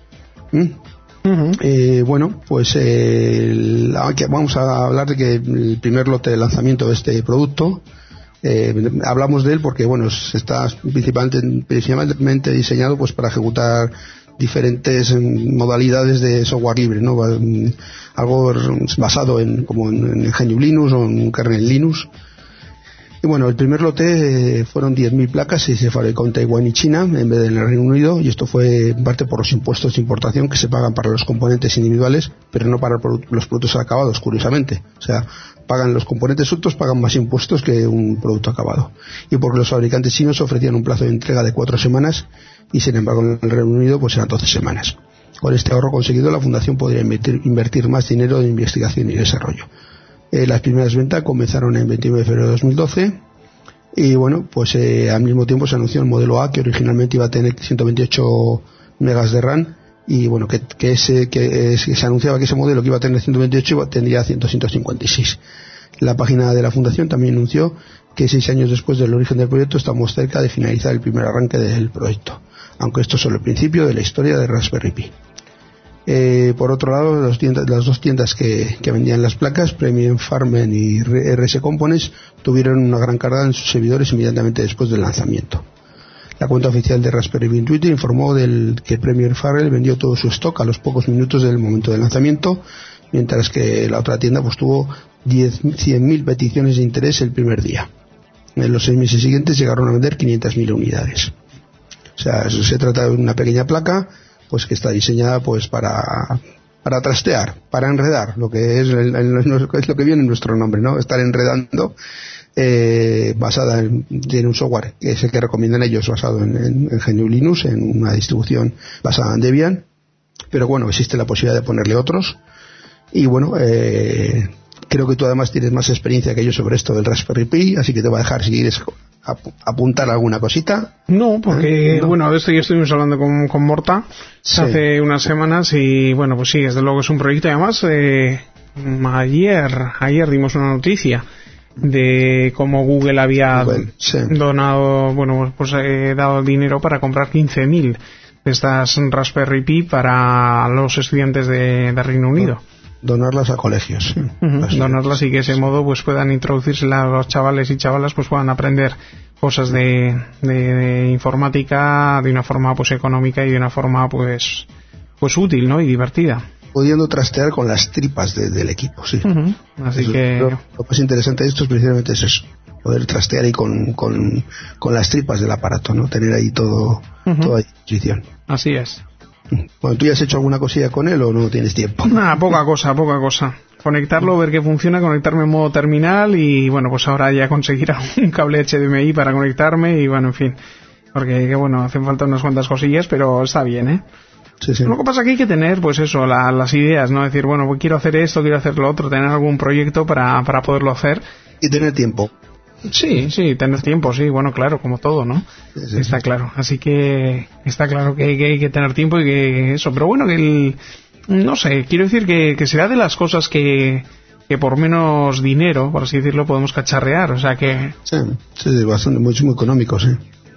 Vamos a hablar de que el primer lote de lanzamiento de este producto, hablamos de él porque está principalmente diseñado pues para ejecutar diferentes modalidades de software libre, ¿no? Algo basado en GNU Linux o en un kernel Linux. Y bueno, el primer lote fueron 10.000 placas y se fabricó en Taiwán y China en vez de en el Reino Unido, y esto fue en parte por los impuestos de importación que se pagan para los componentes individuales, pero no para los productos acabados, curiosamente. O sea, pagan los componentes sueltos, pagan más impuestos que un producto acabado. Y porque los fabricantes chinos ofrecían un plazo de entrega de 4 semanas y sin embargo en el Reino Unido pues eran 12 semanas. Con este ahorro conseguido, la Fundación podría invertir más dinero en investigación y desarrollo. Las primeras ventas comenzaron en 29 de febrero de 2012 y bueno, pues al mismo tiempo se anunció el modelo A, que originalmente iba a tener 128 megas de RAM, y bueno, que se anunciaba que ese modelo que iba a tener 128 tendría 156. La página de la Fundación también anunció que 6 años después del origen del proyecto estamos cerca de finalizar el primer arranque del proyecto, aunque esto es solo el principio de la historia de Raspberry Pi. Por otro lado, las dos tiendas que vendían las placas, Premium Farmen y RS Components, tuvieron una gran carga en sus servidores inmediatamente después del lanzamiento. La cuenta oficial de Raspberry Pi en Twitter informó que Premier Farrell vendió todo su stock a los pocos minutos del momento del lanzamiento, mientras que la otra tienda pues tuvo 100.000 peticiones de interés el primer día. En los 6 meses siguientes llegaron a vender 500.000 unidades. O sea, se trata de una pequeña placa pues que está diseñada pues para trastear, para enredar, lo que es lo que viene en nuestro nombre, ¿no? Estar enredando, tiene un software que es el que recomiendan ellos, basado en GNU Linux, en una distribución basada en Debian, pero bueno, existe la posibilidad de ponerle otros, y bueno, creo que tú además tienes más experiencia que yo sobre esto del Raspberry Pi, así que te voy a dejar si quieres apuntar alguna cosita. No, porque ¿No? bueno, de esto ya estuvimos hablando con Morta hace unas semanas, y bueno, pues sí, desde luego es un proyecto. Y además ayer dimos una noticia de cómo Google había donado, bueno, pues dado dinero para comprar 15.000 de estas Raspberry Pi para los estudiantes de Reino Unido. Donarlas a colegios, sí. Donarlas, y que de ese modo pues puedan introducirse los chavales y chavalas, pues puedan aprender cosas de informática de una forma pues económica y de una forma pues útil, ¿no? Y divertida, pudiendo trastear con las tripas del equipo, sí. Así eso, que lo más interesante de esto es precisamente eso, poder trastear ahí con las tripas del aparato, ¿no? Tener ahí toda disposición. Así es. Bueno, ¿tú ya has hecho alguna cosilla con él o no tienes tiempo? Nada, poca cosa. Conectarlo, ver que funciona, conectarme en modo terminal, y bueno, pues ahora ya conseguir un cable HDMI para conectarme, y bueno, en fin, porque que bueno, hacen falta unas cuantas cosillas, pero está bien, ¿eh? Sí. Lo que pasa es que hay que tener, pues eso, las ideas, ¿no? Decir, bueno, pues quiero hacer esto, quiero hacer lo otro, tener algún proyecto para poderlo hacer. Y tener tiempo. Sí, tener tiempo, sí, bueno, claro, como todo, ¿no? Sí. Está claro, así que está claro que hay que tener tiempo y que eso, pero bueno, que no sé, quiero decir que será de las cosas que por menos dinero, por así decirlo, podemos cacharrear, o sea que... Sí, bastante, muy económico, sí.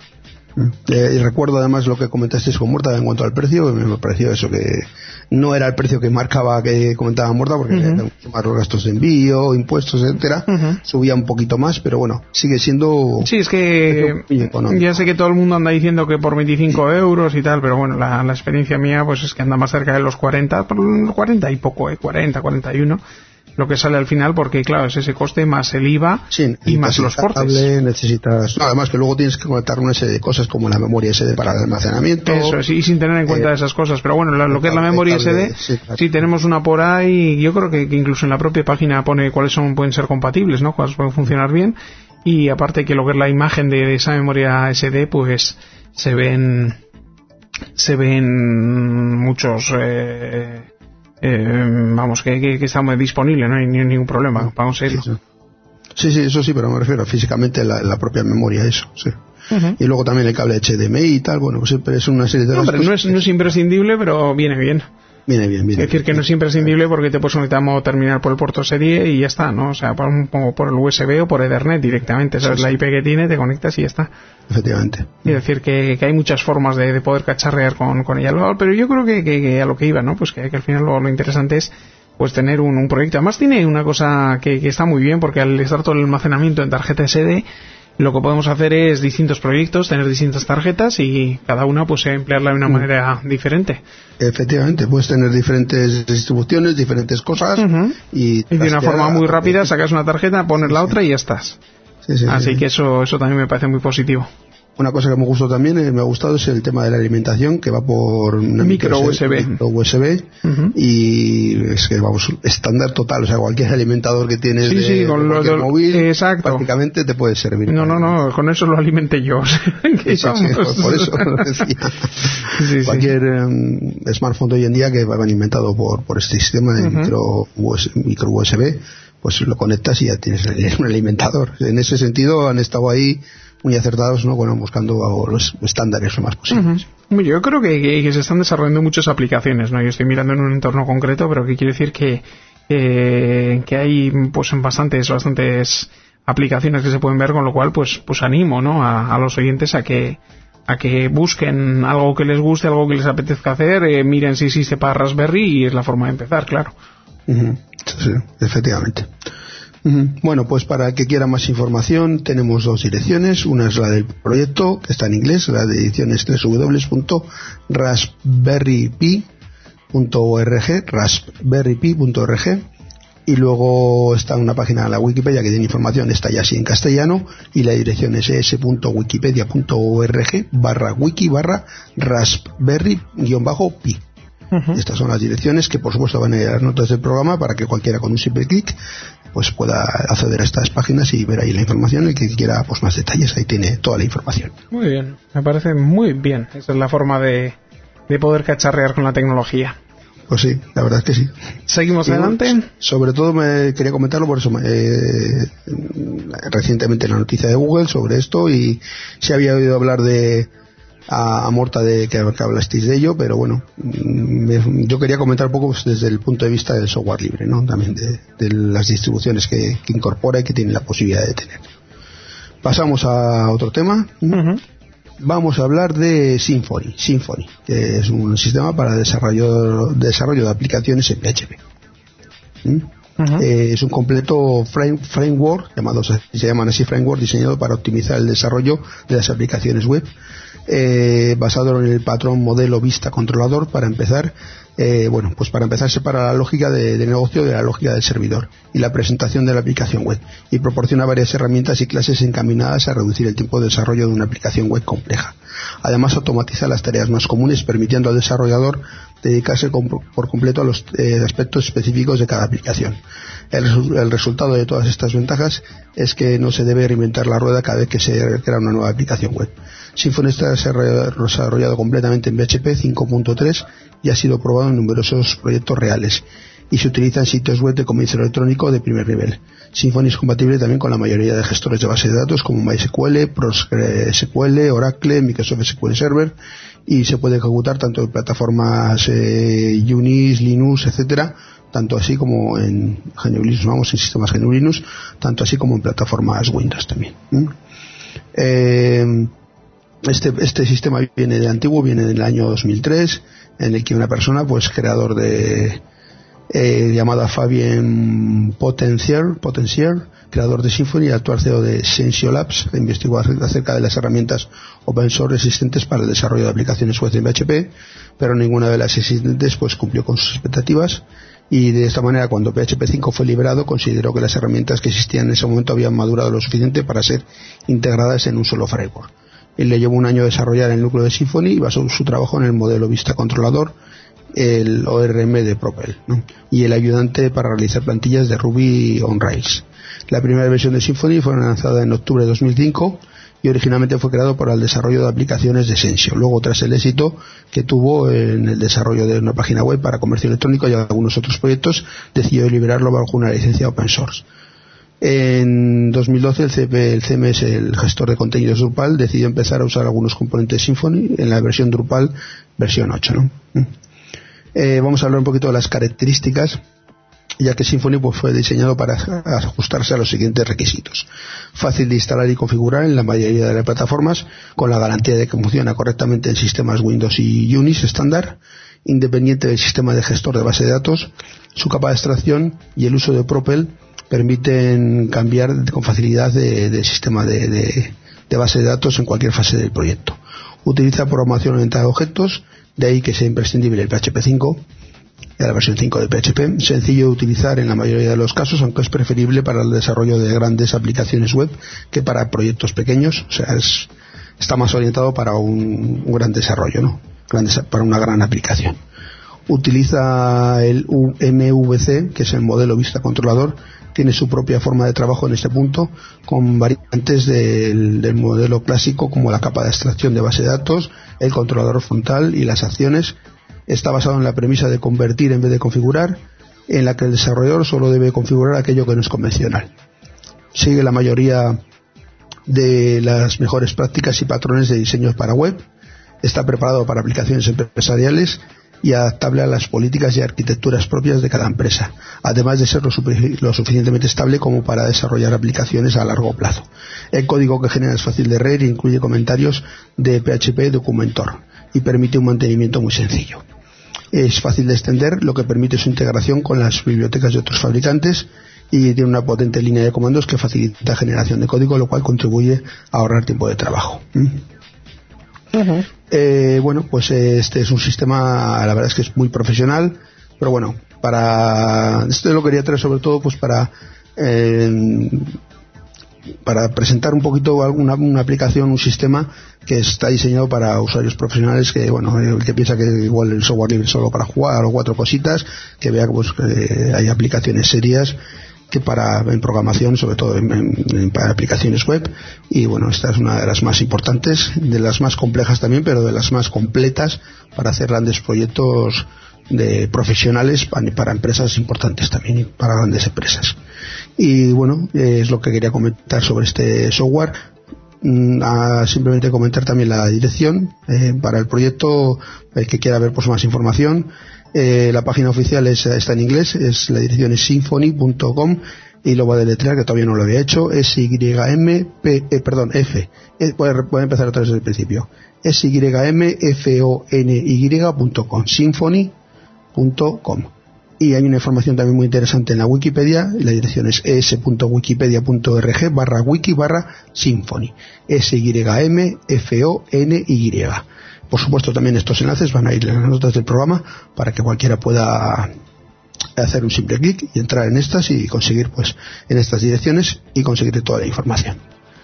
Y recuerdo además lo que comentasteis con Morta en cuanto al precio, que me pareció eso, que no era el precio que comentaba Morta, porque más los gastos de envío, impuestos, etcétera, subía un poquito más, pero bueno, sigue siendo... Sí, es que ya sé que todo el mundo anda diciendo que por 25 euros y tal, pero bueno, la experiencia mía pues es que anda más cerca de los 40, por 40 y poco, 40, 41, lo que sale al final, porque claro, es ese coste más el IVA y más los portes. Necesitas, además que luego tienes que conectar una serie de cosas como la memoria SD para el almacenamiento. Eso, sí, sin tener en cuenta esas cosas, pero bueno, lo que es la memoria SD, sí tenemos una por ahí, yo creo que incluso en la propia página pone cuáles pueden ser compatibles, ¿no? Cuáles pueden funcionar bien, y aparte que lo que es la imagen de esa memoria SD, pues se ven muchos vamos, que está disponible, no hay ningún problema para conseguirlo. Sí, eso sí, pero me refiero físicamente la propia memoria, eso, sí. Y luego también el cable HDMI y tal, bueno, pues siempre es una serie de cosas. No es imprescindible, pero viene bien. Viene bien. Es decir, que no es imprescindible, porque te puedes conectar a modo terminal por el puerto serie y ya está, ¿no? O sea, por el USB o por Ethernet directamente, sabes la IP que tiene, te conectas y ya está. Efectivamente. Es decir, que hay muchas formas de poder cacharrear con ella. Pero yo creo que a lo que iba, ¿no? Pues que al final lo interesante es pues tener un proyecto. Además tiene una cosa que está muy bien, porque al estar todo el almacenamiento en tarjeta SD, lo que podemos hacer es distintos proyectos, tener distintas tarjetas y cada una pues emplearla de una manera diferente. Efectivamente, puedes tener diferentes distribuciones, diferentes cosas y de una forma muy rápida sacas una tarjeta, pones la otra y ya estás. Así que eso también me parece muy positivo. Una cosa que me gustó también, me ha gustado, es el tema de la alimentación, que va por una micro USB. Y es que, vamos, estándar total. O sea, cualquier alimentador que tienes de cualquier móvil, exacto, prácticamente te puede servir. No, con eso lo alimenté yo. Por eso lo decía. Cualquier smartphone de hoy en día que va alimentado por este sistema de micro USB, pues lo conectas y ya tienes un alimentador. En ese sentido han estado ahí muy acertados, ¿no? Bueno, buscando los estándares lo más posible. Yo creo que se están desarrollando muchas aplicaciones, ¿no? Yo estoy mirando en un entorno concreto, pero que quiere decir que hay pues bastantes aplicaciones que se pueden ver, con lo cual pues animo, ¿no? a los oyentes a que busquen algo que les guste, algo que les apetezca hacer, miren si existe para Raspberry, y es la forma de empezar, claro. Sí, efectivamente. Bueno, pues para el que quiera más información tenemos dos direcciones. Una es la del proyecto, que está en inglés, la de ediciones www.raspberrypi.org, y luego está una página de la Wikipedia que tiene información, está ya así en castellano, y la dirección es es.wikipedia.org/wiki/raspberry-pi. Estas son las direcciones que por supuesto van a ir a las notas del programa para que cualquiera con un simple clic pues pueda acceder a estas páginas y ver ahí la información. El que quiera pues más detalles, ahí tiene toda la información. Muy bien, me parece muy bien. Esa es la forma de poder cacharrear con la tecnología. Pues sí, la verdad es que sí. ¿Seguimos adelante? Sobre todo me quería comentarlo por eso, recientemente la noticia de Google sobre esto, y se había oído hablar a Morta de que hablasteis de ello, pero bueno, yo quería comentar un poco pues, desde el punto de vista del software libre, ¿no? También de las distribuciones que incorpora y que tiene la posibilidad de tener. Pasamos a otro tema. Vamos a hablar de Symfony, que es un sistema para desarrollo de aplicaciones en PHP. Es un completo framework, se llaman así framework, diseñado para optimizar el desarrollo de las aplicaciones web, basado en el patrón modelo vista controlador. Para empezar, separa la lógica de negocio de la lógica del servidor y la presentación de la aplicación web, y proporciona varias herramientas y clases encaminadas a reducir el tiempo de desarrollo de una aplicación web compleja. Además, automatiza las tareas más comunes, permitiendo al desarrollador dedicarse por completo a los aspectos específicos de cada aplicación. El resultado de todas estas ventajas es que no se debe reinventar la rueda cada vez que se crea una nueva aplicación web. Symfony está desarrollado completamente en PHP 5.3 y ha sido probado en numerosos proyectos reales, y se utiliza en sitios web de comercio electrónico de primer nivel. Symfony es compatible también con la mayoría de gestores de base de datos como MySQL, PostgreSQL, Oracle, Microsoft SQL Server, y se puede ejecutar tanto en plataformas Unix, Linux, etcétera, tanto así como en GNU Linux, en sistemas GNU Linux, tanto así como en plataformas Windows también. Este sistema viene de antiguo, viene del año 2003, en el que una persona, pues creador llamada Fabien Potencier, creador de Symfony y actual CEO de Sensio Labs, investigó acerca de las herramientas open source existentes para el desarrollo de aplicaciones web en PHP, pero ninguna de las existentes pues cumplió con sus expectativas, y de esta manera, cuando PHP 5 fue liberado, consideró que las herramientas que existían en ese momento habían madurado lo suficiente para ser integradas en un solo framework. Él le llevó un año desarrollar el núcleo de Symfony y basó su trabajo en el modelo vista controlador, el ORM de Propel, ¿no? Y el ayudante para realizar plantillas de Ruby on Rails. La primera versión de Symfony fue lanzada en octubre de 2005 y originalmente fue creado para el desarrollo de aplicaciones de Sensio. Luego, tras el éxito que tuvo en el desarrollo de una página web para comercio electrónico y algunos otros proyectos, decidió liberarlo bajo una licencia open source. En 2012 el CMS, el gestor de contenidos Drupal, decidió empezar a usar algunos componentes de Symfony en la versión Drupal versión 8, ¿no? Vamos a hablar un poquito de las características, ya que Symfony pues, fue diseñado para ajustarse a los siguientes requisitos: fácil de instalar y configurar en la mayoría de las plataformas, con la garantía de que funciona correctamente en sistemas Windows y Unix estándar, independiente del sistema de gestor de base de datos. Su capa de abstracción y el uso de Propel permiten cambiar con facilidad de sistema de base de datos en cualquier fase del proyecto. Utiliza programación orientada a objetos, de ahí que sea imprescindible el PHP 5. de la versión 5 de PHP, sencillo de utilizar en la mayoría de los casos, aunque es preferible para el desarrollo de grandes aplicaciones web que para proyectos pequeños. O sea, está más orientado para un gran desarrollo, ¿no? Para una gran aplicación. Utiliza el MVC, que es el modelo vista controlador. Tiene su propia forma de trabajo en este punto, con variantes del modelo clásico, como la capa de abstracción de base de datos, el controlador frontal y las acciones. Está basado en la premisa de convertir en vez de configurar, en la que el desarrollador solo debe configurar aquello que no es convencional. Sigue la mayoría de las mejores prácticas y patrones de diseño para web. Está preparado para aplicaciones empresariales y adaptable a las políticas y arquitecturas propias de cada empresa, además de ser lo suficientemente estable como para desarrollar aplicaciones a largo plazo. El código que genera es fácil de leer e incluye comentarios de PHP Documentor y permite un mantenimiento muy sencillo. Es fácil de extender, lo que permite su integración con las bibliotecas de otros fabricantes, y tiene una potente línea de comandos que facilita la generación de código, lo cual contribuye a ahorrar tiempo de trabajo. Bueno, pues este es un sistema, la verdad es que es muy profesional, pero bueno, esto lo quería traer sobre todo pues para presentar un poquito una aplicación, un sistema que está diseñado para usuarios profesionales, que bueno, el que piensa que igual el software libre solo para jugar o 4 cositas, que vea pues, que hay aplicaciones serias que en programación, sobre todo para aplicaciones web, y bueno, esta es una de las más importantes, de las más complejas también, pero de las más completas para hacer grandes proyectos de profesionales para empresas importantes también, y para grandes empresas. Y bueno, es lo que quería comentar sobre este software. Simplemente comentar también la dirección para el proyecto, el que quiera ver pues más información. La página oficial está en inglés, la dirección es symfony.com, y lo voy a deletrear, que todavía no lo había hecho. Voy a empezar otra vez desde el principio. symfony.com, symfony.com. Y hay una información también muy interesante en la Wikipedia, y la dirección es es.wikipedia.org/wiki/symfony, symfony. Por supuesto, también estos enlaces van a ir en las notas del programa para que cualquiera pueda hacer un simple clic y entrar en estas y conseguir pues en estas direcciones y conseguir toda la información.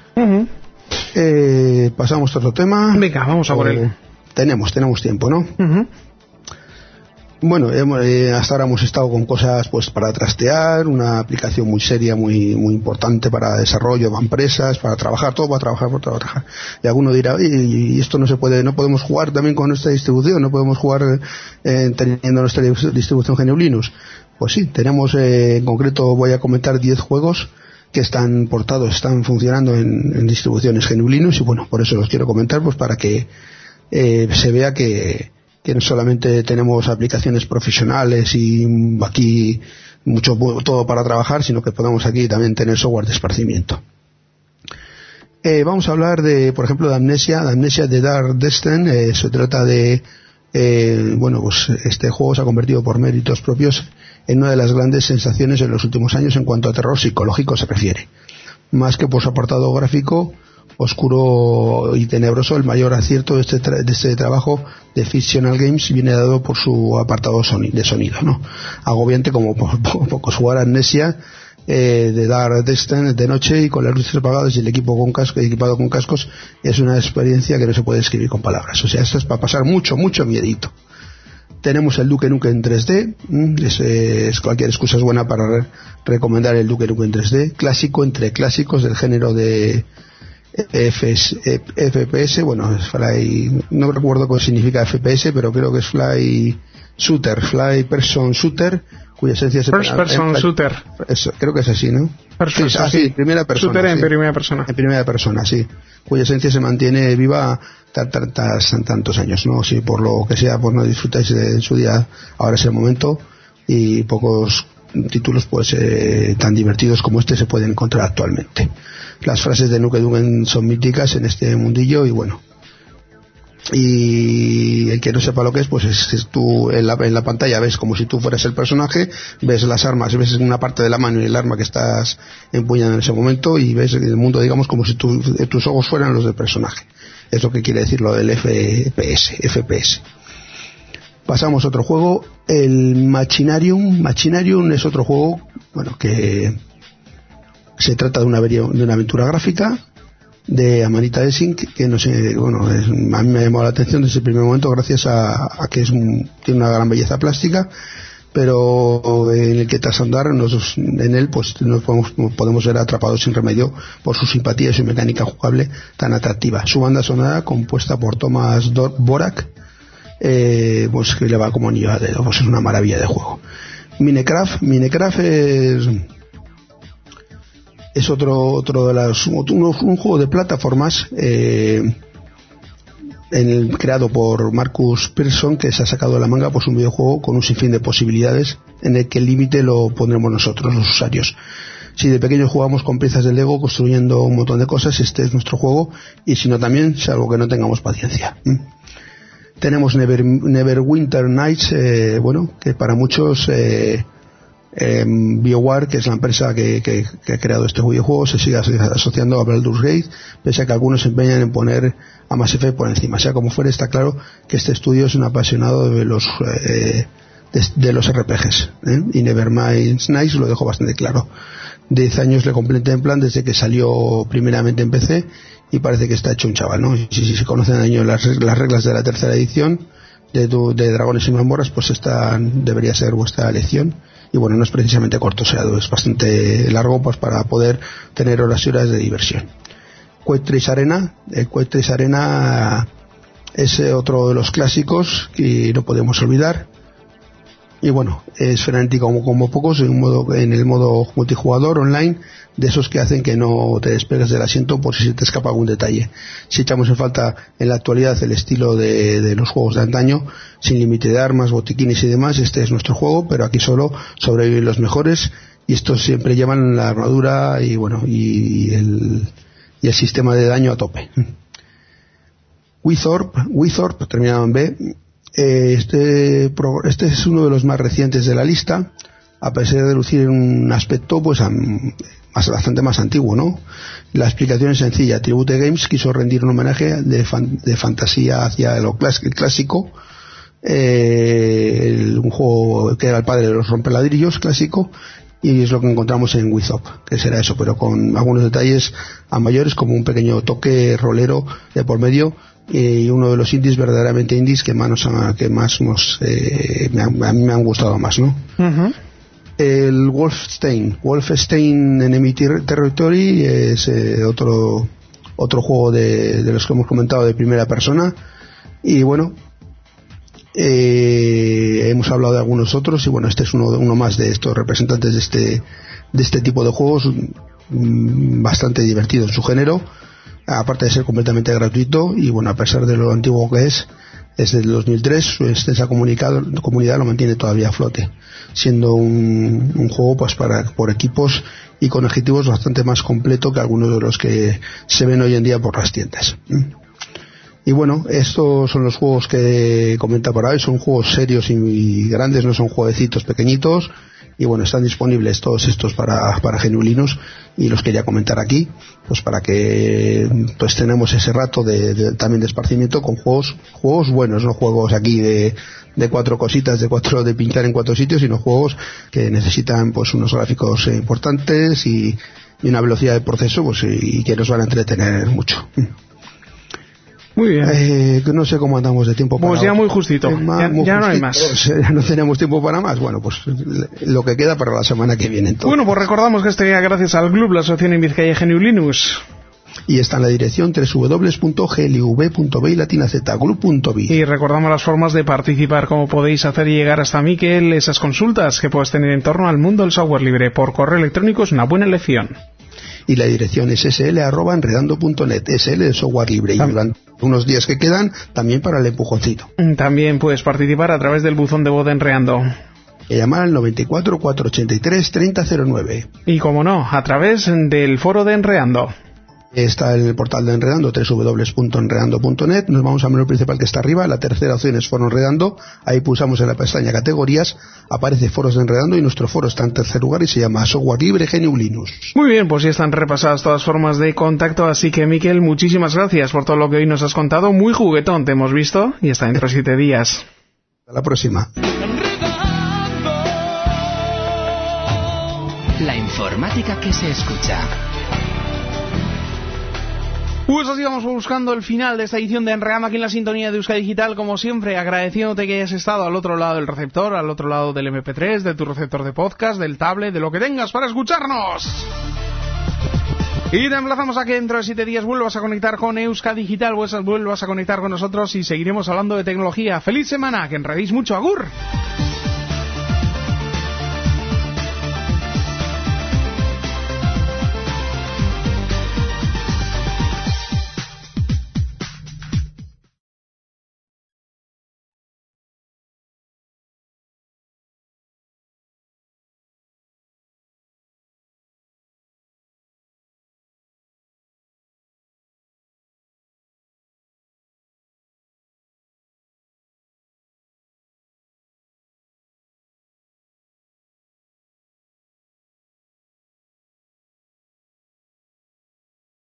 Pasamos a otro tema. Venga, vamos a por él. Tenemos tiempo, ¿no? Bueno, hasta ahora hemos estado con cosas pues para trastear, una aplicación muy seria, muy importante para desarrollo, para empresas, para trabajar, todo para trabajar. Y alguno dirá, y esto no se puede, no podemos jugar también con nuestra distribución, no podemos jugar teniendo nuestra distribución GNU Linux. Pues sí, tenemos, en concreto voy a comentar 10 juegos que están funcionando en distribuciones GNU Linux, y bueno, por eso los quiero comentar, pues para que se vea que no solamente tenemos aplicaciones profesionales y aquí todo para trabajar, sino que podemos aquí también tener software de esparcimiento. Vamos a hablar por ejemplo, de Amnesia de Dark Descent. Se trata de pues este juego se ha convertido por méritos propios en una de las grandes sensaciones en los últimos años en cuanto a terror psicológico se refiere. Más que por su apartado gráfico oscuro y tenebroso, el mayor acierto de este trabajo de Fictional Games viene dado por su apartado de sonido, ¿no? Agobiante como pocos. Jugar Amnesia de Dark Descent de noche y con las luces apagadas y el equipado con cascos es una experiencia que no se puede describir con palabras. O sea, esto es para pasar mucho miedito. Tenemos el Duke Nukem 3D, cualquier excusa es buena para recomendar el Duke Nukem 3D, clásico entre clásicos del género de FPS, bueno, no recuerdo qué significa FPS, pero creo que es Fly Person Shooter, cuya esencia es First Person Shooter. Eso, creo que es así, ¿no? Sí, primera persona. Shooter en sí. primera persona. En primera persona, sí. Cuya esencia se mantiene viva tantos años, ¿no? Si por lo que sea, pues no disfrutáis en su día, ahora es el momento, y pocos títulos pues tan divertidos como este se pueden encontrar actualmente. Las frases de Nuke Nukem son míticas en este mundillo, y bueno, y el que no sepa lo que es, pues es tú en la pantalla ves como si tú fueras el personaje, ves las armas, ves una parte de la mano y el arma que estás empuñando en ese momento, y ves el mundo, digamos, como si tus ojos fueran los del personaje. Es lo que quiere decir lo del FPS. Pasamos a otro juego, el Machinarium. Machinarium es otro juego, bueno, que se trata de una aventura gráfica de Amanita Essing, que no sé, bueno, a mí me ha llamado la atención desde el primer momento gracias a que tiene una gran belleza plástica, pero en el que tras andar en él pues nos podemos ver atrapados sin remedio por su simpatía y su mecánica jugable tan atractiva. Su banda sonora, compuesta por Thomas Dvorak, pues que le va como anillo al dedo, pues es una maravilla de juego. Minecraft es otro de un juego de plataformas creado por Marcus Persson, que se ha sacado de la manga pues un videojuego con un sinfín de posibilidades en el que el límite lo pondremos nosotros, los usuarios. Si de pequeños jugamos con piezas de Lego construyendo un montón de cosas, este es nuestro juego, y si no también, salvo que no tengamos paciencia. Tenemos Neverwinter Nights, bueno, que para muchos BioWare, que es la empresa que ha creado este videojuego, se sigue asociando a Baldur's Gate, pese a que algunos se empeñan en poner a Mass Effect por encima. Sea como fuere, está claro que este estudio es un apasionado de los RPGs, y Neverwinter Nights lo dejó bastante claro. 10 años le completé en plan desde que salió primeramente en PC, y parece que está hecho un chaval, ¿no? Si se conocen de año las reglas de la tercera edición de Dragones y Mazmorras, pues esta debería ser vuestra elección. Y bueno, no es precisamente corto, o sea, es bastante largo pues para poder tener horas y horas de diversión. Quake 3 Arena. El Quake 3 Arena es otro de los clásicos que no podemos olvidar. Y bueno, es frenético como pocos en el modo multijugador online, de esos que hacen que no te despegues del asiento por si se te escapa algún detalle. Si echamos en falta en la actualidad el estilo de los juegos de antaño, sin límite de armas, botiquines y demás, este es nuestro juego, pero aquí solo sobreviven los mejores, y estos siempre llevan la armadura y bueno, y el sistema de daño a tope. Withorp, terminado en B. Este es uno de los más recientes de la lista, a pesar de lucir un aspecto pues bastante más antiguo, ¿no? La explicación es sencilla. Tribute Games quiso rendir un homenaje de fantasía hacia lo clásico, un juego que era el padre de los rompeladrillos clásico, y es lo que encontramos en Withorp, que será eso, pero con algunos detalles a mayores, como un pequeño toque rolero de por medio, y uno de los indies verdaderamente indies que más a mí me han gustado más, ¿no? Uh-huh. El Wolfenstein Enemy Territory es otro juego de los que hemos comentado de primera persona, y bueno, hemos hablado de algunos otros, y bueno, este es uno más de estos representantes de este tipo de juegos, bastante divertido en su género, aparte de ser completamente gratuito. Y bueno, a pesar de lo antiguo que es del 2003, su extensa comunidad lo mantiene todavía a flote, siendo un juego pues por equipos y con objetivos bastante más completo que algunos de los que se ven hoy en día por las tiendas. Y bueno, estos son los juegos que comenta por ahí. Son juegos serios y grandes, no son jueguecitos pequeñitos. Y bueno, están disponibles todos estos para GNU Linux, y los quería comentar aquí, pues para que pues tenemos ese rato también de esparcimiento con juegos buenos, no juegos aquí de cuatro cositas, de pintar en 4 sitios, sino juegos que necesitan pues unos gráficos importantes y una velocidad de proceso, pues, y que nos van a entretener mucho. Muy bien. No sé cómo andamos de tiempo para pues ya muy justito, ya no hay más. Ya no tenemos tiempo para más. Bueno, pues lo que queda para la semana que viene entonces. Bueno, pues recordamos que este día gracias al Club, la asociación en Vizcaya GNU Linux. Y está en la dirección www.glv.b y latina z, glub.bi. Y recordamos las formas de participar, cómo podéis hacer llegar hasta Miquel esas consultas que puedes tener en torno al mundo del software libre. Por correo electrónico es una buena elección. Y la dirección es sl@enredando.net, SL de software libre. Y durante unos días que quedan, también para el empujoncito. También puedes participar a través del buzón de voz de Enredando. Y llamar al 94 483 3009. Y como no, a través del foro de Enredando. Está el portal de Enredando, www.enredando.net. Nos vamos al menú principal que está arriba. La tercera opción es Foro Enredando. Ahí pulsamos en la pestaña Categorías, aparece Foros de Enredando, y nuestro foro está en tercer lugar y se llama Software Libre GNU Linux. Muy bien, pues ya están repasadas todas formas de contacto, así que Miquel, muchísimas gracias por todo lo que hoy nos has contado. Muy juguetón te hemos visto, y hasta dentro de 7 días. Hasta la próxima. La informática que se escucha. Pues así vamos buscando el final de esta edición de Enredando aquí en la sintonía de Euskadi Digital, como siempre, agradeciéndote que hayas estado al otro lado del receptor, al otro lado del MP3, de tu receptor de podcast, del tablet, de lo que tengas para escucharnos. Y te emplazamos a que dentro de 7 días vuelvas a conectar con Euskadi Digital, vuelvas a conectar con nosotros y seguiremos hablando de tecnología. ¡Feliz semana! ¡Que enredéis mucho! ¡Agur!